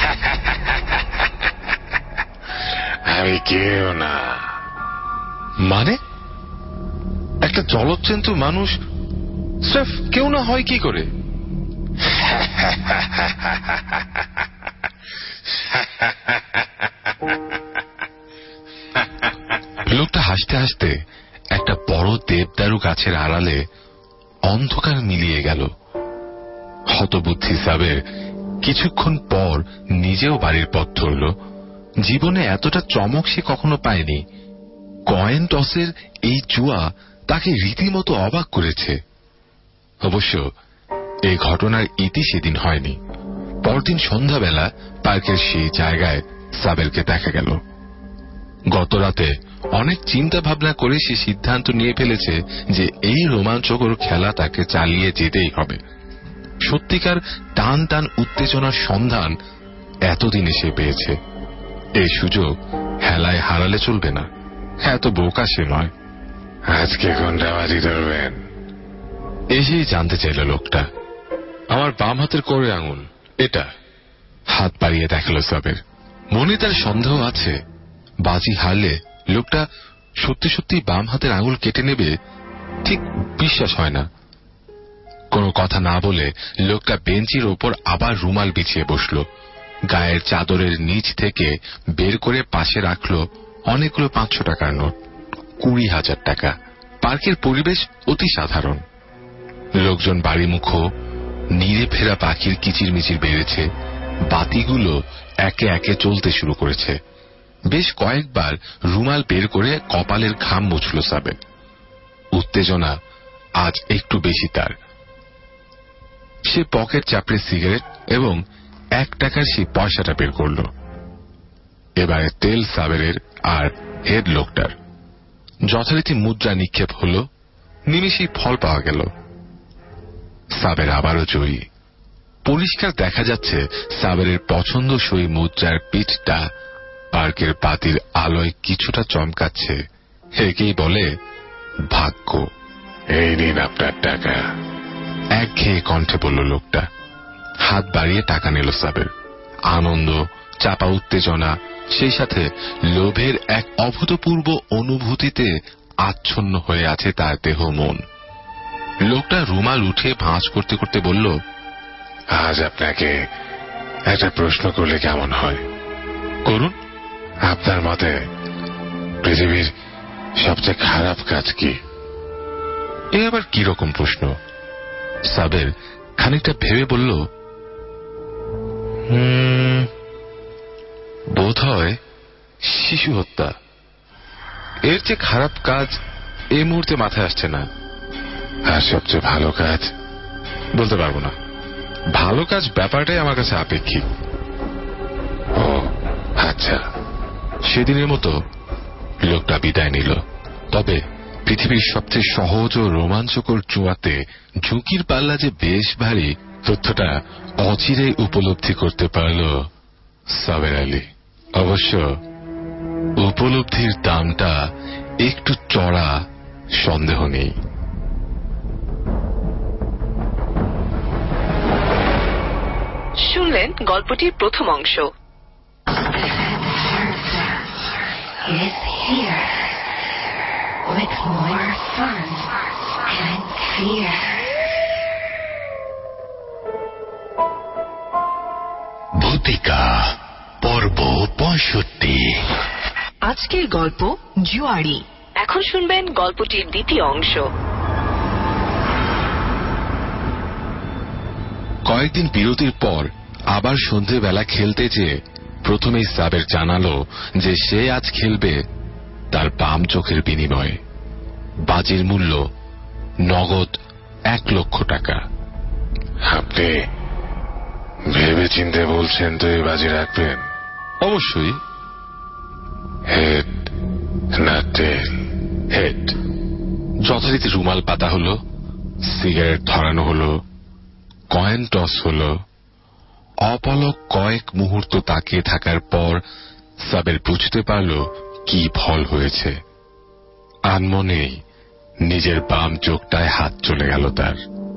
আমি কেউ না। মানে একটা জলচ্জন্তু মানুষ স্রেফ কেউ না হয় কি করে? লোকটা হাসতে হাসতে একটা বড় দেবদারু গাছের আড়ালে অন্ধকার মিলিয়ে গেল। হতবুদ্ধি সাবের কিছুক্ষণ পর নিজেও বাড়ির পথ ধরল। জীবনে এতটা চমক সে কখনো পায়নি। কয়েন টসের এই জুয়া তাকে রীতিমতো অবাক করেছে। অবশ্য এই ঘটনার ইতি সেদিন হয়নি। পরদিন সন্ধ্যাবেলা পার্কের সেই জায়গায় সাবেরকে দেখা গেল। গতরাতে অনেক চিন্তা ভাবনা করে সে সিদ্ধান্ত নিয়ে ফেলেছে যে এই রোমাঞ্চকর খেলা তাকে চালিয়ে যেতেই হবে। সত্যিকার টান টান উত্তেজনার সন্ধান এতদিনে সে পেয়েছে। এই সুযোগ হেলায় হারালে চলবে না। এত বোকা সে নয়। আজকে কোনটা বাজি ধরবেন? এসেই জানতে চাইল লোকটা। আমার বাম হাতের কোড়ে আঙুল এটা। হাত বাড়িয়ে দেখাল সাবের। মনে তার সন্দেহ আছে বাজি হারলে লোকটা সত্যি সত্যি বাম হাতের আঙুল কেটে নেবে, ঠিক বিশ্বাস হয় না। কোনো কথা না বলে লোকটা বেঞ্চির ওপর আবার রুমাল বিছিয়ে বসল। গায়ের চাদরের নিচ থেকে বের করে পাশে রাখল অনেকগুলো পাঁচশো টাকার নোট। কুড়ি হাজার টাকা। পার্কের পরিবেশ অতি সাধারণ। লোকজন বাড়িমুখো, নিরে ফেরা পাখির কিচিরমিচির বেড়েছে। বাতিগুলো একে একে চলতে শুরু করেছে। বেশ কয়েকবার রুমাল বের করে কপালের ঘাম মুছল সাবের। উত্তেজনা আজ একটু বেশি তার। সে পকেট চাপড়ে সিগারেট এবং এক টাকার সেই পয়সাটা বের করল। এবারে তেল সাবেরের আর হেড লোকটার। যথারীতি মুদ্রা নিক্ষেপ হল। নিমেষেই ফল পাওয়া গেল। সাবের আবারও জয়ী। পরিষ্কার দেখা যাচ্ছে সাবেরের পছন্দসই মুদ্রার পিঠটা পার্কের বাতির আলোয় কিছুটা চমকাচ্ছে। একেই বলে ভাগ্য। এই নিন আপনার টাকা, একঘেয়ে কণ্ঠে বলল লোকটা। হাত বাড়িয়ে টাকা নিল সাবের। আনন্দ, চাপা উত্তেজনা, সেই সাথে লোভের এক অভূতপূর্ব অনুভূতিতে আচ্ছন্ন হয়ে আছে তার দেহ মন। লোকটা রুমাল উঠে ভাঁজ করতে করতে বলল, আজ আপনাকে একটা প্রশ্ন করলে কেমন হয়? করুন। আপনার মতে পৃথিবীর সবচেয়ে খারাপ কাজ কি? এ আবার কি রকম প্রশ্ন? সাবের খানিকটা ভেবে বলল, হুম শিশু হত্যা, এর চেয়ে খারাপ কাজ এই মুহূর্তে মাথায় আসছে না। আর সবচেয়ে ভালো কাজ বলতে পারবো না, ভালো কাজ ব্যাপারটাই আমার কাছে আপেক্ষিক। ও আচ্ছা, সেদিনের মতো লোকটা বিদায় নিল। তবে পৃথিবীর সবচেয়ে সহজ ও রোমাঞ্চকর জুয়াতে ঝুঁকির পাল্লা যে বেশ ভারী, তথ্যটা অচিরেই উপলব্ধি করতে পারল সাবের আলী। অবশ্য উপলব্ধির দামটা একটু চড়া, সন্দেহ নেই। শুনলেন গল্পটির প্রথম অংশ। Is here with more fun and fear. ভূতিকা পর্ব পঁয়ষট্টি। আজকের গল্প জুয়ারি। এখন শুনবেন গল্পটির দ্বিতীয় অংশ। কয়েকদিন বিরতির পর আবার সন্ধেবেলা খেলতে যেয়ে প্রথমেই সাবের জানালো যে সে আজ খেলবে তার বাম চোখের বিনিময়ে। বাজির মূল্য নগদ এক লক্ষ টাকা। আপনি ভেবে চিন্তে বলছেন তো এই বাজি রাখবেন? অবশ্যই। হেড না টেল? হেড। যথারীতি রুমাল পাতা হলো, সিগারেট ধরানো হলো, কয়েন টস হলো। অপলক কয়েক মুহূর্ত তাকিয়ে থাকার পর সাবের বুঝতে পারল কি ফল হয়েছে। আনমনেই নিজের বাম চোখটায় হাত চলে গেল তার।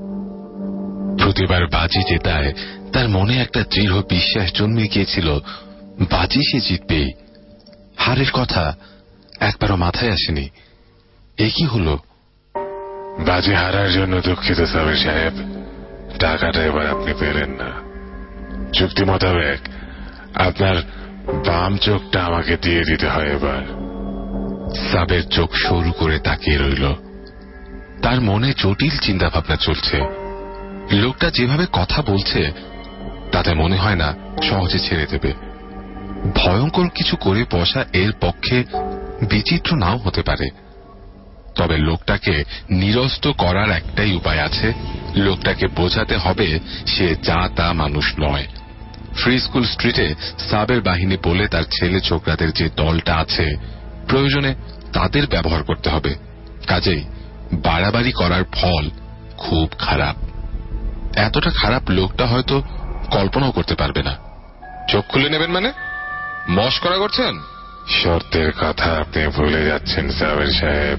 প্রতিবার বাজি জেতায় তার মনে একটা দৃঢ় বিশ্বাস জন্মে গিয়েছিল বাজি সে জিতবেই। হারের কথা একবারও মাথায় আসেনি। এ কি হলো? বাজি হারার জন্য দুঃখিত সাবের সাহেব, টাকাটা এবার আপনি পেলেন না। চুক্তি মোতাবেক আপনার বাম চোখটা আমাকে দিয়ে দিতে হয় এবার। সাবের চোখ সরু করে তাকিয়ে রইল। তার মনে জটিল চিন্তা ভাবনা চলছে। লোকটা যেভাবে কথা বলছে তাতে মনে হয় না সহজে ছেড়ে দেবে। ভয়ঙ্কর কিছু করে বসা এর পক্ষে বিচিত্র নাও হতে পারে। তবে লোকটাকে নিরস্ত করার একটাই উপায় আছে। লোকটাকে বোঝাতে হবে সে যা তা মানুষ নয়। ফ্রি স্কুল স্ট্রিটে সাবের বাহিনী বলে তার ছেলে ছোকরাদের যে দলটা আছে, প্রয়োজনে তাদের ব্যবহার করতে হবে। কাজেই বাড়াবাড়ি করার ফল খুব খারাপ। এতটা খারাপ লোকটা হয়তো কল্পনাও করতে পারবে না। চোখ খুলে নেবেন মানে মস্করা করছেন? শর্তের কথা আপনি ভুলে যাচ্ছেন সাবের সাহেব।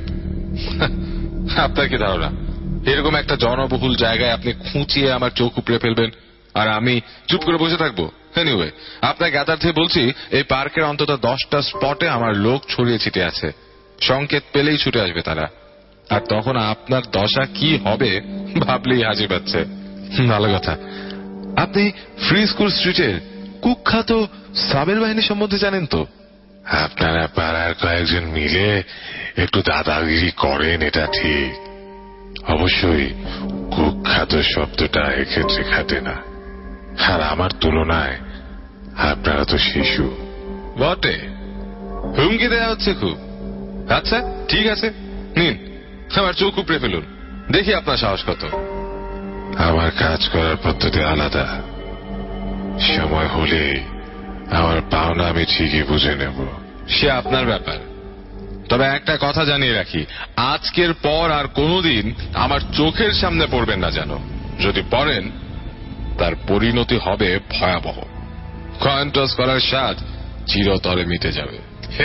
আপনার কি ধারণা এরকম একটা জনবহুল জায়গায় আপনি খুঁচিয়ে আমার চোখ উপড়ে ফেলবেন আর আমি চুপ করে বসে থাকবো? এনিওয়ে, আপনার জ্ঞাতার্থে বলছি, এই পার্কের অন্তত দশটা স্পটে আমার লোক ছড়িয়ে ছিটে আছে। সংকেত পেলেই ছুটে আসবে তারা। আর তখন আপনার দশা কি হবে ভাবলেই হাসি পাচ্ছে। ভালো কথা, আপনি ফ্রি স্কুল স্ট্রিটের কুখ্যাত সাবের বাহিনী সম্বন্ধে জানেন তো? আপনারা পাড়ার কয়েকজন মিলে একটু দাদাগিরি করেন, এটা ঠিক। অবশ্যই কুখ্যাত শব্দটা এক্ষেত্রে খাটে না। আর আমার তুলনায় আপনারা তো শিশু বটে। হুমকি দেওয়া হচ্ছে খুব। আচ্ছা ঠিক আছে, নিন আমার চোখ উপড়ে ফেলুন, দেখি আপনার সাহস কত। আমার কাজ করার পদ্ধতি আলাদা। সময় হলে আমার পাওনা আমি ঠিকই বুঝে নেব। সে আপনার ব্যাপার। তবে একটা কথা জানিয়ে রাখি, আজকের পর আর কোনোদিন আমার চোখের সামনে পড়বেন না যেন। যদি পড়েন তার পরিণতি হবে ভয়াবহ। কয়েন টস করার স্বাদ চিরতরে মিটে যাবে।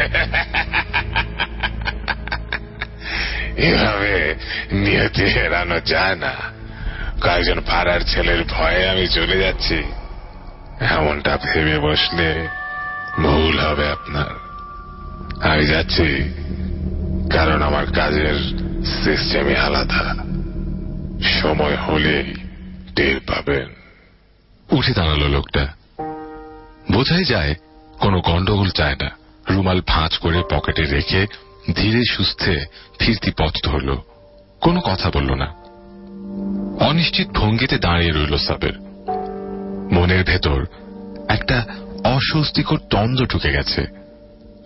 এভাবে নিয়তি এড়ানো যায় না। কয়েকজন পাড়ার ছেলের ভয়ে আমি চলে যাচ্ছি, এমনটা ভেবে বসলে ভুল হবে আপনার। আমি যাচ্ছি কারণ আমার কাজের সিস্টেমই আলাদা। সময় হলে টের পাবেন। উঠে দাঁড়ালো লোকটা। বোঝাই যায় কোনো গন্ডগোল চায় না। রুমাল ভাঁজ করে পকেটে রেখে ধীরে সুস্থে ফিরতি পথ ধরল। কোনো কথা বলল না। অনিশ্চিত ভঙ্গিতে দাঁড়িয়ে রইল সাবের। মনের ভেতর একটা অস্বস্তিকর দ্বন্দ্ব ঢুকে গেছে।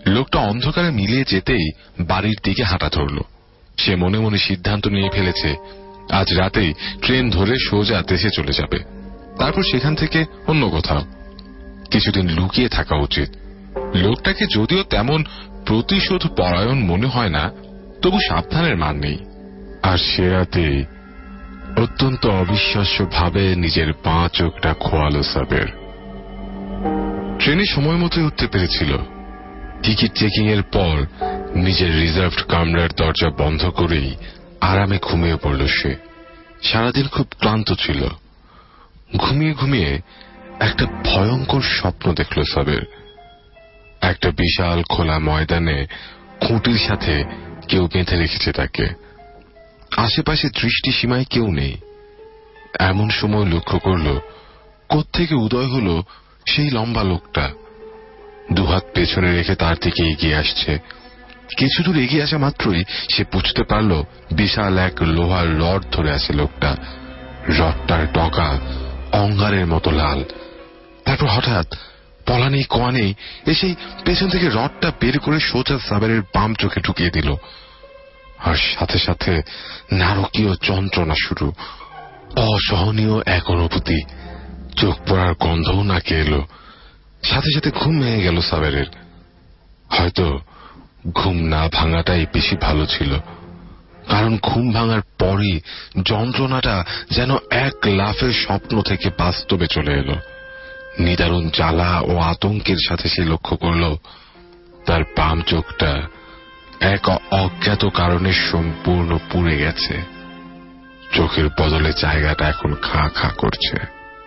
লোকটা অন্ধকারে মিলিয়ে যেতেই বাড়ির দিকে হাঁটা ধরল। সে মনে মনে সিদ্ধান্ত নিয়ে ফেলেছে আজ রাতেই ট্রেন ধরে সোজা দেশে চলে যাবে, তারপর সেখান থেকে অন্য কোথাও কিছুদিন লুকিয়ে থাকা উচিত। লোকটাকে যদিও তেমন প্রতিশোধ পরায়ণ মনে হয় না, তবু সাবধানের মান নেই। আর সে রাতে অত্যন্ত অবিশ্বাস্য ভাবে নিজের পা চোখটা খোয়ালো সাবের। ট্রেনে সময় মতো উঠতে পেরেছিল। টিকিট চেকিং এর পর নিজের রিজার্ভড কামরার দরজা বন্ধ করেই আরামে ঘুমিয়ে পড়ল সে। সারাদিন খুব ক্লান্ত ছিল। ঘুমিয়ে ঘুমিয়ে একটা ভয়ঙ্কর স্বপ্ন দেখল সাবের। একটা বিশাল খোলা ময়দানে খুঁটির সাথে কেউ বেঁধে রেখেছে তাকে। আশেপাশে দৃষ্টি সীমায় কেউ নেই। এমন সময় লক্ষ্য করল কোত্থেকে উদয় হল সেই লম্বা লোকটা। দুহাত পেছনে রেখে তার দিকে এগিয়ে আসছে। কিছু দূর এগিয়ে আসা মাত্রই সে বুঝতে পারল বিশাল এক লোহার রড ধরে আছে লোকটা। রডটার ডগা অঙ্গারের মতো লাল। তারপর হঠাৎ পলা নেই কোয়া নেই এসেই পেছন থেকে রডটা বের করে সোজা সাবেরের বাম চোখে ঢুকিয়ে দিল। আর সাথে সাথে নারকীয় যন্ত্রণা শুরু। অসহনীয় এক অনুভূতি। চোখ পড়ার গন্ধও নাকে এলো। সাথে সাথে ঘুম ভেঙে গেল সাবেরের। হয়তো ঘুম না ভাঙাটাই বেশি ভালো ছিল, কারণ ঘুম ভাঙার পরই যন্ত্রণাটা যেন এক লাফের স্বপ্ন থেকে বাস্তবে চলে এলো। নিদারুণ জ্বালা ও আতঙ্কের সাথে সে লক্ষ্য করল তার বাম চোখটা এক অজ্ঞাত কারণে সম্পূর্ণ পুড়ে গেছে। চোখের বদলে জায়গাটা এখন খা খা করছে।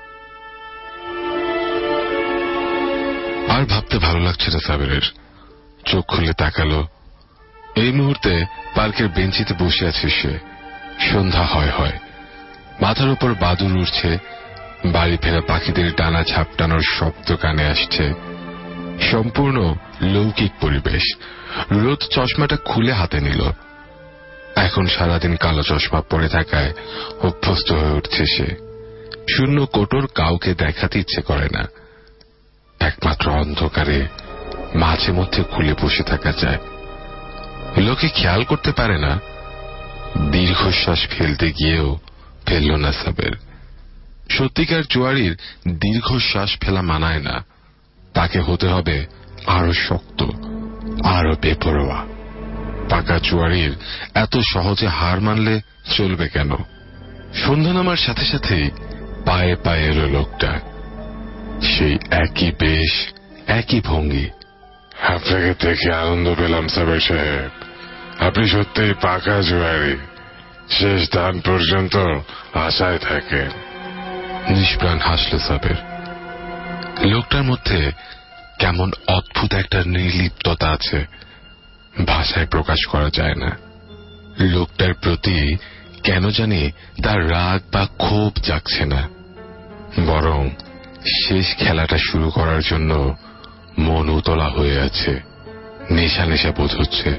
আর ভাবতে ভালো লাগছে না সাবেরের। চোখ খুলে তাকালো। এই মুহূর্তে পার্কের বেঞ্চিতে বসে আছে সে। সন্ধ্যা হয় হয়। মাথার উপর বাদুড় উড়ছে। বাড়ি ফেরা পাখিদের ডানা ঝাপটানোর শব্দ কানে আসছে। সম্পূর্ণ লৌকিক পরিবেশ। রোদ চশমাটা খুলে হাতে নিল। এখন সারাদিন কালো চশমা পরে থাকায় অভ্যস্ত হয়ে উঠছে সে। শূন্য কোটর কাউকে দেখাতে ইচ্ছে করে না। একমাত্র অন্ধকারে মাঝে মধ্যে খুলে বসে থাকা যায়। লোকে খেয়াল করতে পারে না। দীর্ঘশ্বাস ফেলতে গিয়েও ফেলল না সাবের। সত্যিকার জুয়ারির দীর্ঘশ্বাস ফেলা মানায় না। তাকে হতে হবে আরো শক্ত, আরো বেপরোয়া। পাকা জুয়ারির এত সহজে হার মানলে চলবে কেন? সন্ধ্যা নামার সাথে সাথেই পায়ে পায়ে এলো লোকটা। সেই একই বেশ, একই ভঙ্গি। আপনাকে দেখে আনন্দ পেলাম সাবের সাহেব। আপনি সত্যিই পাকা জুয়ারি। শেষ দান পর্যন্ত আশায় থাকেন। নিষ্প্রাণ হাসল সাবের। লোকটার মধ্যে কেমন অদ্ভুত একটা নির্লিপ্ততা আছে, ভাষায় প্রকাশ করা যায় না। লোকটার প্রতি কেন জানি তার রাগ বা ক্ষোভ জাগছে না, বরং শেষ খেলাটা শুরু করার জন্য মন উতলা হয়ে আছে। নেশা নেশা বোধ হচ্ছে।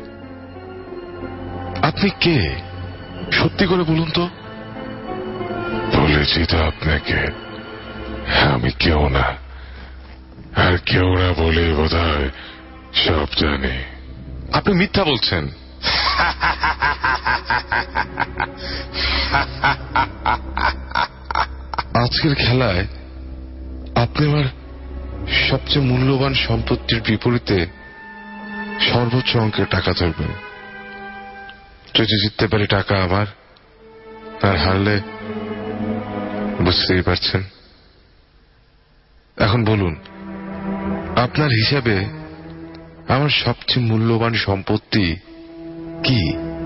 আপনি কে? সত্যি করে বলুন তো। বলেছি তো আপনাকে, আমি কেউ না। আর কেউ না বলে বোধহয় সব জানে। আপনি মিথ্যা বলছেন। আজকের খেলায় আপনি আমার সবচেয়ে মূল্যবান সম্পত্তির বিপরীতে সর্বোচ্চ অঙ্কের টাকা ধরবেন। যদি জিততে পারি টাকা আমার, আর হারলে বুঝতেই পারছেন। এখন বলুন, আপনার হিসাবে আমার সবচেয়ে মূল্যবান সম্পত্তি কি?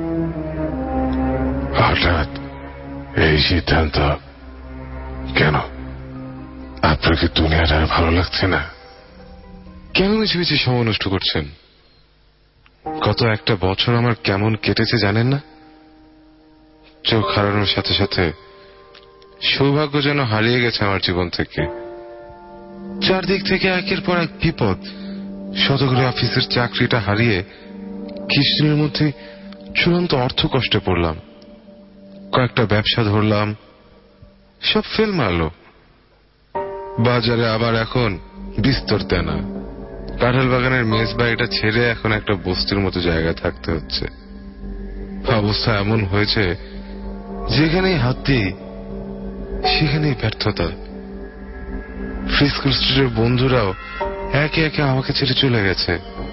হঠাৎ এই সিদ্ধান্ত কেন? আপনার কি দুনিয়াটা আর ভালো লাগছে না? কেন মিছে মিছে সময় নষ্ট করছেন? গত একটা বছর আমার কেমন কেটেছে জানেন না? চোখ হারানোর সাথে সাথে সৌভাগ্য যেন হারিয়ে গেছে আমার জীবন থেকে। চারদিক থেকে একের পর এক বিপদ। শতকরে অফিসের চাকরিটা হারিয়ে কিছুদিনের মধ্যে চূড়ান্ত অর্থ কষ্টে পড়লাম। কয়েকটা ব্যবসা ধরলাম, সব ফেল মারল। বাজারে আবার এখন বিস্তর দেনা, কাঁঠাল বাগানের মেজ বাড়িটা ছেড়ে এখন একটা বস্তির মতো জায়গায় থাকতে হচ্ছে। অবস্থা এমন হয়েছে যেখানেই হাত দিই সেখানেই ব্যর্থতা। ফ্রি স্কুল স্ট্রিটের বন্ধুরাও একে একে আমাকে ছেড়ে চলে গেছে।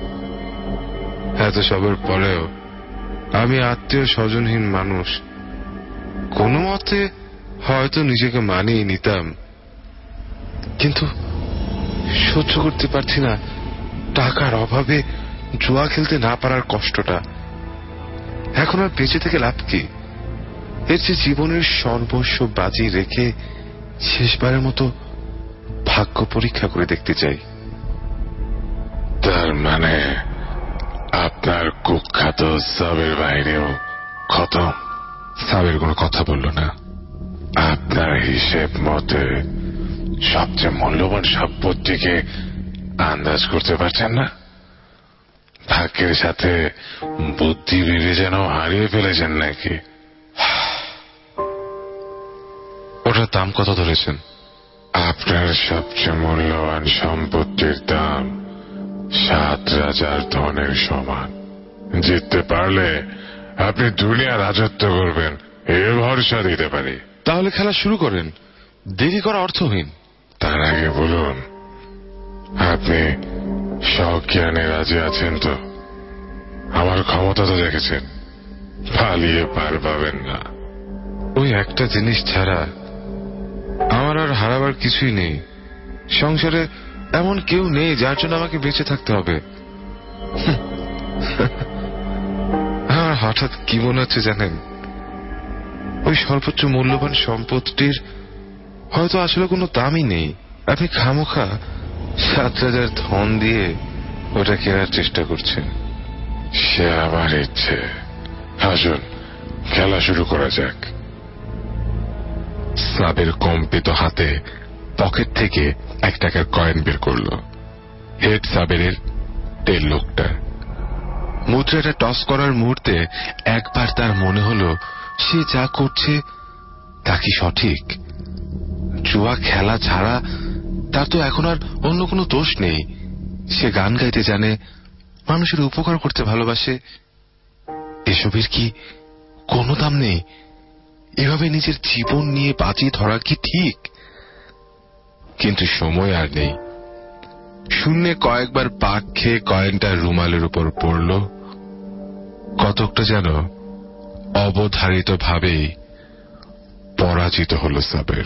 এত সবের পরেও আমি আত্মীয় স্বজনহীন মানুষ। কোনো মতে হয়তো নিজেকে মানিয়ে নিতাম, কিন্তু সহ্য করতে পারছি না টাকার অভাবে জুয়া খেলতে না পারার কষ্টটা। এখন আর বেঁচে থেকে লাভ কি? এর যে জীবনের সর্বস্ব বাজি রেখে শেষবারের মতো ভাগ্য পরীক্ষা করে দেখতে চাই। তার মানে আপনার কুখ্যাত সাবের বাইরেও খতম? সাবের কোনো কথা বলল না। আপনার হিসেব মতে সবচেয়ে মূল্যবান সম্পত্তিকে আন্দাজ করতে পারছেন না? ভাগ্যের সাথে বুদ্ধি বেড়ে যেন হারিয়ে ফেলেছেন নাকি? ওটার দাম কত ধরেছেন? আপনার সবচেয়ে মূল্যবান সম্পত্তির দাম সাত রাজার ধনের সমান। জিততে পারলে আপনি দুনিয়া রাজত্ব করবেন এ ভরসা দিতে পারি। তাহলে খেলা শুরু করেন, দেরি করা অর্থহীন। তার আগে বলুন, আপনি সজ্ঞানে রাজি আছেন তো? আমার ক্ষমতা তো দেখেছেন, পালিয়ে পার পাবেন না। ওই একটা জিনিস ছাড়া আমার আর হারাবার কিছুই নেই। সংসারে এমন কেউ নেই যার জন্য আমাকে বেঁচে থাকতে হবে। আমার হঠাৎ কি মনে হচ্ছে জানেন, ওই সর্বোচ্চ মূল্যবান সম্পত্তির হয়তো আসলে কোনো দামই নেই। আপনি খামোখা সাত হাজার ধন দিয়ে ওটা কেনার চেষ্টা করছেন। সে আমার ইচ্ছে। আসুন খেলা শুরু করা যাক। সাবের কম্পিত হাতে পকেট থেকে এক টাকার কয়েন বের করল। হেড সাবেরের তেল লোকটা মুদ্রাটা টস করার মুহূর্তে একবার তার মনে হলো সে যা করছে তা কি সঠিক? জুয়া খেলা ছাড়া তার তো এখন আর অন্য কোনো দোষ নেই। সে গান গাইতে জানে, মানুষের উপকার করতে ভালোবাসে। এসবের কি কোনো দাম নেই? এভাবে নিজের জীবন নিয়ে বাজিয়ে ধরা কি ঠিক? কিন্তু সময় আর নেই। শূন্যে কয়েকবার পাক খেয়ে কয়েনটা রুমালের উপর পড়ল। কতকটা যেন অবধারিত ভাবেই পরাজিত হল সাবের।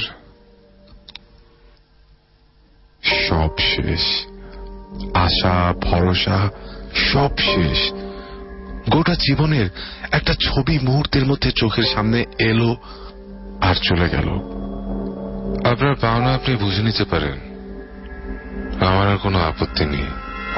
সব শেষ, আশা ভরসা সব শেষ। গোটা জীবনের একটা ছবি মুহূর্তের মধ্যে চোখের সামনে এলো আর চলে গেল। আপনার পাওনা আপনি বুঝে নিতে পারেন, আমার আর কোনো আপত্তি নেই।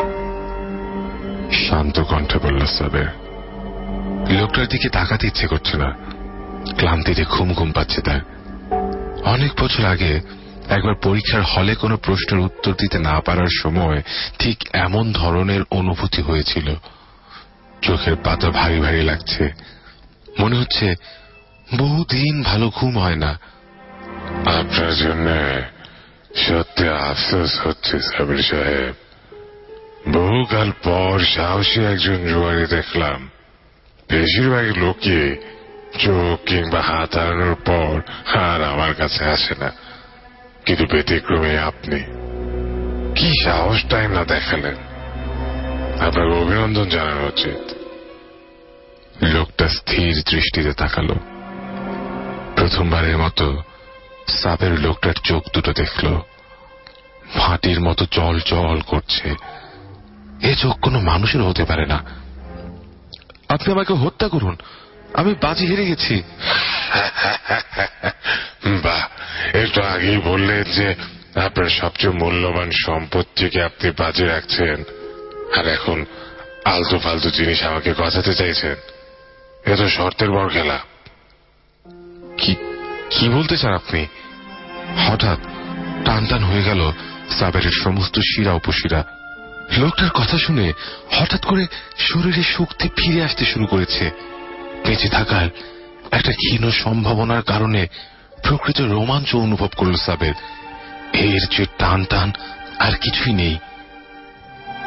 শান্ত কণ্ঠে বলল সাবের। লোকটার দিকে তাকাতে ইচ্ছে করছে না, ক্লান্তিতে ঘুম ঘুম পাচ্ছে তার। অনেক বছর আগে একবার পরীক্ষার হলে কোনো প্রশ্নের উত্তর দিতে না পারার সময় ঠিক এমন ধরনের অনুভূতি হয়েছিল। চোখের পাতা ভারী ভারী লাগছে, মনে হচ্ছে বহুদিন ভালো ঘুম হয় না। আপনার জন্য সত্যি আফসোস হচ্ছে সাবির সাহেব। বহুকাল পর সাহসী একজন জুয়ারি দেখলাম। বেশিরভাগ লোকে চোখ কিংবা হাত হারানোর পর আর আমার কাছে আসে না, কিন্তু ব্যতিক্রমে আপনি কি সাহস টাইম না দেখালেন। আপনাকে অভিনন্দন জানানো উচিত। লোকটা স্থির দৃষ্টিতে তাকালো। প্রথমবারের মতো সাবের লোকটার চোখ দুটো দেখল, মাটির মতো জল জল করছে। এ চোখ কোনো মানুষের হতে পারে না। আপনি আমাকে হত্যা করুন, আমি বাজি হেরে গেছি। বাহ, একটু আগেই বললেন যে আপনার সবচেয়ে মূল্যবান সম্পত্তিকে আপনি বাজি রাখছেন, আর এখন আলতু ফালতু জিনিস আমাকে গছাতে চাইছেন। এ তো শর্তের বড় খেলা। কি কি বলতে চান আপনি? হঠাৎ টান টান হয়ে গেল সাবেরের সমস্ত শিরা উপশিরা। লোকটার কথা শুনে হঠাৎ করে শরীরে শক্তি ফিরে আসতে শুরু করেছে। বেঁচে থাকার একটা ক্ষীণ সম্ভাবনার কারণে প্রকৃত রোমাঞ্চ অনুভব করল সাবের। এর যে টান টান আর কিছুই নেই।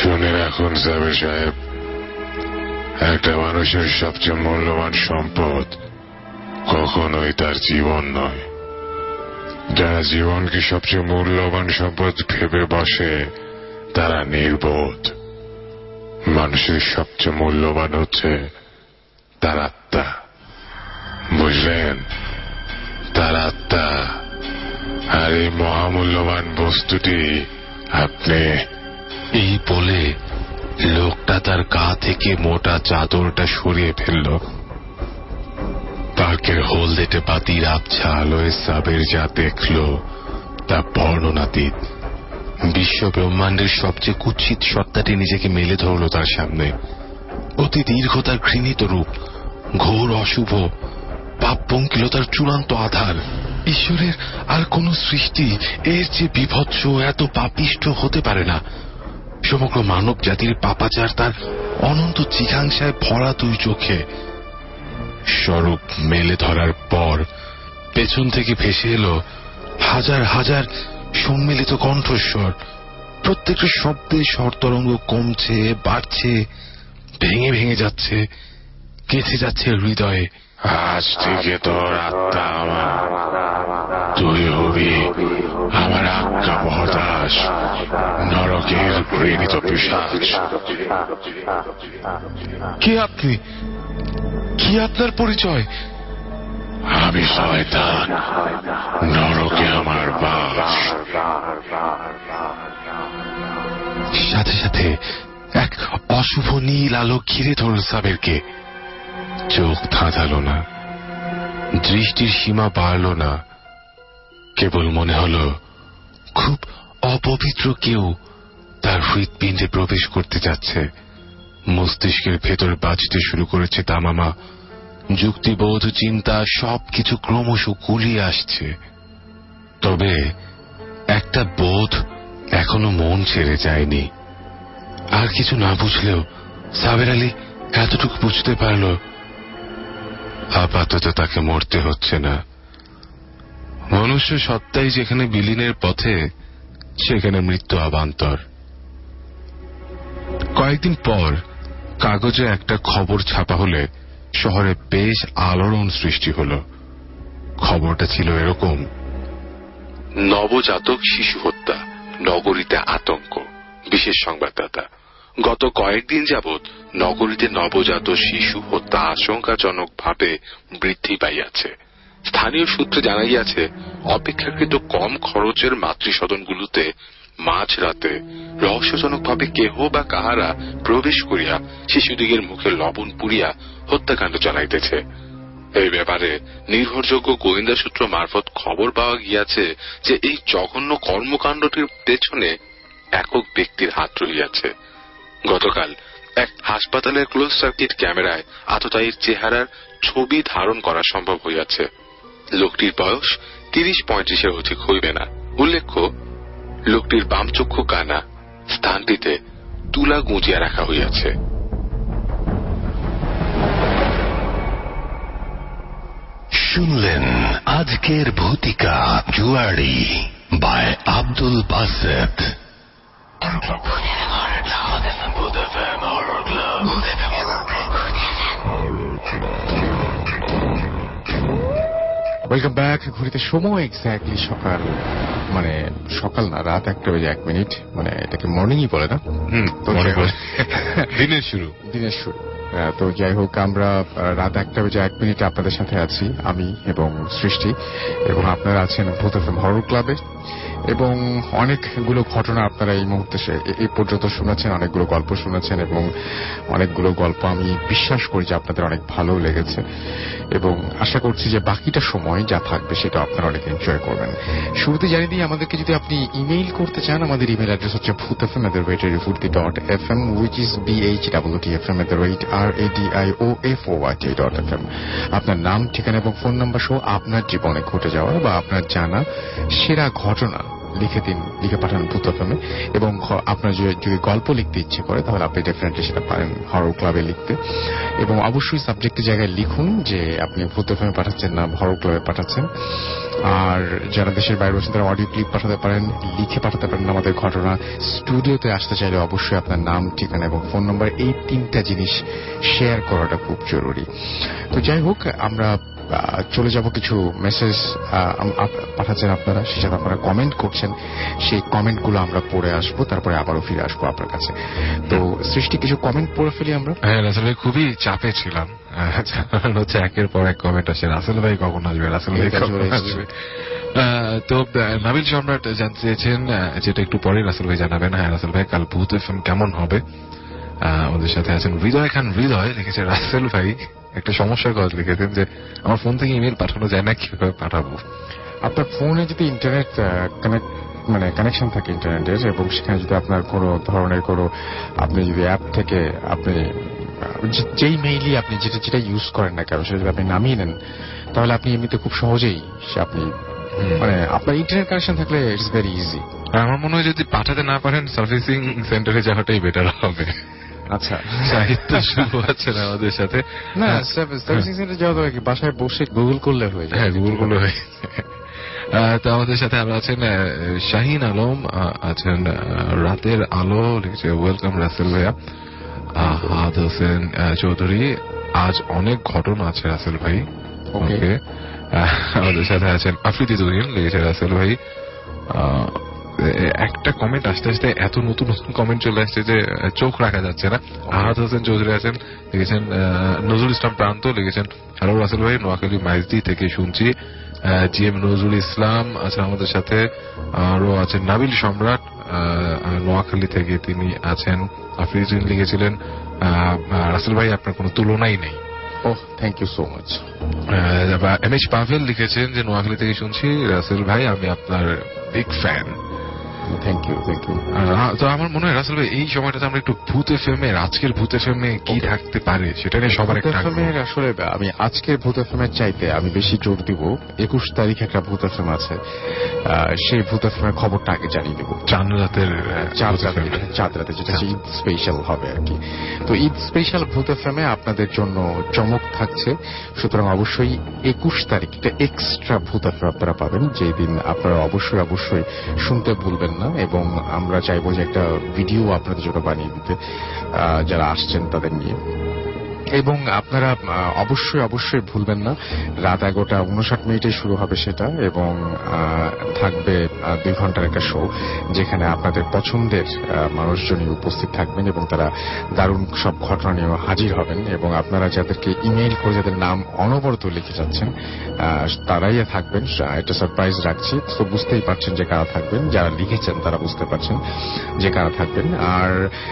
শুনে রাখুন সাবের সাহেব, একটা মানুষের সবচেয়ে মূল্যবান সম্পদ কখনোই তার জীবন নয়। যারা জীবনকে সবচেয়ে মূল্যবান সম্পদ ভেবে বসে তারা নির্বোধ। মানুষের সবচেয়ে মূল্যবান হচ্ছে তার আত্মা, বুঝলেন? তার আত্মা। আর এই মহামূল্যবান বস্তুটি আপনি। এই বলে লোকটা তার গা থেকে মোটা চাদরটা সরিয়ে ফেলল। পার্কের হলদেটে বাতির আবছা আলোয় সাবের যা দেখল তা বর্ণনাতীত। বিশ্ব ব্রহ্মাণ্ডের সবচেয়ে কুৎসিত সত্তাটি নিজেকে মেলে ধরল তার সামনে। অতি দীর্ঘ তার ঘৃণিত রূপ, ঘোর অশুভ, পাপ পঙ্কিলতার চূড়ান্ত আধার। ঈশ্বরের আর কোন সৃষ্টি এর যে বিভৎস, এত পাপিষ্ঠ হতে পারে না। সমগ্র মানব জাতির পাপাচার তার অনন্ত জিঘাংসায় ভরা দুই চোখে। স্বরূপ মেলে ধরার পর পেছন থেকে ভেসে এলো হাজার হাজার সম্মিলিত কণ্ঠস্বর। প্রত্যেকটা শব্দে স্বরতরঙ্গ কমছে, বাড়ছে, ভেঙে ভেঙে যাচ্ছে, গেঁথে যাচ্ছে হৃদয়ে। আজ থেকে তোর আত্মা আমার, তুই হবি আমার আজ্ঞা বহদাস, নরকের ঘৃণিত পিশাচ। কে আপনি? কি আপনার পরিচয়? আমি শয়তান, নরকে আমার বাস। সাথে সাথে এক অশুভ নীল আলো ঘিরে ধরল সাবেরকে। চোখ ধাঁধালো না, দৃষ্টির সীমা বাড়ল না, কেবল মনে হলো খুব অপবিত্র কেউ তার হৃৎপিণ্ডে প্রবেশ করতে যাচ্ছে। মস্তিষ্কের ভেতর বাজতে শুরু করেছে তামামা যুক্তিবোধ, চিন্তা, সবকিছু ক্রমশ গুলিয়ে আসছে। তবে একটা বোধ এখনো মন ছেড়ে যায়নি। আর কিছু না বুঝলেও সাবের আলী এতটুকু বুঝতে পারল, আপাতত তাকে মরতে হচ্ছে না। মনুষ্য সত্তাই যেখানে বিলীনের পথে, সেখানে মৃত্যু অবান্তর। কয়েকদিন পর কাগজে একটা খবর ছাপা হলে শহরে বেশ আলোড়ন সৃষ্টি হল। খবরটা ছিল এরকম: নবজাতক শিশু হত্যা, নগরীতে আতঙ্ক। বিশেষ সংবাদদাতা: গত কয়েকদিন যাবৎ নগরীতে নবজাত শিশু হত্যা আশঙ্কাজনকভাবে বৃদ্ধি পাইয়াছে। স্থানীয় সূত্রে জানা গিয়াছে, অপেক্ষাকৃত কম খরচের মাতৃসদনগুলোতে মাঝরাতে রহস্যজনকভাবে কেহ বা কাহারা প্রবেশ করিয়া শিশুদিগের মুখে লবণ পুড়িয়া হত্যাকাণ্ড চালাইতেছে। এই ব্যাপারে নির্ভরযোগ্য গোয়েন্দা সূত্র মারফত খবর পাওয়া গিয়াছে যে এই জঘন্য কর্মকাণ্ডটির পেছনে একক ব্যক্তির হাত রহিয়াছে। গতকাল এক হাসপাতালের ক্লোজ সার্কিট ক্যামেরায় আততায়ীর চেহারার ছবি ধারণ করা সম্ভব হইয়াছে। লোকটির বয়স তিরিশ পঁয়ত্রিশের অধিক হইবে না। উল্লেখ্য, লোকটির বামচক্ষু কানা, স্থানটিতে তুলা গুঁজিয়া রাখা হইয়াছে। শুনলেন আজকের ভূতিকা জুয়ারি by Abdul Baset. Welcome back. ঘড়িতে সময় এক্স্যাক্টলি সকাল, মানে সকাল না, রাত একটা বেজে এক মিনিট। মানে এটাকে মর্নিংই বলে না? হুম, দিনের শুরু দিনের শুরু। তো যাই হোক, আমরা রাত একটা বেজে এক মিনিটে আপনাদের সাথে আছি, আমি এবং সৃষ্টি, এবং আপনারা আছেন ভূত এফএম হরর ক্লাবে। এবং অনেকগুলো ঘটনা আপনারা এই মুহূর্তে এই পর্যন্ত শুনেছেন, অনেকগুলো গল্প শুনেছেন, এবং অনেকগুলো গল্প আমি বিশ্বাস করি যে আপনাদের অনেক ভালো লেগেছে, এবং আশা করছি যে বাকিটা সময় যা থাকবে সেটা আপনারা অনেক এনজয় করবেন। শুরুতে জানিয়ে দিই, আমাদেরকে যদি আপনি ইমেইল করতে চান, আমাদের ইমেইল অ্যাড্রেস হচ্ছে Bhoot FM at the rate রেডিওফুর্তি dot F M, which is B H W T F M at the rate R A D I O F O I T dot F M. আপনার নাম, ঠিকানা এবং ফোন নাম্বার সহ আপনার জীবনে ঘটে যাওয়া বা আপনার জানা সেরা ঘটনা লিখে দিন, লিখে পাঠান ভূত এফএমে। এবং আপনার যদি গল্প লিখতে ইচ্ছে করে তাহলে আপনি ডেফিনেটলি সেটা পারেন হরর ক্লাবে লিখতে। এবং অবশ্যই সাবজেক্টের জায়গায় লিখুন যে আপনি ভূত এফএমে পাঠাচ্ছেন না হরর ক্লাবে পাঠাচ্ছেন। আর যারা দেশের বাইরে আছেন তারা অডিও ক্লিপ পাঠাতে পারেন, লিখে পাঠাতে পারেন আমাদের ঘটনা। স্টুডিওতে আসতে চাইলে অবশ্যই আপনার নাম, ঠিকানা এবং ফোন নম্বর, এই তিনটা জিনিস শেয়ার করাটা খুব জরুরি। তো যাই হোক, আমরা চলে যাব কিছু মেসেজ পাঠাচ্ছেন আপনারা, সে সাথে আপনারা কমেন্ট করছেন, সেই কমেন্টগুলো আমরা পড়ে আসবো, তারপরে আবারও ফিরে আসবো আপনার কাছে। তো সৃষ্টি কিছু কমেন্ট পড়ে ফেলি আমরা। হ্যাঁ, আসলে খুবই চাপে ছিলাম, হচ্ছে একের পর এক কমেন্ট আসে, রাসেল ভাই কখন আসবে, রাসেল ভাই কখন আসবে। তো নাবিল সম্রাট জানতে চেয়েছেন, যেটা একটু পরে রাসেল ভাই জানাবেন। হ্যাঁ রাসেল ভাই, কাল ভূত এফএম কেমন হবে? আমাদের সাথে আছেন হৃদয় খান হৃদয়, লিখেছে রাসেল ভাই একটা সমস্যার কথা লিখেছেন যে আমার ফোন থেকে ইমেল পাঠানো যায় না, কিভাবে পাঠাবো? আপনার ফোনে যদি ইন্টারনেট কানেক্ট মানে কানেকশন থাকে ইন্টারনেটের, এবং সেখানে যদি আপনার কোনো ধরনের কোনো আপনি যদি অ্যাপ থেকে আপনি যেই মেইলই আপনি যেটা যেটা ইউজ করেন না কেন সেটা যদি আপনি নামিয়ে নেন, তাহলে আপনি এমনিতে খুব সহজেই সে আপনি মানে আপনার ইন্টারনেট কানেকশন থাকলে ইটস ভেরি ইজি। আমার মনে হয় যদি পাঠাতে না পারেন সার্ভিসিং সেন্টারে যাওয়াটাই বেটার হবে। আচ্ছা, সাহিত্য শুরু আছে না আমাদের সাথে? না, সার্ভিসিং সেন্টারে যাওয়া দরকার কি, বাসায় বসে গুগল করলে হয়ে যায়। হ্যাঁ, গুগল করলে হয়ে যায়। তো আমাদের সাথে আরো আছেন শাহিন আলম, আছেন রাতের আলো, লিখেছে ওয়েলকাম রাসেল ভাইয়া। আহাদ হোসেন চৌধুরী, আজ অনেক ঘটনা আছে রাসেল ভাই। ওকে। আমাদের সাথে আছেন আফ্রিদি জহির, লিখেছে রাসেল ভাই। একটা কমেন্ট আসতে আসতে এত নতুন নতুন কমেন্ট চলে আসছে যে চোখ রাখা যাচ্ছে না। আহাদ হোসেন চৌধুরী আছেন, লিখেছেন নজরুল ইসলাম প্রান্ত, লিখেছেন হ্যালো রাসেল ভাই, নোয়াখালী মাইজদি থেকে শুনছি। জি এম নজরুল ইসলাম আছেন আমাদের সাথে, আরো আছেন নাবিল সম্রাট নোয়াখালী থেকে, তিনি আছেন। আফ্রিদি লিখেছিলেন রাসেল ভাই আপনার কোনো তুলনাই নেই। Oh, thank you so much. M H Pavel লিখেছেন যে নোয়াখালী থেকে শুনছি রাসেল ভাই, আমি আপনার big fan. Thank you thank you. তো আমার মনে হয় রাসেল ভাই এই সময়টাতে আমরা একটু ভূত এফএমে, আজকের ভূত এফএমে কি থাকতে পারে সেটা নিয়ে সবার একটা এফএমের আসলে আমি আজকের ভূত এফএমের চাইতে আমি বেশি জোর দিব একুশ তারিখ একটা ভূত এফএম আছে, সেই ভূত এফএমের খবরটা আগে জানিয়ে দেবো। চাঁদ রাতের চাঁদ রাতে চাঁদ রাতে যেটা ঈদ স্পেশাল হবে আর কি। তো ঈদ স্পেশাল ভূত এফএমে আপনাদের জন্য চমক থাকছে, সুতরাং অবশ্যই একুশ তারিখ একটা এক্সট্রা ভূত এফএম আপনারা পাবেন, যেই দিন আপনারা অবশ্যই অবশ্যই শুনতে ভুলবেন না। এবং আমরা চাইবো যে একটা ভিডিও আপনাদের জন্য বানিয়ে দিতে যারা আসছেন তাদের নিয়ে। এবং আপনারা অবশ্যই অবশ্যই ভুলবেন না, রাত এগারোটা উনষাট মিনিটে শুরু হবে সেটা, এবং থাকবে দুই ঘন্টার একটা শো যেখানে আপনাদের পছন্দের মানুষজনই উপস্থিত থাকবেন এবং তারা দারুণ সব ঘটনা নিয়ে হাজির হবেন। এবং আপনারা যাদেরকে ইমেইল করে যাদের নাম অনবরত লিখে যাচ্ছেন তারাই থাকবেন, এটা সারপ্রাইজ রাখছি। তো বুঝতেই পারছেন যে কারা থাকবেন, যারা লিখেছেন তারা বুঝতে পারছেন যে কারা থাকবেন। আর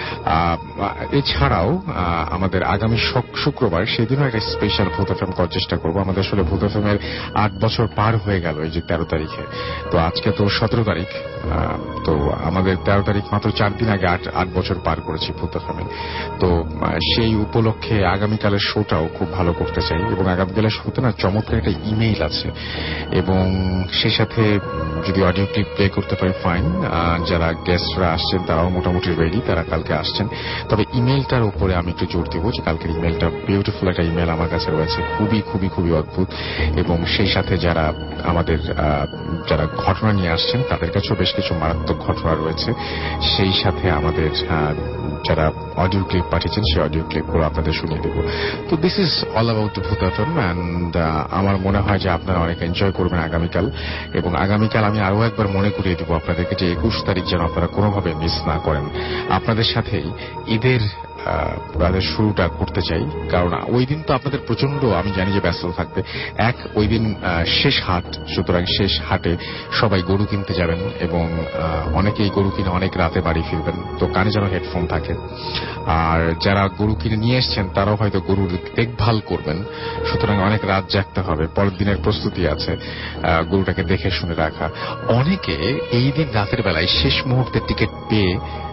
এছাড়াও আমাদের আগামী শুক্রবার সেদিনও একটা স্পেশাল ভূত এফএম করার চেষ্টা করবো। আমাদের আসলে ভূত এফএম এর আট বছর পার হয়ে গেল এই যে তেরো তারিখে, তো আজকে তো সতেরো তারিখ, তো আমাদের তেরো তারিখ মাত্র চার দিন আগে আট আট বছর পার করেছি ভূত এফএম এ। তো সেই উপলক্ষে আগামীকালের শোটাও খুব ভালো করতে চাই, এবং আগামীকালের শোতে না চমৎকার একটা ইমেইল আছে, এবং সেই সাথে যদি অডিও ক্লিপ প্লে করতে পারি ফাইন। যারা গেস্টরা আসছেন তারাও মোটামুটি রেডি, তারা কালকে আসছেন। তবে ইমেইলটার উপরে আমি একটু জোর দিব যে কালকের ইমেইলটা বিউটিফুল একটা ইমেল আমার কাছে রয়েছে, খুবই খুবই খুবই অদ্ভুত। এবং সেই সাথে যারা আমাদের যারা ঘটনা নিয়ে আসছেন তাদের কাছেও বেশ কিছু মারাত্মক ঘটনা রয়েছে। সেই সাথে আমাদের যারা অডিও ক্লিপ পাঠিয়েছেন সেই অডিও ক্লিপগুলো আপনাদের শুনিয়ে দেব। তো this is all about Bhoot FM, and আমার মনে হয় যে আপনারা অনেক এনজয় করবেন আগামীকাল। এবং আগামীকাল আমি আরো একবার মনে করিয়ে দেবো আপনাদেরকে যে একুশ তারিখ যেন আপনারা কোনোভাবে মিস না করেন। আপনাদের সাথেই ঈদের তাদের শুরুটা করতে চাই, কারণ ওই দিন তো আপনাদের প্রচন্ড আমি জানি যে ব্যস্ত থাকবে। এক, ওই দিন শেষ হাট, সুতরাং শেষ হাটে সবাই গরু কিনতে যাবেন এবং অনেকেই গরু কিনে অনেক রাতে বাড়ি ফিরবেন, তো কানে যেন হেডফোন থাকে। আর যারা গরু কিনে নিয়ে এসছেন তারাও হয়তো গরুর দেখভাল করবেন, সুতরাং অনেক রাত জাগতে হবে, পরের দিনের প্রস্তুতি আছে গরুটাকে দেখে শুনে রাখা। অনেকে এই দিন রাতের বেলায় শেষ মুহূর্তে টিকিট পেয়ে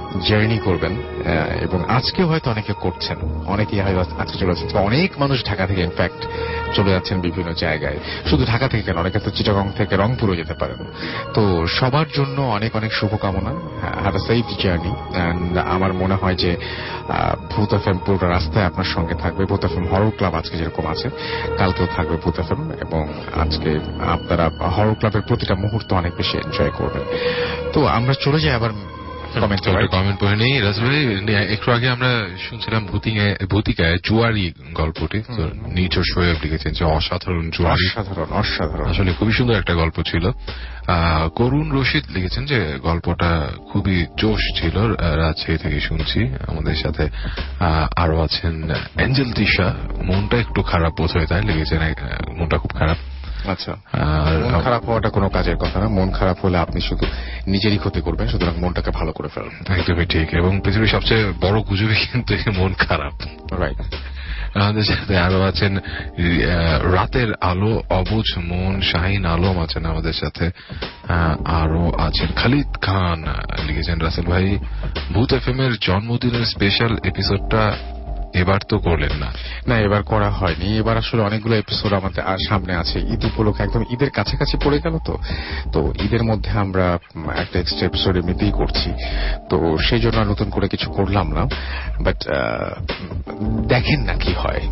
জার্নি করবেন, এবং আজকে হয়তো অনেকে করছেন, অনেকেই হয়তো আজকে চলে যাচ্ছেন। অনেক মানুষ ঢাকা থেকে ইনফ্যাক্ট চলে যাচ্ছেন বিভিন্ন জায়গায়, শুধু ঢাকা থেকে কেন, অনেকে তো চিটাগং থেকে রংপুরও যেতে পারেন। তো সবার জন্য অনেক অনেক শুভকামনা, have a safe journey. And আমার মনে হয় যে ভূত এফএম পুরো রাস্তায় আপনার সঙ্গে থাকবে। ভূত এফএম হরর ক্লাব আজকে যেরকম আছে, কালকেও থাকবে ভূত এফএম, এবং আজকে আপনারা হরর ক্লাবের প্রতিটা মুহূর্ত অনেক বেশি এনজয় করবেন। তো আমরা চলে যাই আবার কমেন্ট কমেন্ট পড়ে নেই। রাসেল ভাই, একটু আগে আমরা শুনছিলাম ভূতিকায় জুয়ারি গল্পটি, নিচর শোয়েব লিখেছেন যে অসাধারণ জুয়ারি, অসাধারণ অসাধারণ আসলে খুবই সুন্দর একটা গল্প ছিল। করুণ রশিদ লিখেছেন যে গল্পটা খুবই জোশ ছিল, রাজশাহী থেকে শুনছি। আমাদের সাথে আরো আছেন অ্যাঞ্জেল তিশা, মনটা একটু খারাপ বোধ হয়, তাই লিখেছেন মনটা খুব খারাপ। আচ্ছা, মন খারাপ হওয়াটা কোনো কাজের কথা না। মন খারাপ হলে আপনি শুধু নিজেরই ক্ষতি করবেন, সুতরাং মনটাকে ভালো করে ফেলুন। একদমই ঠিক, এবং পৃথিবীর সবচেয়ে বড় গুজবই কিন্তু মন খারাপ। রাইট। আমাদের সাথে আরো আছেন রাতের আলো, অবুঝ মন, শাহিন আলম আছেন আমাদের সাথে। আরো আছেন খালিদ খান লিখেছেন, রাসেল ভাই ভূত এফএম এর জন্মদিনের স্পেশাল এপিসোডটা এবার তো করলেন না। না, এবার করা হয়নি। এবার আসলে অনেকগুলো এপিসোড আমাদের আর সামনে আছে, ঈদ উপলক্ষে একদম ঈদের কাছাকাছি পড়ে গেল। তো তো ঈদের মধ্যে আমরা একটা এক্সট্রা এপিসোড এমনিতেই করছি, তো সেই জন্য নতুন করে কিছু করলাম না। বাট দেখেন না কি হয়।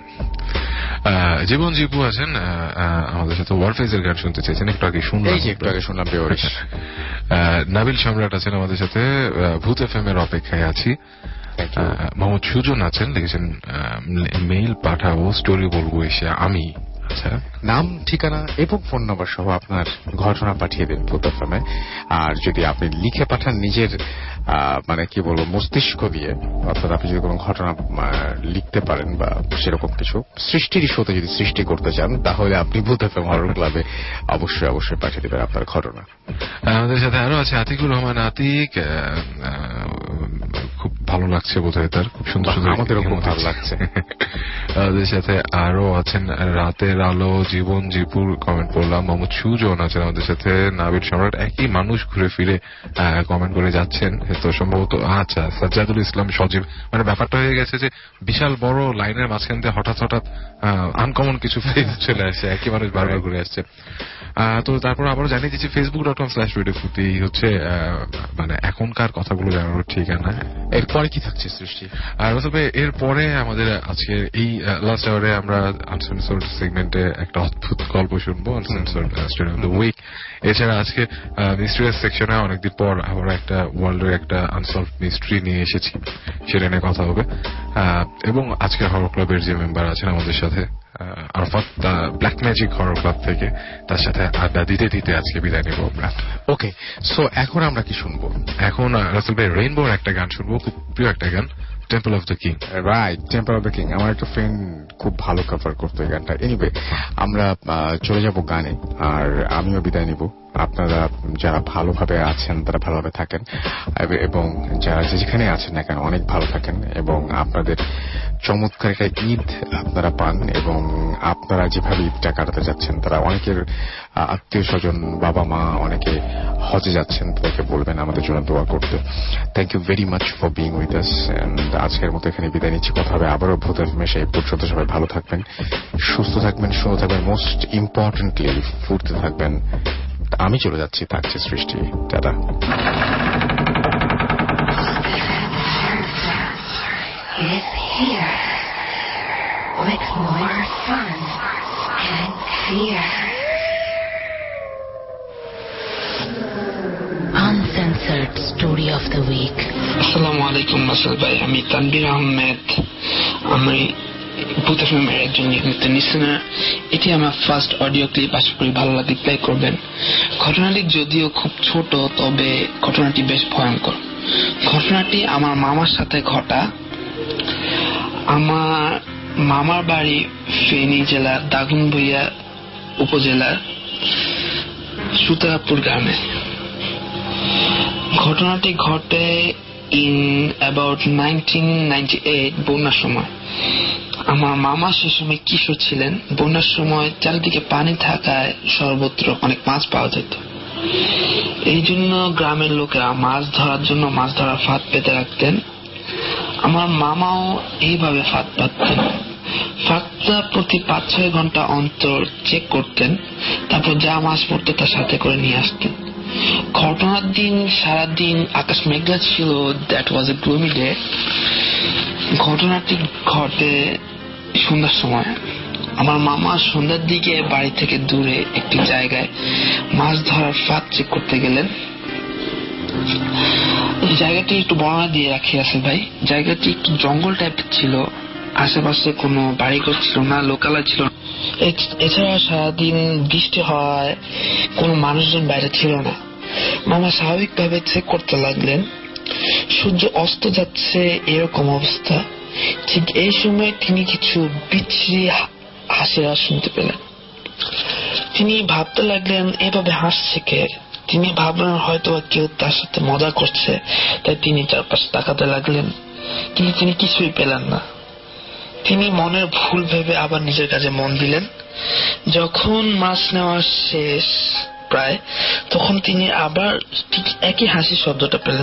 জীবন জিপু আছেন আমাদের সাথে, ওয়ারফেজের গান শুনতে চাইছেন, একটু আগে শুনলাম, একটু আগে শুনলাম বেওয়ারিশ। নাবিল সম্রাট আছেন আমাদের সাথে, ভূত এফএম এর অপেক্ষায় আছি। মোহাম্মদ সুজন আছেন, লিখেছেন মেইল পাঠাবো, স্টোরি বলবো এসে আমি। আচ্ছা, নাম, ঠিকানা এবং ফোন নম্বর সহ আপনার ঘটনা পাঠিয়ে দিন ভূত এফএম এ। আর যদি আপনি লিখে পাঠান নিজের মানে কি বলবো মস্তিষ্ক দিয়ে, অর্থাৎ আপনি যদি কোনো ঘটনা লিখতে পারেন বা সেরকম কিছু সৃষ্টির শোতে যদি সৃষ্টি করতে চান, তাহলে আপনি ভূত এফএম হরর ক্লাবে অবশ্যই অবশ্যই পাঠিয়ে দেবেন আপনার ঘটনা। আমাদের সাথে আরো আছে আতিকুর রহমান আতিক, খুব ভালো লাগছে বোধহয় তার, খুব সুন্দর সুন্দর, আমাদেরও খুব ভালো লাগছে। আমাদের সাথে আরো আছেন রাতের আলো, জীবন জিপুর কমেন্ট করলাম, মোহাম্মদ সুজন আছেন আমাদের সাথে, নাবিল সম্রাট, একই মানুষ ঘুরে ফিরে কমেন্ট করে যাচ্ছেন। তো সম্ভবত আচ্ছা সাজ্জাদুল ইসলাম সজীব, মানে ব্যাপারটা হয়ে গেছে যে বিশাল বড় লাইনের মাঝখান দিয়ে হঠাৎ হঠাৎ আনকমন কিছু ফেজ চলে আসছে, একই মানুষ বারবার ঘুরে আসছে। তো তারপর আবারও জানিয়ে দিচ্ছি Facebook dot com slash radio Foorti হচ্ছে মানে এখনকার কথাগুলো জানানোর ঠিকানা। এরপরে কি থাকছে সৃষ্টি? আর তবে এরপরে আমাদের আজকে এই লাস্ট আওয়ারে আমরা আনসেন্সর্ড সেগমেন্টে একটা অদ্ভুত গল্প শুনবো, uncensored story of the week. এছাড়া আজকে মিস্ট্রিয়াস সেকশনে অনেকদিন পর আমরা একটা ওয়ার্ল্ডের একটা আনসলভ মিস্ট্রি নিয়ে এসেছি, সেটা নিয়ে কথা হবে। এবং আজকে হরর ক্লাবের যে মেম্বার আছেন আমাদের সাথে Arafat, black magic horror club থেকে, তার সাথে আড্ডা দিতে দিতে আজকে বিদায় নেব আমরা। ওকে, সো এখন আমরা কি শুনবো? এখন রাসেল ভাই রেইনবোর একটা গান শুনবো, খুব প্রিয় একটা গান, temple of the king. Right, temple of the king. আমার একটা ফ্রেন্ড খুব ভালো কভার করতো এই গানটা। এনিওয়ে, আমরা চলে যাব গানে, আর আমিও বিদায় নিব। আপনারা যারা ভালোভাবে আছেন তারা ভালোভাবে থাকেন, এবং যারা যেখানে আছেন না কেন অনেক ভালো থাকেন, এবং আপনাদের চমৎকার একটা ঈদ আপনারা পান, এবং আপনারা যেভাবে ঈদটা কাটাতে যাচ্ছেন, তারা অনেকের আত্মীয় স্বজন, বাবা মা অনেকে হজে যাচ্ছেন, তাদেরকে বলবেন আমাদের জন্য দোয়া করতে। Thank you very much for being with us, and আজকের মতো এখানে বিদায় নিচ্ছি। কথা হবে আবারও ভূত এফএম এ। সেই পর্যন্ত সবাই ভালো থাকবেন, সুস্থ থাকবেন, সুন্দর থাকবেন, মোস্ট ইম্পর্টেন্টলি ফুর্তি থাকবেন। আমি চলে যাচ্ছি, থাকছে সৃষ্টি, টাটা। Is here with more fun and fear. Uncensored Story of the Week. আসসালামু আলাইকুম রাসেল ভাই, আমি তানভীর আহমেদ, আমি ভূত এফএম এর একজন নিয়মিত লিসেনার। এটি আমার ফার্স্ট অডিও ক্লিপ, আশা করি ভালো লাগলে প্লে করবেন। ঘটনাটি যদিও খুব ছোট, তবে ঘটনাটি বেশ ভয়ঙ্কর। ঘটনাটি আমার মামার সাথে ঘটা। আমার মামার বাড়ি ফেনী জেলার দাগনভূঞা উপজেলার সুতারাপুর গ্রামে। ঘটনাটি ঘটে in about nineteen ninety eight, বন্যার সময়। আমার মামা সে সময় কিশোর ছিলেন। বন্যার সময় চারিদিকে পানি থাকায় সর্বত্র অনেক মাছ পাওয়া যেত। এই জন্য গ্রামের লোকেরা মাছ ধরার জন্য মাছ ধরার ফাঁদ পেতে রাখতেন। আমার মামাও এইভাবে ফাঁদ পাততেন। ফাঁদটা প্রতি পাঁচ ছয় ঘন্টা অন্তর চেক করতেন, তারপর যা মাছ পড়তো তার সাথে করে নিয়ে আসতেন। ঘটনার দিন সারাদিন আকাশ মেঘলা ছিল। That was a gloomy day. ঘটনাটি ঘটে সন্ধ্যার সময়। আমার মামা সন্ধ্যার দিকে বাড়ি থেকে দূরে একটি জায়গায় মাছ ধরার ফাঁদ চেক করতে গেলেন। জায়গাটি একটু বর্ণনা দিয়ে রাখি আছে ভাই। জায়গাটি একটু জঙ্গল টাইপের ছিল, আশেপাশে কোনো বাড়িঘর ছিল না, লোকালয় ছিল। এছাড়া সারাদিন বৃষ্টি হওয়ায় কোনো মানুষজন বাইরে ছিল না। মামা স্বাভাবিক ভাবে চেক করতে লাগলেন। সূর্য অস্ত যাচ্ছে এরকম অবস্থা। ঠিক এই সময় তিনি কিছু বিচ্ছিরি হাসির আওয়াজ শুনতে পেলেন। তিনি ভাবতে লাগলেন এভাবে হাসছে কে। তিনি ভাবলেন হয়তো কেউ তার সাথে মজা করছে, তাই তিনি চারপাশে তাকাতে লাগলেন, কিন্তু তিনি কিছুই পেলেন না। তিনি মনের ভুল ভেবে আবার নিজের কাজে মন দিলেন। যখন মাছ নেওয়া শেষ প্রায়, তখন তিনি আবার ঠিক একই হাসি শব্দটা পেলেন।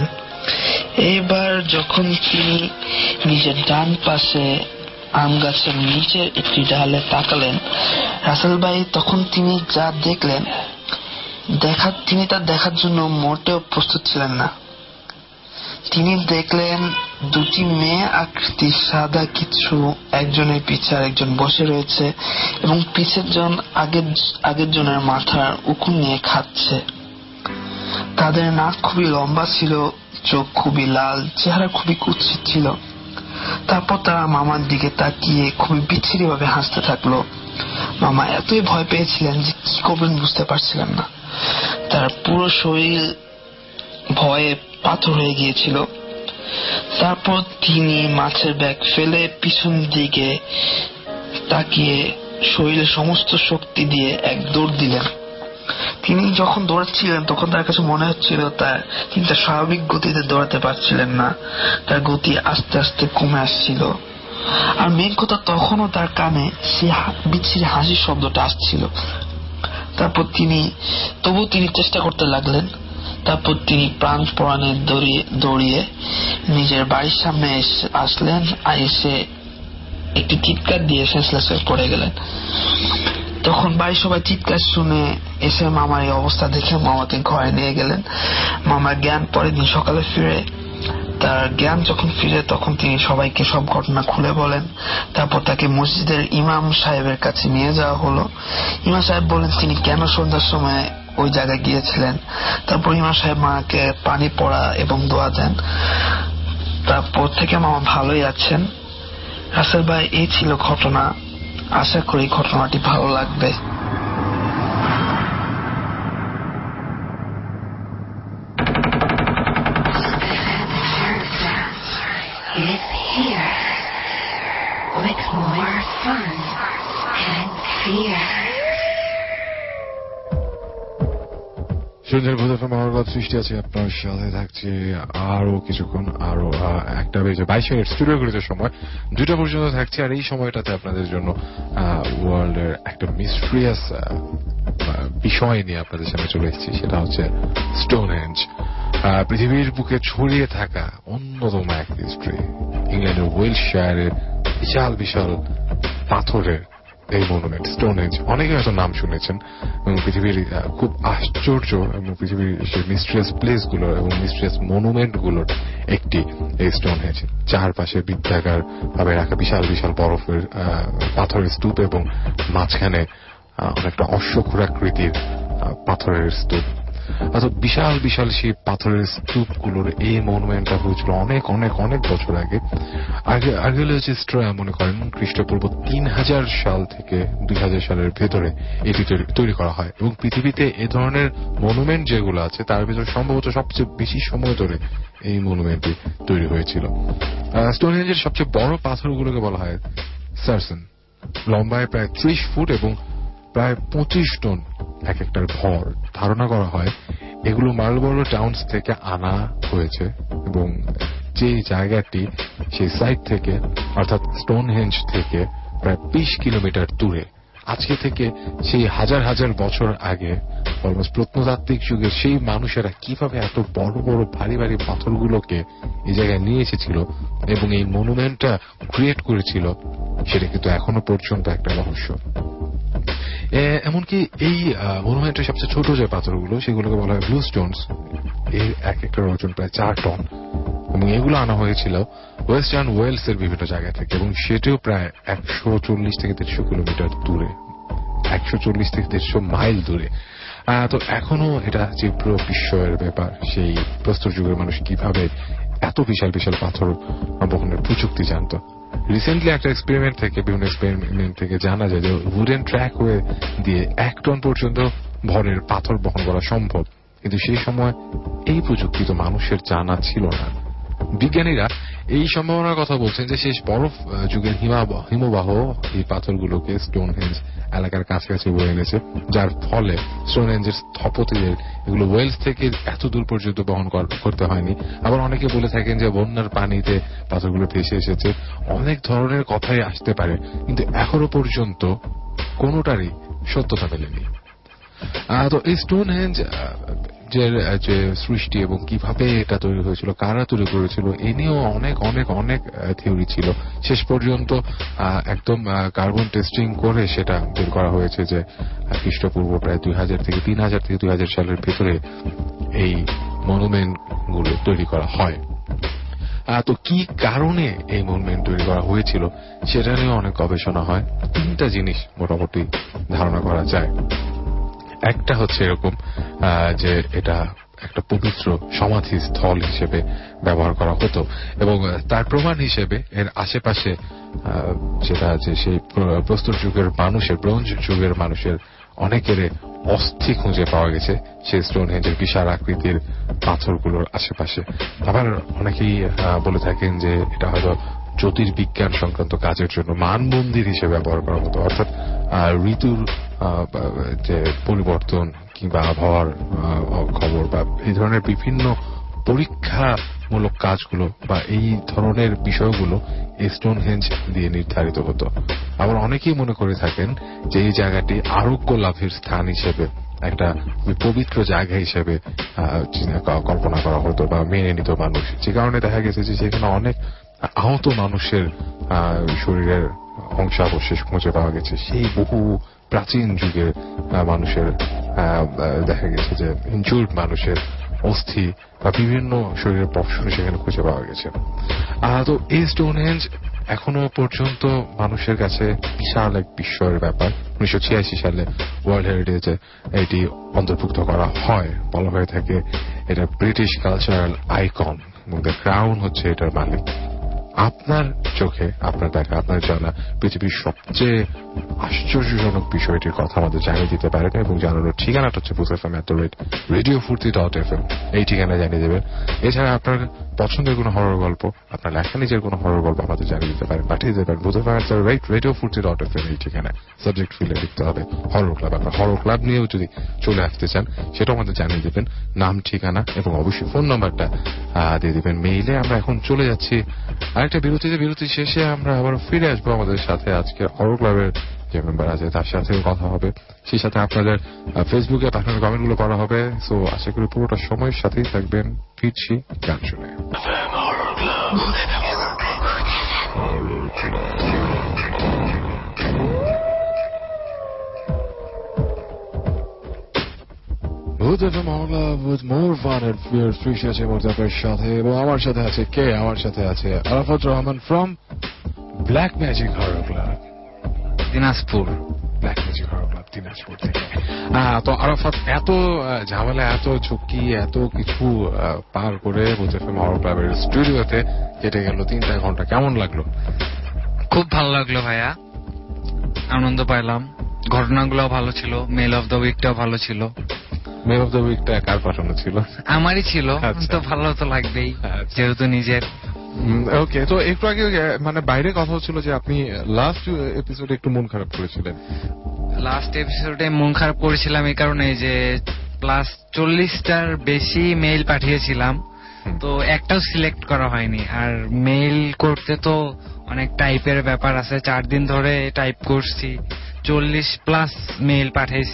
এবার যখন তিনি নিজের ডান পাশে আম গাছের নিচের একটি ডালে তাকালেন রাসেল ভাই, তখন তিনি যা দেখলেন দেখা তিনি তা দেখার জন্য মোটেও প্রস্তুত ছিলেন না। তিনি দেখলেন দুটি মেয়ে আকৃতির সাদা কিছু একজনের পিছে আরেকজন বসে রয়েছে এবং পিছের জন আগের আগের জনের মাথার উকুন নিয়ে খাচ্ছে। তাদের নাক খুবই লম্বা ছিল, চোখ খুবই লাল, চেহারা খুবই কুৎসিত ছিল। তারপর তারা মামার দিকে তাকিয়ে খুবই বিচ্ছিরি ভাবে হাসতে থাকলো। মামা এতই ভয় পেয়েছিলেন যে কি করবেন বুঝতে পারছিলেন না। তার পুরো শরীর ভয়ে পাথর হয়ে গিয়েছিল। তারপর তিনি মাছের ব্যাগ ফেলে পিছন দিকে তাকিয়ে শরীরের সমস্ত শক্তি দিয়ে এক দৌড় দিলেন। তিনি যখন দৌড়াচ্ছিলেন তখন তার কাছে মনে হচ্ছিল তার তিনি তার স্বাভাবিক গতিতে দৌড়াতে পারছিলেন না, তার গতি আস্তে আস্তে কমে আসছিল। আর মেন কথা, তখনও তার কানে সে বিচ্ছিরি হাসির শব্দটা আসছিল। তারপর তিনি তবু তিনি চেষ্টা করতে লাগলেন। তারপর তিনি প্রাণ পরাণে দৌড়িয়ে দৌড়িয়ে নিজের বাড়ির সামনে আসলেন, আর এসে একটি চিৎকার দিয়ে সেন্সলেস হয়ে পড়ে গেলেন। তখন বাড়ির সবাই চিৎকার শুনে এসে মামার এই অবস্থা দেখে মামাকে ঘরে নিয়ে গেলেন। মামার জ্ঞান পরের দিন সকালে ফিরে। তার জ্ঞান যখন ফিরে তখন তিনি সবাইকে সব ঘটনা খুলে বলেন। তারপর তাকে মসজিদের ইমাম সাহেবের কাছে নিয়ে যাওয়া হলো। ইমাম সাহেব বলেন তিনি কেন সন্ধ্যার সময় ওই জায়গায় গিয়েছিলেন। তারপর ইমাম সাহেব মাকে পানি পড়া এবং দোয়া দেন। তারপর থেকে মামা ভালোই আছেন। রাসেল ভাই, এই ছিল ঘটনা। আশা করি ঘটনাটি ভালো লাগবে। Is here with more fun and fear. সন্ধ্যার ভূত এফএম আমার গল্প সৃষ্টি আছে আপনার সাথে থাকছে আরো কিছুক্ষণ, আরো একটা বেজে বাইশ মিনিট স্টুডিও ঘুরিতে সময় দুইটা পর্যন্ত থাকছে। আর এই সময়টাতে আপনাদের জন্য ওয়ার্ল্ড এর একটা মিস্ট্রিয়াস বিষয় নিয়ে আপনাদের সামনে চলে এসেছি। সেটা হচ্ছে স্টোনহেঞ্জ। পৃথিবীর বুকে ছড়িয়ে থাকা অন্যতম এক মিস্ট্রি। ইংল্যান্ডের ওয়েলশায়ারের বিশাল বিশাল পাথরের এই মনুমেন্ট স্টোনহেঞ্জ, অনেকে হয়তো নাম শুনেছেন, এবং পৃথিবীর খুব আশ্চর্য এবং পৃথিবীর সেই মিস্ট্রিয়াস প্লেস গুলোর এবং মিস্ট্রিয়াস মনুমেন্ট গুলোর একটি এই স্টোনহেঞ্জ। চারপাশে বৃত্তাকার ভাবে রাখা বিশাল বিশাল বরফের পাথরের স্তূপ এবং মাঝখানে অনেকটা অশ্বক্ষুরাকৃতির পাথরের স্তূপ। অর্থাৎ বিশাল বিশাল সেই পাথরের স্তূপগুলোর এই মনুমেন্টটা হয়েছিল অনেক অনেক অনেক বছর আগে। আর্কিওলজিস্টরা মনে করেন খ্রিস্টপূর্ব তিন হাজার সাল থেকে দুই হাজার সালের ভেতরে এটি তৈরি করা হয়, এবং পৃথিবীতে এ ধরনের মনুমেন্ট যেগুলো আছে তার ভিতরে সম্ভবত সবচেয়ে বেশি সময় ধরে এই মনুমেন্টটি তৈরি হয়েছিল। স্টোনহেঞ্জের সবচেয়ে বড় পাথরগুলোকে বলা হয় সারসন। লম্বায় প্রায় ত্রিশ ফুট এবং প্রায় পঁচিশ টন এক একটার ভর। ধারণা করা হয় এগুলো মার্লবরো টাউন্স থেকে আনা হয়েছে, এবং যে জায়গাটি সেই সাইট থেকে অর্থাৎ স্টোনহেঞ্জ থেকে প্রায় বিশ কিলোমিটার দূরে। আজকে থেকে সেই হাজার হাজার বছর আগে অলমোস্ট প্রত্নতাত্ত্বিক যুগের সেই মানুষেরা কিভাবে এত বড় বড় ভারী ভারী পাথরগুলোকে এই জায়গায় নিয়ে এসেছিল এবং এই মনুমেন্টটা ক্রিয়েট করেছিল, সেটা কিন্তু এখনো পর্যন্ত একটা রহস্য। এমনকি এই মনুমেন্টের সবচেয়ে ছোট যে পাথরগুলো সেগুলোকে বলা হয় ব্লু স্টোনস, এর এক একটা ওজন প্রায় চার টন, এবং এগুলো আনা হয়েছিল ওয়েস্টার্ন ওয়েলস এর বিভিন্ন জায়গা থেকে, এবং সেটিও প্রায় একশো চল্লিশ থেকে দেড়শো কিলোমিটার দূরে, একশো চল্লিশ থেকে দেড়শো মাইল দূরে। তো এখনো এটা তীব্র বিস্ময়ের ব্যাপার, সেই প্রস্তর যুগের মানুষ কিভাবে এত বিশাল বিশাল পাথর বহনের প্রযুক্তি জানত। রিসেন্টলি একটা এক্সপেরিমেন্ট থেকে বিভিন্ন এক্সপেরিমেন্ট থেকে জানা যায় যে উডেন ট্র্যাক ওয়ে দিয়ে এক টন পর্যন্ত ভরের পাথর বহন করা সম্ভব, কিন্তু সেই সময় এই প্রযুক্তি তো মানুষের জানা ছিল না। বিজ্ঞানীরা এই সম্ভাবনার কথা বলছেন যে শেষ বরফ যুগের হিমবাহ এই পাথরগুলোকে স্টোনহেঞ্জ এলাকার কাছাকাছি বয়ে এনেছে, যার ফলে স্টোনহেঞ্জের স্থপতিদের এগুলো ওয়েলস থেকে এত দূর পর্যন্ত বহন করতে হয়নি। আবার অনেকে বলে থাকেন যে বন্যার পানিতে পাথরগুলো ভেসে এসেছে। অনেক ধরনের কথাই আসতে পারে, কিন্তু এখনো পর্যন্ত কোনোটারই সত্যতা মেলেনি। তো এই স্টোনহেঞ্জ যে সৃষ্টি এবং কিভাবে এটা তৈরি হয়েছিল, কারা তৈরি করেছিল, এ নিয়েও অনেক অনেক অনেক থিওরি ছিল। শেষ পর্যন্ত একদম কার্বন টেস্টিং করে সেটা বের করা হয়েছে যে খ্রিস্টপূর্ব প্রায় দুই হাজার থেকে তিন হাজার থেকে দুই হাজার সালের ভেতরে এই মনুমেন্ট গুলো তৈরি করা হয়। তো কি কারণে এই মনুমেন্ট তৈরি করা হয়েছিল সেটা নিয়ে অনেক গবেষণা হয়। তিনটা জিনিস মোটামুটি ধারণা করা যায়। একটা হচ্ছে এরকম যে এটা একটা পবিত্র সমাধি স্থল হিসেবে ব্যবহার করা হতো, এবং তার প্রমাণ হিসেবে এর আশেপাশে যেটা আছে সেই প্রস্তর যুগের মানুষের, ব্রোঞ্জ যুগের মানুষের অনেকের অস্থি খুঁজে পাওয়া গেছে সেই স্টোনহেঞ্জের বিশাল আকৃতির পাথরগুলোর আশেপাশে। আবার অনেকেই বলে থাকেন যে এটা হয়তো জ্যোতির্বিজ্ঞান সংক্রান্ত কাজের জন্য মানমন্দির হিসেবে ব্যবহার করা হতো, অর্থাৎ ঋতুর যে পরিবর্তন কিংবা আবহাওয়ার খবর বা এই ধরনের বিভিন্ন পরীক্ষামূলক কাজগুলো বা এই ধরনের বিষয়গুলো স্টোনহেঞ্জ দিয়ে নির্ধারিত হতো। আবার অনেকেই মনে করে থাকেন যে এই জায়গাটি আরোগ্য লাভের স্থান হিসেবে, একটা পবিত্র জায়গা হিসেবে কল্পনা করা হতো বা মেনে নিত মানুষ, যে কারণে দেখা গেছে যে সেখানে অনেক আহত মানুষের শরীরের অংশাবশেষ খুঁজে পাওয়া গেছে। সেই বহু প্রাচীন যুগের মানুষের দেখা গেছে যে ইনজুর্ড মানুষের অস্থি বা বিভিন্ন শরীরের পশম সেখানে খুঁজে পাওয়া গেছে। তো এই স্টোনহেঞ্জ এখনো পর্যন্ত মানুষের কাছে বিশাল এক বিস্ময়ের ব্যাপার। উনিশশো ছিয়াশি সালে ওয়ার্ল্ড হেরিটেজে এটি অন্তর্ভুক্ত করা হয়। বলা হয়ে থাকে এটা ব্রিটিশ কালচারাল আইকন এবং দ্য ক্রাউন হচ্ছে এটার মালিক। আপনার চোখে, আপনার দেখা, আপনার জানা পৃথিবীর সবচেয়ে আশ্চর্যজনক বিষয়টির কথা আমাদের জানিয়ে দিতে পারেন, এবং জানানোর ঠিকানাটা হচ্ছে Bhoot F M at the rate radio Foorti dot F M, এই ঠিকানা জানিয়ে দেবেন। এছাড়া আপনার পছন্দের কোনো হরর গল্প, আপনার লেখা নিজের কোনো হরর গল্প আমাদের জানিয়ে দিতে পারেন, পাঠিয়ে দিতে পারেন Bhoot F M at the rate radio Foorti dot F M, এই ঠিকানায়। সাবজেক্ট ফিল্ডে লিখতে হবে হরর ক্লাব। আপনার হরর ক্লাব নিয়েও যদি চলে আসতে চান সেটাও আমাদের জানিয়ে দেবেন, নাম, ঠিকানা এবং অবশ্যই ফোন নাম্বারটা দিয়ে দিবেন মেইলে। আমরা এখন চলে যাচ্ছি আরেকটা বিরতিতে। বিরতি শেষে আমরা আবার ফিরে আসবো আমাদের সাথে আজকে হরর ক্লাবের যে মেম্বার আছে তার সাথেও কথা হবে, সেই সাথে আপনাদের ফেসবুকে পাঠানোর কমেন্টগুলো করা হবে। সো আশা করি পুরোটা সময়ের সাথেই থাকবেন। ফিরছি গান শুনে। আমার সাথে আছে কে? আমার সাথে আছে Arafat Rahman from black magic horror club Dinajpur. Black magic horror club Dinajpur থেকে। তো আরাফাত, এত ঝামেলা, এত ঝুঁকি, এত কিছু পার করে বুথ এফ এম হরর ক্লাবের স্টুডিওতে কেটে গেল তিনটা ঘন্টা, কেমন লাগলো? খুব ভালো লাগলো ভাইয়া, আনন্দ পাইলাম। ঘটনাগুলো ভালো ছিল, মেল অফ দ্য উইকটাও ভালো ছিল। মেল অফ দ্য উইকটা কার পাঠানো ছিল? আমারই ছিল। তো ভালো তো লাগবেই যেহেতু নিজের। ওকে, তো একটু আগে মানে বাইরে কথা হচ্ছিল যে আপনি লাস্ট এপিসোডে একটু মন খারাপ করেছিলেন। লাস্ট এপিসোডে মন খারাপ করেছিলাম এই কারণে যে প্লাস চল্লিশটার বেশি মেইল পাঠিয়েছিলাম, তো একটাও সিলেক্ট করা হয়নি। আর মেইল করতে তো অনেক টাইপের ব্যাপার আছে, চার দিন ধরে টাইপ করছি, চল্লিশ প্লাস মেইল পাঠিয়েছি,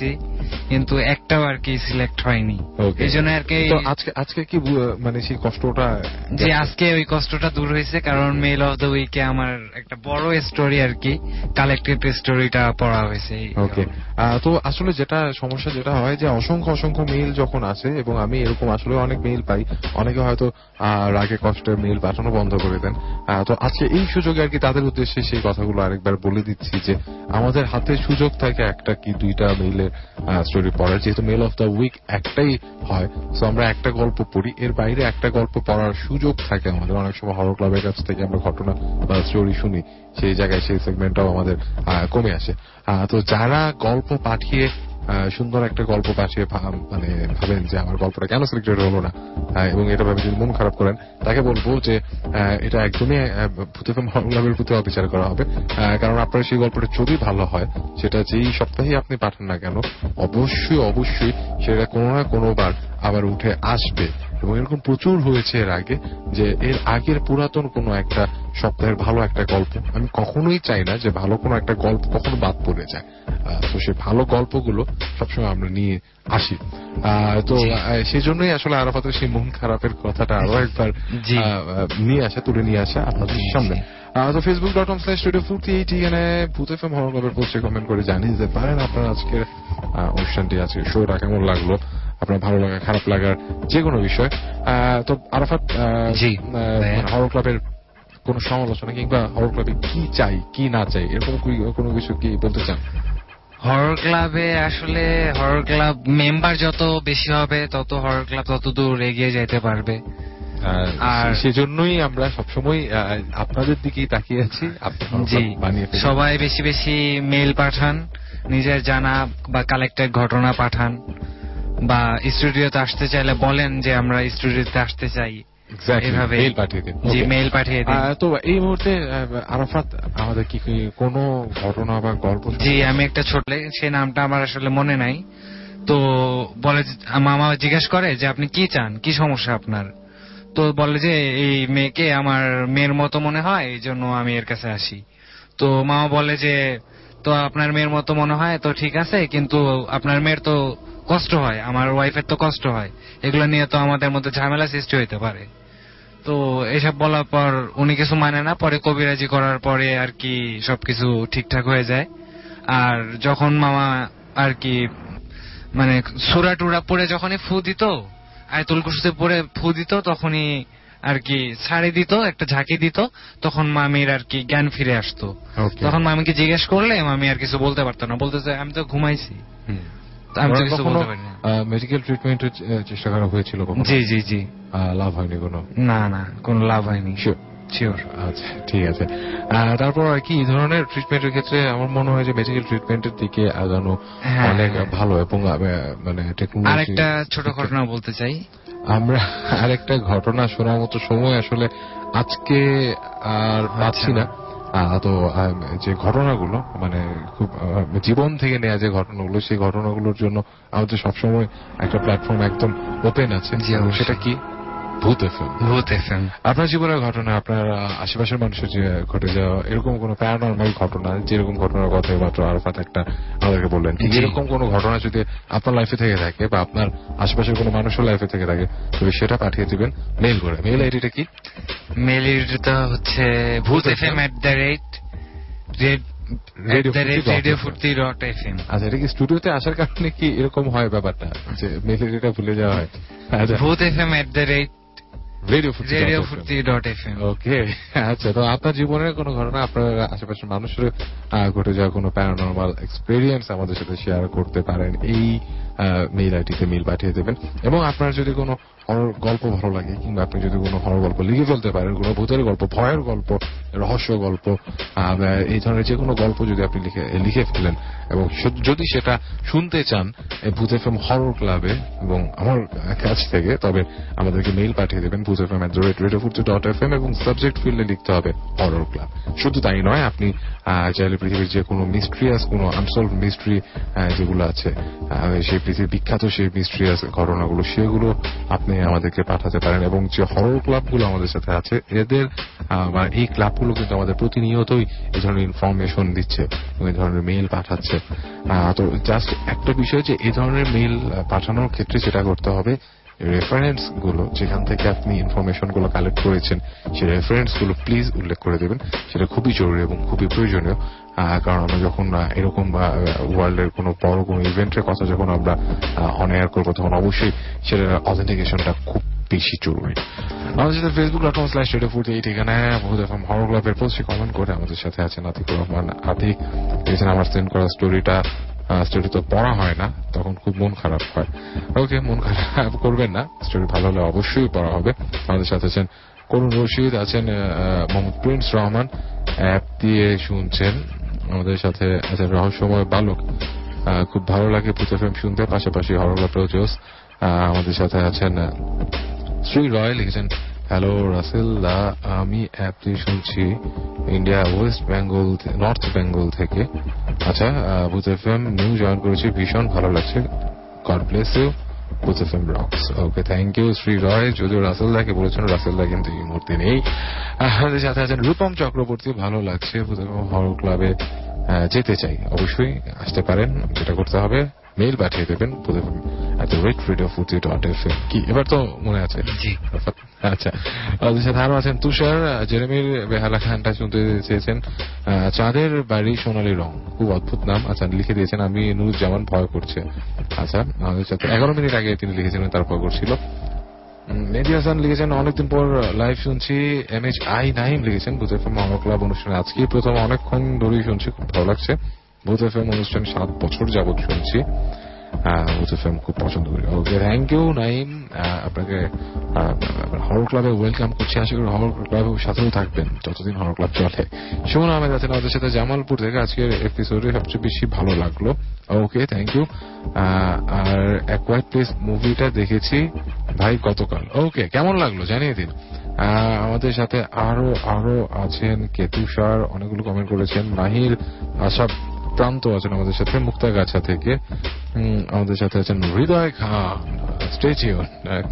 কিন্তু একটাও আর কি সিলেক্ট হয়নি। এই জন্য আর কি আজকে আজকে কি মানে সেই কষ্টটা, যে আজকে ওই কষ্টটা দূর হয়েছে, কারণ মেল অফ দ্য উইকে আমার একটা বড় স্টোরি আর কি কালেক্টেড স্টোরিটা পড়া হয়েছে। ওকে, তো আসলে যেটা সমস্যা যেটা হয় যে অসংখ্য অসংখ্য মেইল যখন আসে, এবং আমি এরকম আসলে অনেক মেইল পাই, অনেকে হয়তো রাগে কষ্টের মেইল পাঠানো বন্ধ করে দেন। তো আজকে এই সুযোগে আর কি তাদের উদ্দেশ্যে সেই কথাগুলো আরেকবার বলে দিচ্ছি যে আমাদের হাতে সুযোগ থাকে একটা কি দুইটা মেইলের স্টোরি পড়ার, যেহেতু মেল অফ দ্য উইক একটাই হয়, তো আমরা একটা গল্প পড়ি, এর বাইরে একটা গল্প পড়ার সুযোগ থাকে আমাদের। অনেক সময় হরর ক্লাবের কাছ থেকে আমরা ঘটনা বা স্টোরি শুনি, সেই জায়গায় সেই সেগমেন্টটাও আমাদের কমে আসে। তো যারা গল্প পাঠিয়ে সুন্দর একটা গল্প পাঠিয়ে মানে ভাবেন যে আমার গল্পটা কেন সিলেক্টেড হলো না, এবং এটা ভাবে যদি মন খারাপ করেন, তাকে বলবো যে এটা একদমই ভূত এফএম হরর ক্লাবের প্রতি অবিচার করা হবে। কারণ আপনার সেই গল্পটা যদি ভালো হয়, সেটা যেই সপ্তাহে আপনি পাঠান না কেন, অবশ্যই অবশ্যই সেটা কোনো না কোনোবার আবার উঠে আসবে। এবং এরকম প্রচুর হয়েছে এর আগে, যে এর আগের পুরাতন কোনো একটা সপ্তাহের ভালো একটা গল্প, আমি কখনোই চাই না যে ভালো কোনো একটা গল্প কখনো বাদ পড়ে যায়। তো সেই ভালো গল্পগুলো সবসময় আমরা নিয়ে আসি। তো সেই জন্যই আসলে আরাফাতের সেই মন খারাপের কথাটা আরো একবার নিয়ে আসা তুলে নিয়ে আসা আপনাদের সামনে। তো Facebook dot com slash radio Foorti eighty এখানে ভূত এফএম হরর ক্লাবের পোস্টে কমেন্ট করে জানিয়ে দিতে পারেন আপনার আজকের অনুষ্ঠানটি, আজকে শোটা কেমন লাগলো, আপনার ভালো লাগা খারাপ লাগার যে কোনো বিষয়। তো আরাফাত, হরর ক্লাবের কোন সমালোচনা কিংবা হরর ক্লাবে কি চাই কি না চাই এরকম কোনো কিছু কি বলতে চান? হরর ক্লাবে আসলে হরর ক্লাব মেম্বার যত বেশি হবে, তত হরর ক্লাব তত দূর এগিয়ে যেতে পারবে। আর সেজন্যই আমরা সবসময় আপনাদের দিকেই তাকিয়ে আছি। সবাই বেশি বেশি মেইল পাঠান, নিজের জানা বা কালেক্টেড ঘটনা পাঠান, বা স্টুডিওতে আসতে চাইলে বলেন যে আমরা স্টুডিওতে আসতে চাই, এভাবে মেইল পাঠিয়ে দিন। জি, মেইল পাঠিয়ে দিন। তো এই মুহূর্তে আরাফাত আমাদের কি কোনো ঘটনা বা গল্প? জি, আমি একটা ছোট, সেই নামটা আমার আসলে মনে নাই। তো বলে, মামা জিজ্ঞেস করে যে আপনি কি চান, কি সমস্যা আপনার? তো বলে যে এই মেয়েকে আমার মেয়ের মতো মনে হয়, এই জন্য আমি এর কাছে আসি। তো মামা বলে যে তো আপনার মেয়ের মতো মনে হয় তো ঠিক আছে, কিন্তু আপনার মেয়ের তো কষ্ট হয়, আমার ওয়াইফের তো কষ্ট হয়, এগুলো নিয়ে তো আমাদের মধ্যে ঝামেলা সৃষ্টি হইতে পারে। তো এসব বলার পর উনি কিছু মানে না, পরে কবিরাজি করার পরে আর কি সবকিছু ঠিকঠাক হয়ে যায়। আর যখন মামা আর কি মানে সুরা টুরা পড়ে যখনই ফু দিত, আয়াতুল কুরসিতে পড়ে ফু দিত, তখনই আর কি ছাড়ি দিত, একটা ঝাঁকি দিত, তখন মামির আর কি জ্ঞান ফিরে আসতো। তখন মামিকে জিজ্ঞেস করলে মামি আর কিছু বলতে পারতো না, বলতে চাই আমি তো ঘুমাইছি, আমি তো কিছু বলতে পারি না। মেডিকেল ট্রিটমেন্টের চেষ্টা করা হয়েছিল? জি জি জি। লাভ হয়নি কোনো? না না, কোনো লাভ হয়নি। শিওর? আচ্ছা, ঠিক আছে। তারপর আর কি এই ধরনের ট্রিটমেন্টের ক্ষেত্রে আমার মনে হয় যে মেডিকেল ট্রিটমেন্টের দিকে আগানো অনেক ভালো। এবং মানে টেকনোলজি। আরেকটা ছোট ঘটনা বলতে চাই, আমরা আরেকটা ঘটনা শোনার মতো সময় আসলে আজকে আর পাচ্ছি না। তো যে ঘটনাগুলো মানে খুব জীবন থেকে নেওয়া যে ঘটনাগুলো, সেই ঘটনাগুলোর জন্য আমাদের সবসময় একটা প্ল্যাটফর্ম একদম ওপেন আছে। সেটা কি? ভূত এফএম। ভূত এফএম। আপনার জীবনের ঘটনা, আপনার আশেপাশের মানুষের যে ঘটে যাওয়া এরকম কোন প্যারানরমাল ঘটনা, যেরকম ঘটনার কথা মাত্র আরাফাত একটা আমাদেরকে বললেন, ঠিক এরকম কোন ঘটনা যদি আপনার লাইফে থেকে থাকে বা আপনার আশেপাশের কোন মানুষের লাইফে থেকে থাকে, তবে সেটা পাঠিয়ে দিবেন মেইল করে। মেইল আইডিটা কি? মেইল আইডিটা হচ্ছে Bhoot FM at the rate radio Foorti dot FM. আচ্ছা, এটা কি স্টুডিওতে আসার কারণে কি এরকম হয় ব্যাপারটা, যে মেইল আইডিটা ভুলে যাওয়া হয়? Bhoot FM at the rate radio Foorti dot FM. Okay, আচ্ছা। তো আপনার জীবনের কোনো ঘটনা, আপনার আশেপাশের মানুষের ঘটে যাওয়া কোনো প্যারানরমাল এক্সপেরিয়েন্স আমাদের সাথে শেয়ার করতে পারেন, এই মেইল আইডিতে মেইল পাঠিয়ে দেবেন। এবং আপনার যদি কোনো হরর গল্প ভালো লাগে, কিংবা আপনি যদি কোনো হরর গল্প লিখে ফেলতে পারেন, কোনো ভূতের গল্প, ভয়ের গল্প, রহস্য গল্প, এই ধরনের যে কোনো গল্প যদি আপনি লিখে লিখে ফেলেন এবং যদি সেটা শুনতে চান ভূত এফএম হরর ক্লাবে এবং আমার কাছ থেকে, তবে আমাদেরকে মেইল পাঠিয়ে দেবেন Bhoot FM at the rate radio Foorti dot FM এবং সাবজেক্ট ফিল্ডে লিখতে হবে হরর ক্লাব। শুধু তাই নয়, আপনি চাইলে পৃথিবীর যে কোনো মিস্ট্রিয়াস, কোনো আনসলভ মিস্ট্রি যেগুলো আছে, সেই পৃথিবীর বিখ্যাত সেই মিস্ট্রিয়াস ঘটনাগুলো, সেগুলো আপনি আমাদেরকে পাঠাতে পারেন। এবং যে হরর ক্লাবগুলো আমাদের সাথে আছে, এদের বা এই ক্লাবগুলো কিন্তু আমাদের প্রতিনিয়তই এই ধরনের ইনফরমেশন দিচ্ছে, এই ধরনের মেইল পাঠাচ্ছে। তো জাস্ট একটা বিষয় যে এই ধরনের মেইল পাঠানোর ক্ষেত্রে যেটা করতে হবে, রেফারেন্স গুলো যেখান থেকে আপনি ইনফরমেশন গুলো কালেক্ট করেছেন সেই রেফারেন্স গুলো প্লিজ উল্লেখ করে দেবেন। সেটা খুবই জরুরি এবং খুবই প্রয়োজনীয়, কারণ আমরা যখন এরকম ওয়ার্ল্ডের কোনো বড় কোনো ইভেন্টের কথা যখন আমরা অন এয়ার করবো তখন অবশ্যই সেটার অথেন্টিকেশনটা খুব বেশি জরুরি। আমাদের সাথে Facebook dot com slash radio Foorti eight এখানে বহুত এফ এম হরর ক্লাবের পোস্টে কমেন্ট করে আমাদের সাথে আছেন আতিকুর রহমান আতিক। দেখেছেন আমার সেন্ড করা স্টোরিটা, স্টোরি তো পড়া হয় না, তখন খুব মন খারাপ হয়। ওকে, মন খারাপ করবেন না, স্টোরি ভালো হলে অবশ্যই পড়া হবে। আমাদের সাথে আছেন করুণ রশিদ, আছেন মোহাম্মদ প্রিন্স রহমান, অ্যাপ দিয়ে শুনছেন। আমাদের সাথে আছেন রহস্যময় বালক, খুব ভালো লাগে পুজো ফিল্ম শুনতে, পাশাপাশি হরর ক্লাব প্রযোজ। আমাদের সাথে আছেন শ্রী রয়, লিখেছেন হ্যালো রাসেল দা, আমি অ্যাপ দিয়ে শুনছি India West Bengal North Bengal থেকে। আচ্ছা, Bhoot F M new join করেছি, ভীষণ ভালো লাগছে, God bless you, Bhoot F M rocks. Okay, thank you Shri Roy. যদিও রাসেল দাকে বলেছেন, রাসেল দা কিন্তু এই মুহূর্তে নেই। আমাদের সাথে আছেন রূপম চক্রবর্তী, ভালো লাগছে, বুথ এফ এম হরর ক্লাবে যেতে চাই, অবশ্যই আসতে পারেন। যেটা করতে হবে, মেইল পাঠিয়ে দেবেন Bhoot F M at the rate radio Foorti dot F M. কি এবার তো মনে আছে? আচ্ছা, আমাদের সাথে আরো আছেন তুষার, জেরেমির বেহালা খানটা শুনতে চেয়েছেন। চাঁদের বাড়ি সোনালী রং, খুব অদ্ভুত নাম। আচ্ছা, লিখে দিয়েছেন আমি নুরুজ্জামান, ভয় করছে। আচ্ছা, আমাদের সাথে এগারো মিনিট আগে তিনি লিখেছিলেন, তার ভয় করছিল। মেহেদি হাসান লিখেছেন অনেকদিন পর লাইভ শুনছি। এম এইচ আই নাইম লিখেছেন Bhoot F M horror club অনুষ্ঠানে আজকে প্রথম, অনেকক্ষণ ধরেই শুনছি, খুব ভালো লাগছে। বুথ এফ এম অনুষ্ঠান সাত বছর যাবৎ শুনছি, বুথ এফ এম খুব পছন্দ করি। ওকে, থ্যাংক ইউ নাইম, আপনাকে হরর ক্লাবে ওয়েলকাম করছি। আশা করি হরর ক্লাবের সাথেও থাকবেন যতদিন হরর ক্লাব চলে। সুমন আহমেদ আছেন আমাদের সাথে জামালপুর থেকে, আজকের এপিসোডে সবচেয়ে বেশি ভালো লাগলো। Okay, thank you. আর অ্যাকোয়ার্ড প্লেস মুভিটা দেখেছি ভাই গতকাল। ওকে, কেমন লাগলো জানিয়ে দিন। আমাদের সাথে আরো আরো আছেন কেতুষার, অনেকগুলো কমেন্ট করেছেন। মাহির আশা প্রান্ত আছেন আমাদের সাথে মুক্তাগাছা থেকে। আমাদের সাথে আছেন হৃদয় খান, স্টেচিউন।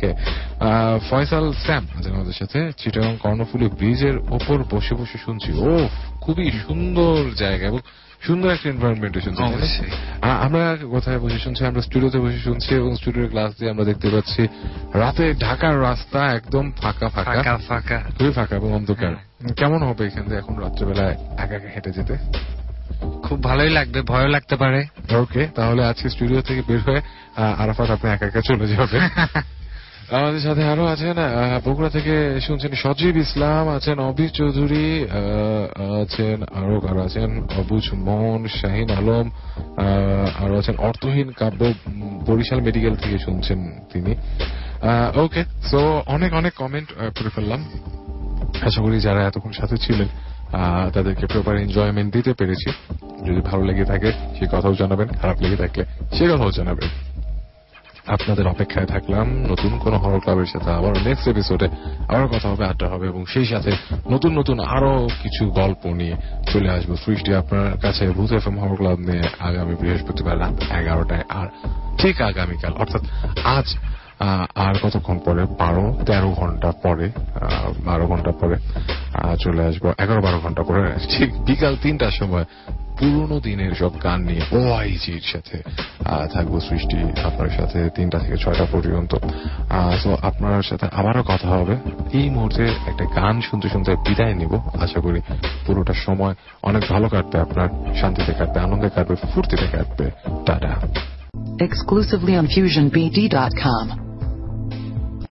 ফয়সাল স্যাম আছেন আমাদের সাথে, চিটাগাং কর্ণফুলী ব্রিজের ওপর বসে বসে শুনছি। ও, খুবই সুন্দর জায়গা এবং সুন্দর একটা এনভায়রনমেন্টে শুনছি। আমরা কোথায় বসে শুনছি? আমরা স্টুডিওতে বসে শুনছি এবং স্টুডিওর গ্লাস দিয়ে আমরা দেখতে পাচ্ছি রাতে ঢাকার রাস্তা একদম ফাঁকা ফাঁকা ফাঁকা খুবই ফাঁকা এবং অন্ধকার। কেমন হবে এখান থেকে এখন রাত্রেবেলায় একা একা হেঁটে যেতে? খুব ভালোই লাগবে, ভয় লাগতে পারে। ওকে, তাহলে আজকে স্টুডিও থেকে বের হয়ে আরাফাত আপনি একা একা চলে যাবে। আমাদের সাথে আরো আছেন বগুড়া থেকে শুনছেন সজীব ইসলাম, আছেন অবি চৌধুরী, আছেন আরো কারো আছেন অবুজ মন, শাহিন আলম, আরো আছেন অর্থহীন কাব্য, বরিশাল মেডিকেল থেকে শুনছেন তিনি। ওকে, সো অনেক অনেক কমেন্ট পড়ে ফেললাম। আশা করি যারা এতক্ষণ সাথে ছিলেন তাদেরকে প্রপার এনজয়মেন্ট দিতে পেরেছি। যদি ভালো লেগে থাকে সে কথাও জানাবেন, খারাপ লেগে থাকলে সে কথাও জানাবেন। আপনাদের অপেক্ষায় থাকলাম নতুন কোন হরর ক্লাবের সাথে আবার নেক্সট এপিসোডে আবার কথা হবে, আড্ডা হবে এবং সেই সাথে নতুন নতুন আরো কিছু গল্প নিয়ে চলে আসবো সৃষ্টি আপনার কাছে। ভূত এফ এম হরর ক্লাব নিয়ে আগামী বৃহস্পতিবার রাত এগারোটায়, আর ঠিক আগামীকাল অর্থাৎ আজ আর কতক্ষণ পরে, বারো তেরো ঘন্টা পরে, বারো ঘন্টা পরে চলে আসবো, এগারো বারো ঘন্টা পরে ঠিক বিকাল তিনটার সময় পুরোনো দিনের সব গান নিয়ে ও আইজির সাথে থাকবো সৃষ্টি আপনার সাথে তিনটা থেকে ছয়টা পর্যন্ত। তো আপনার সাথে আবারও কথা হবে। এই মুহূর্তে একটা গান শুনতে শুনতে বিদায় নিব। আশা করি পুরোটা সময় অনেক ভালো কাটবে, আপনার শান্তিতে কাটবে, আনন্দে কাটবে, ফুর্তিতে কাটবে। টাটা। Exclusively on fusion b d dot com.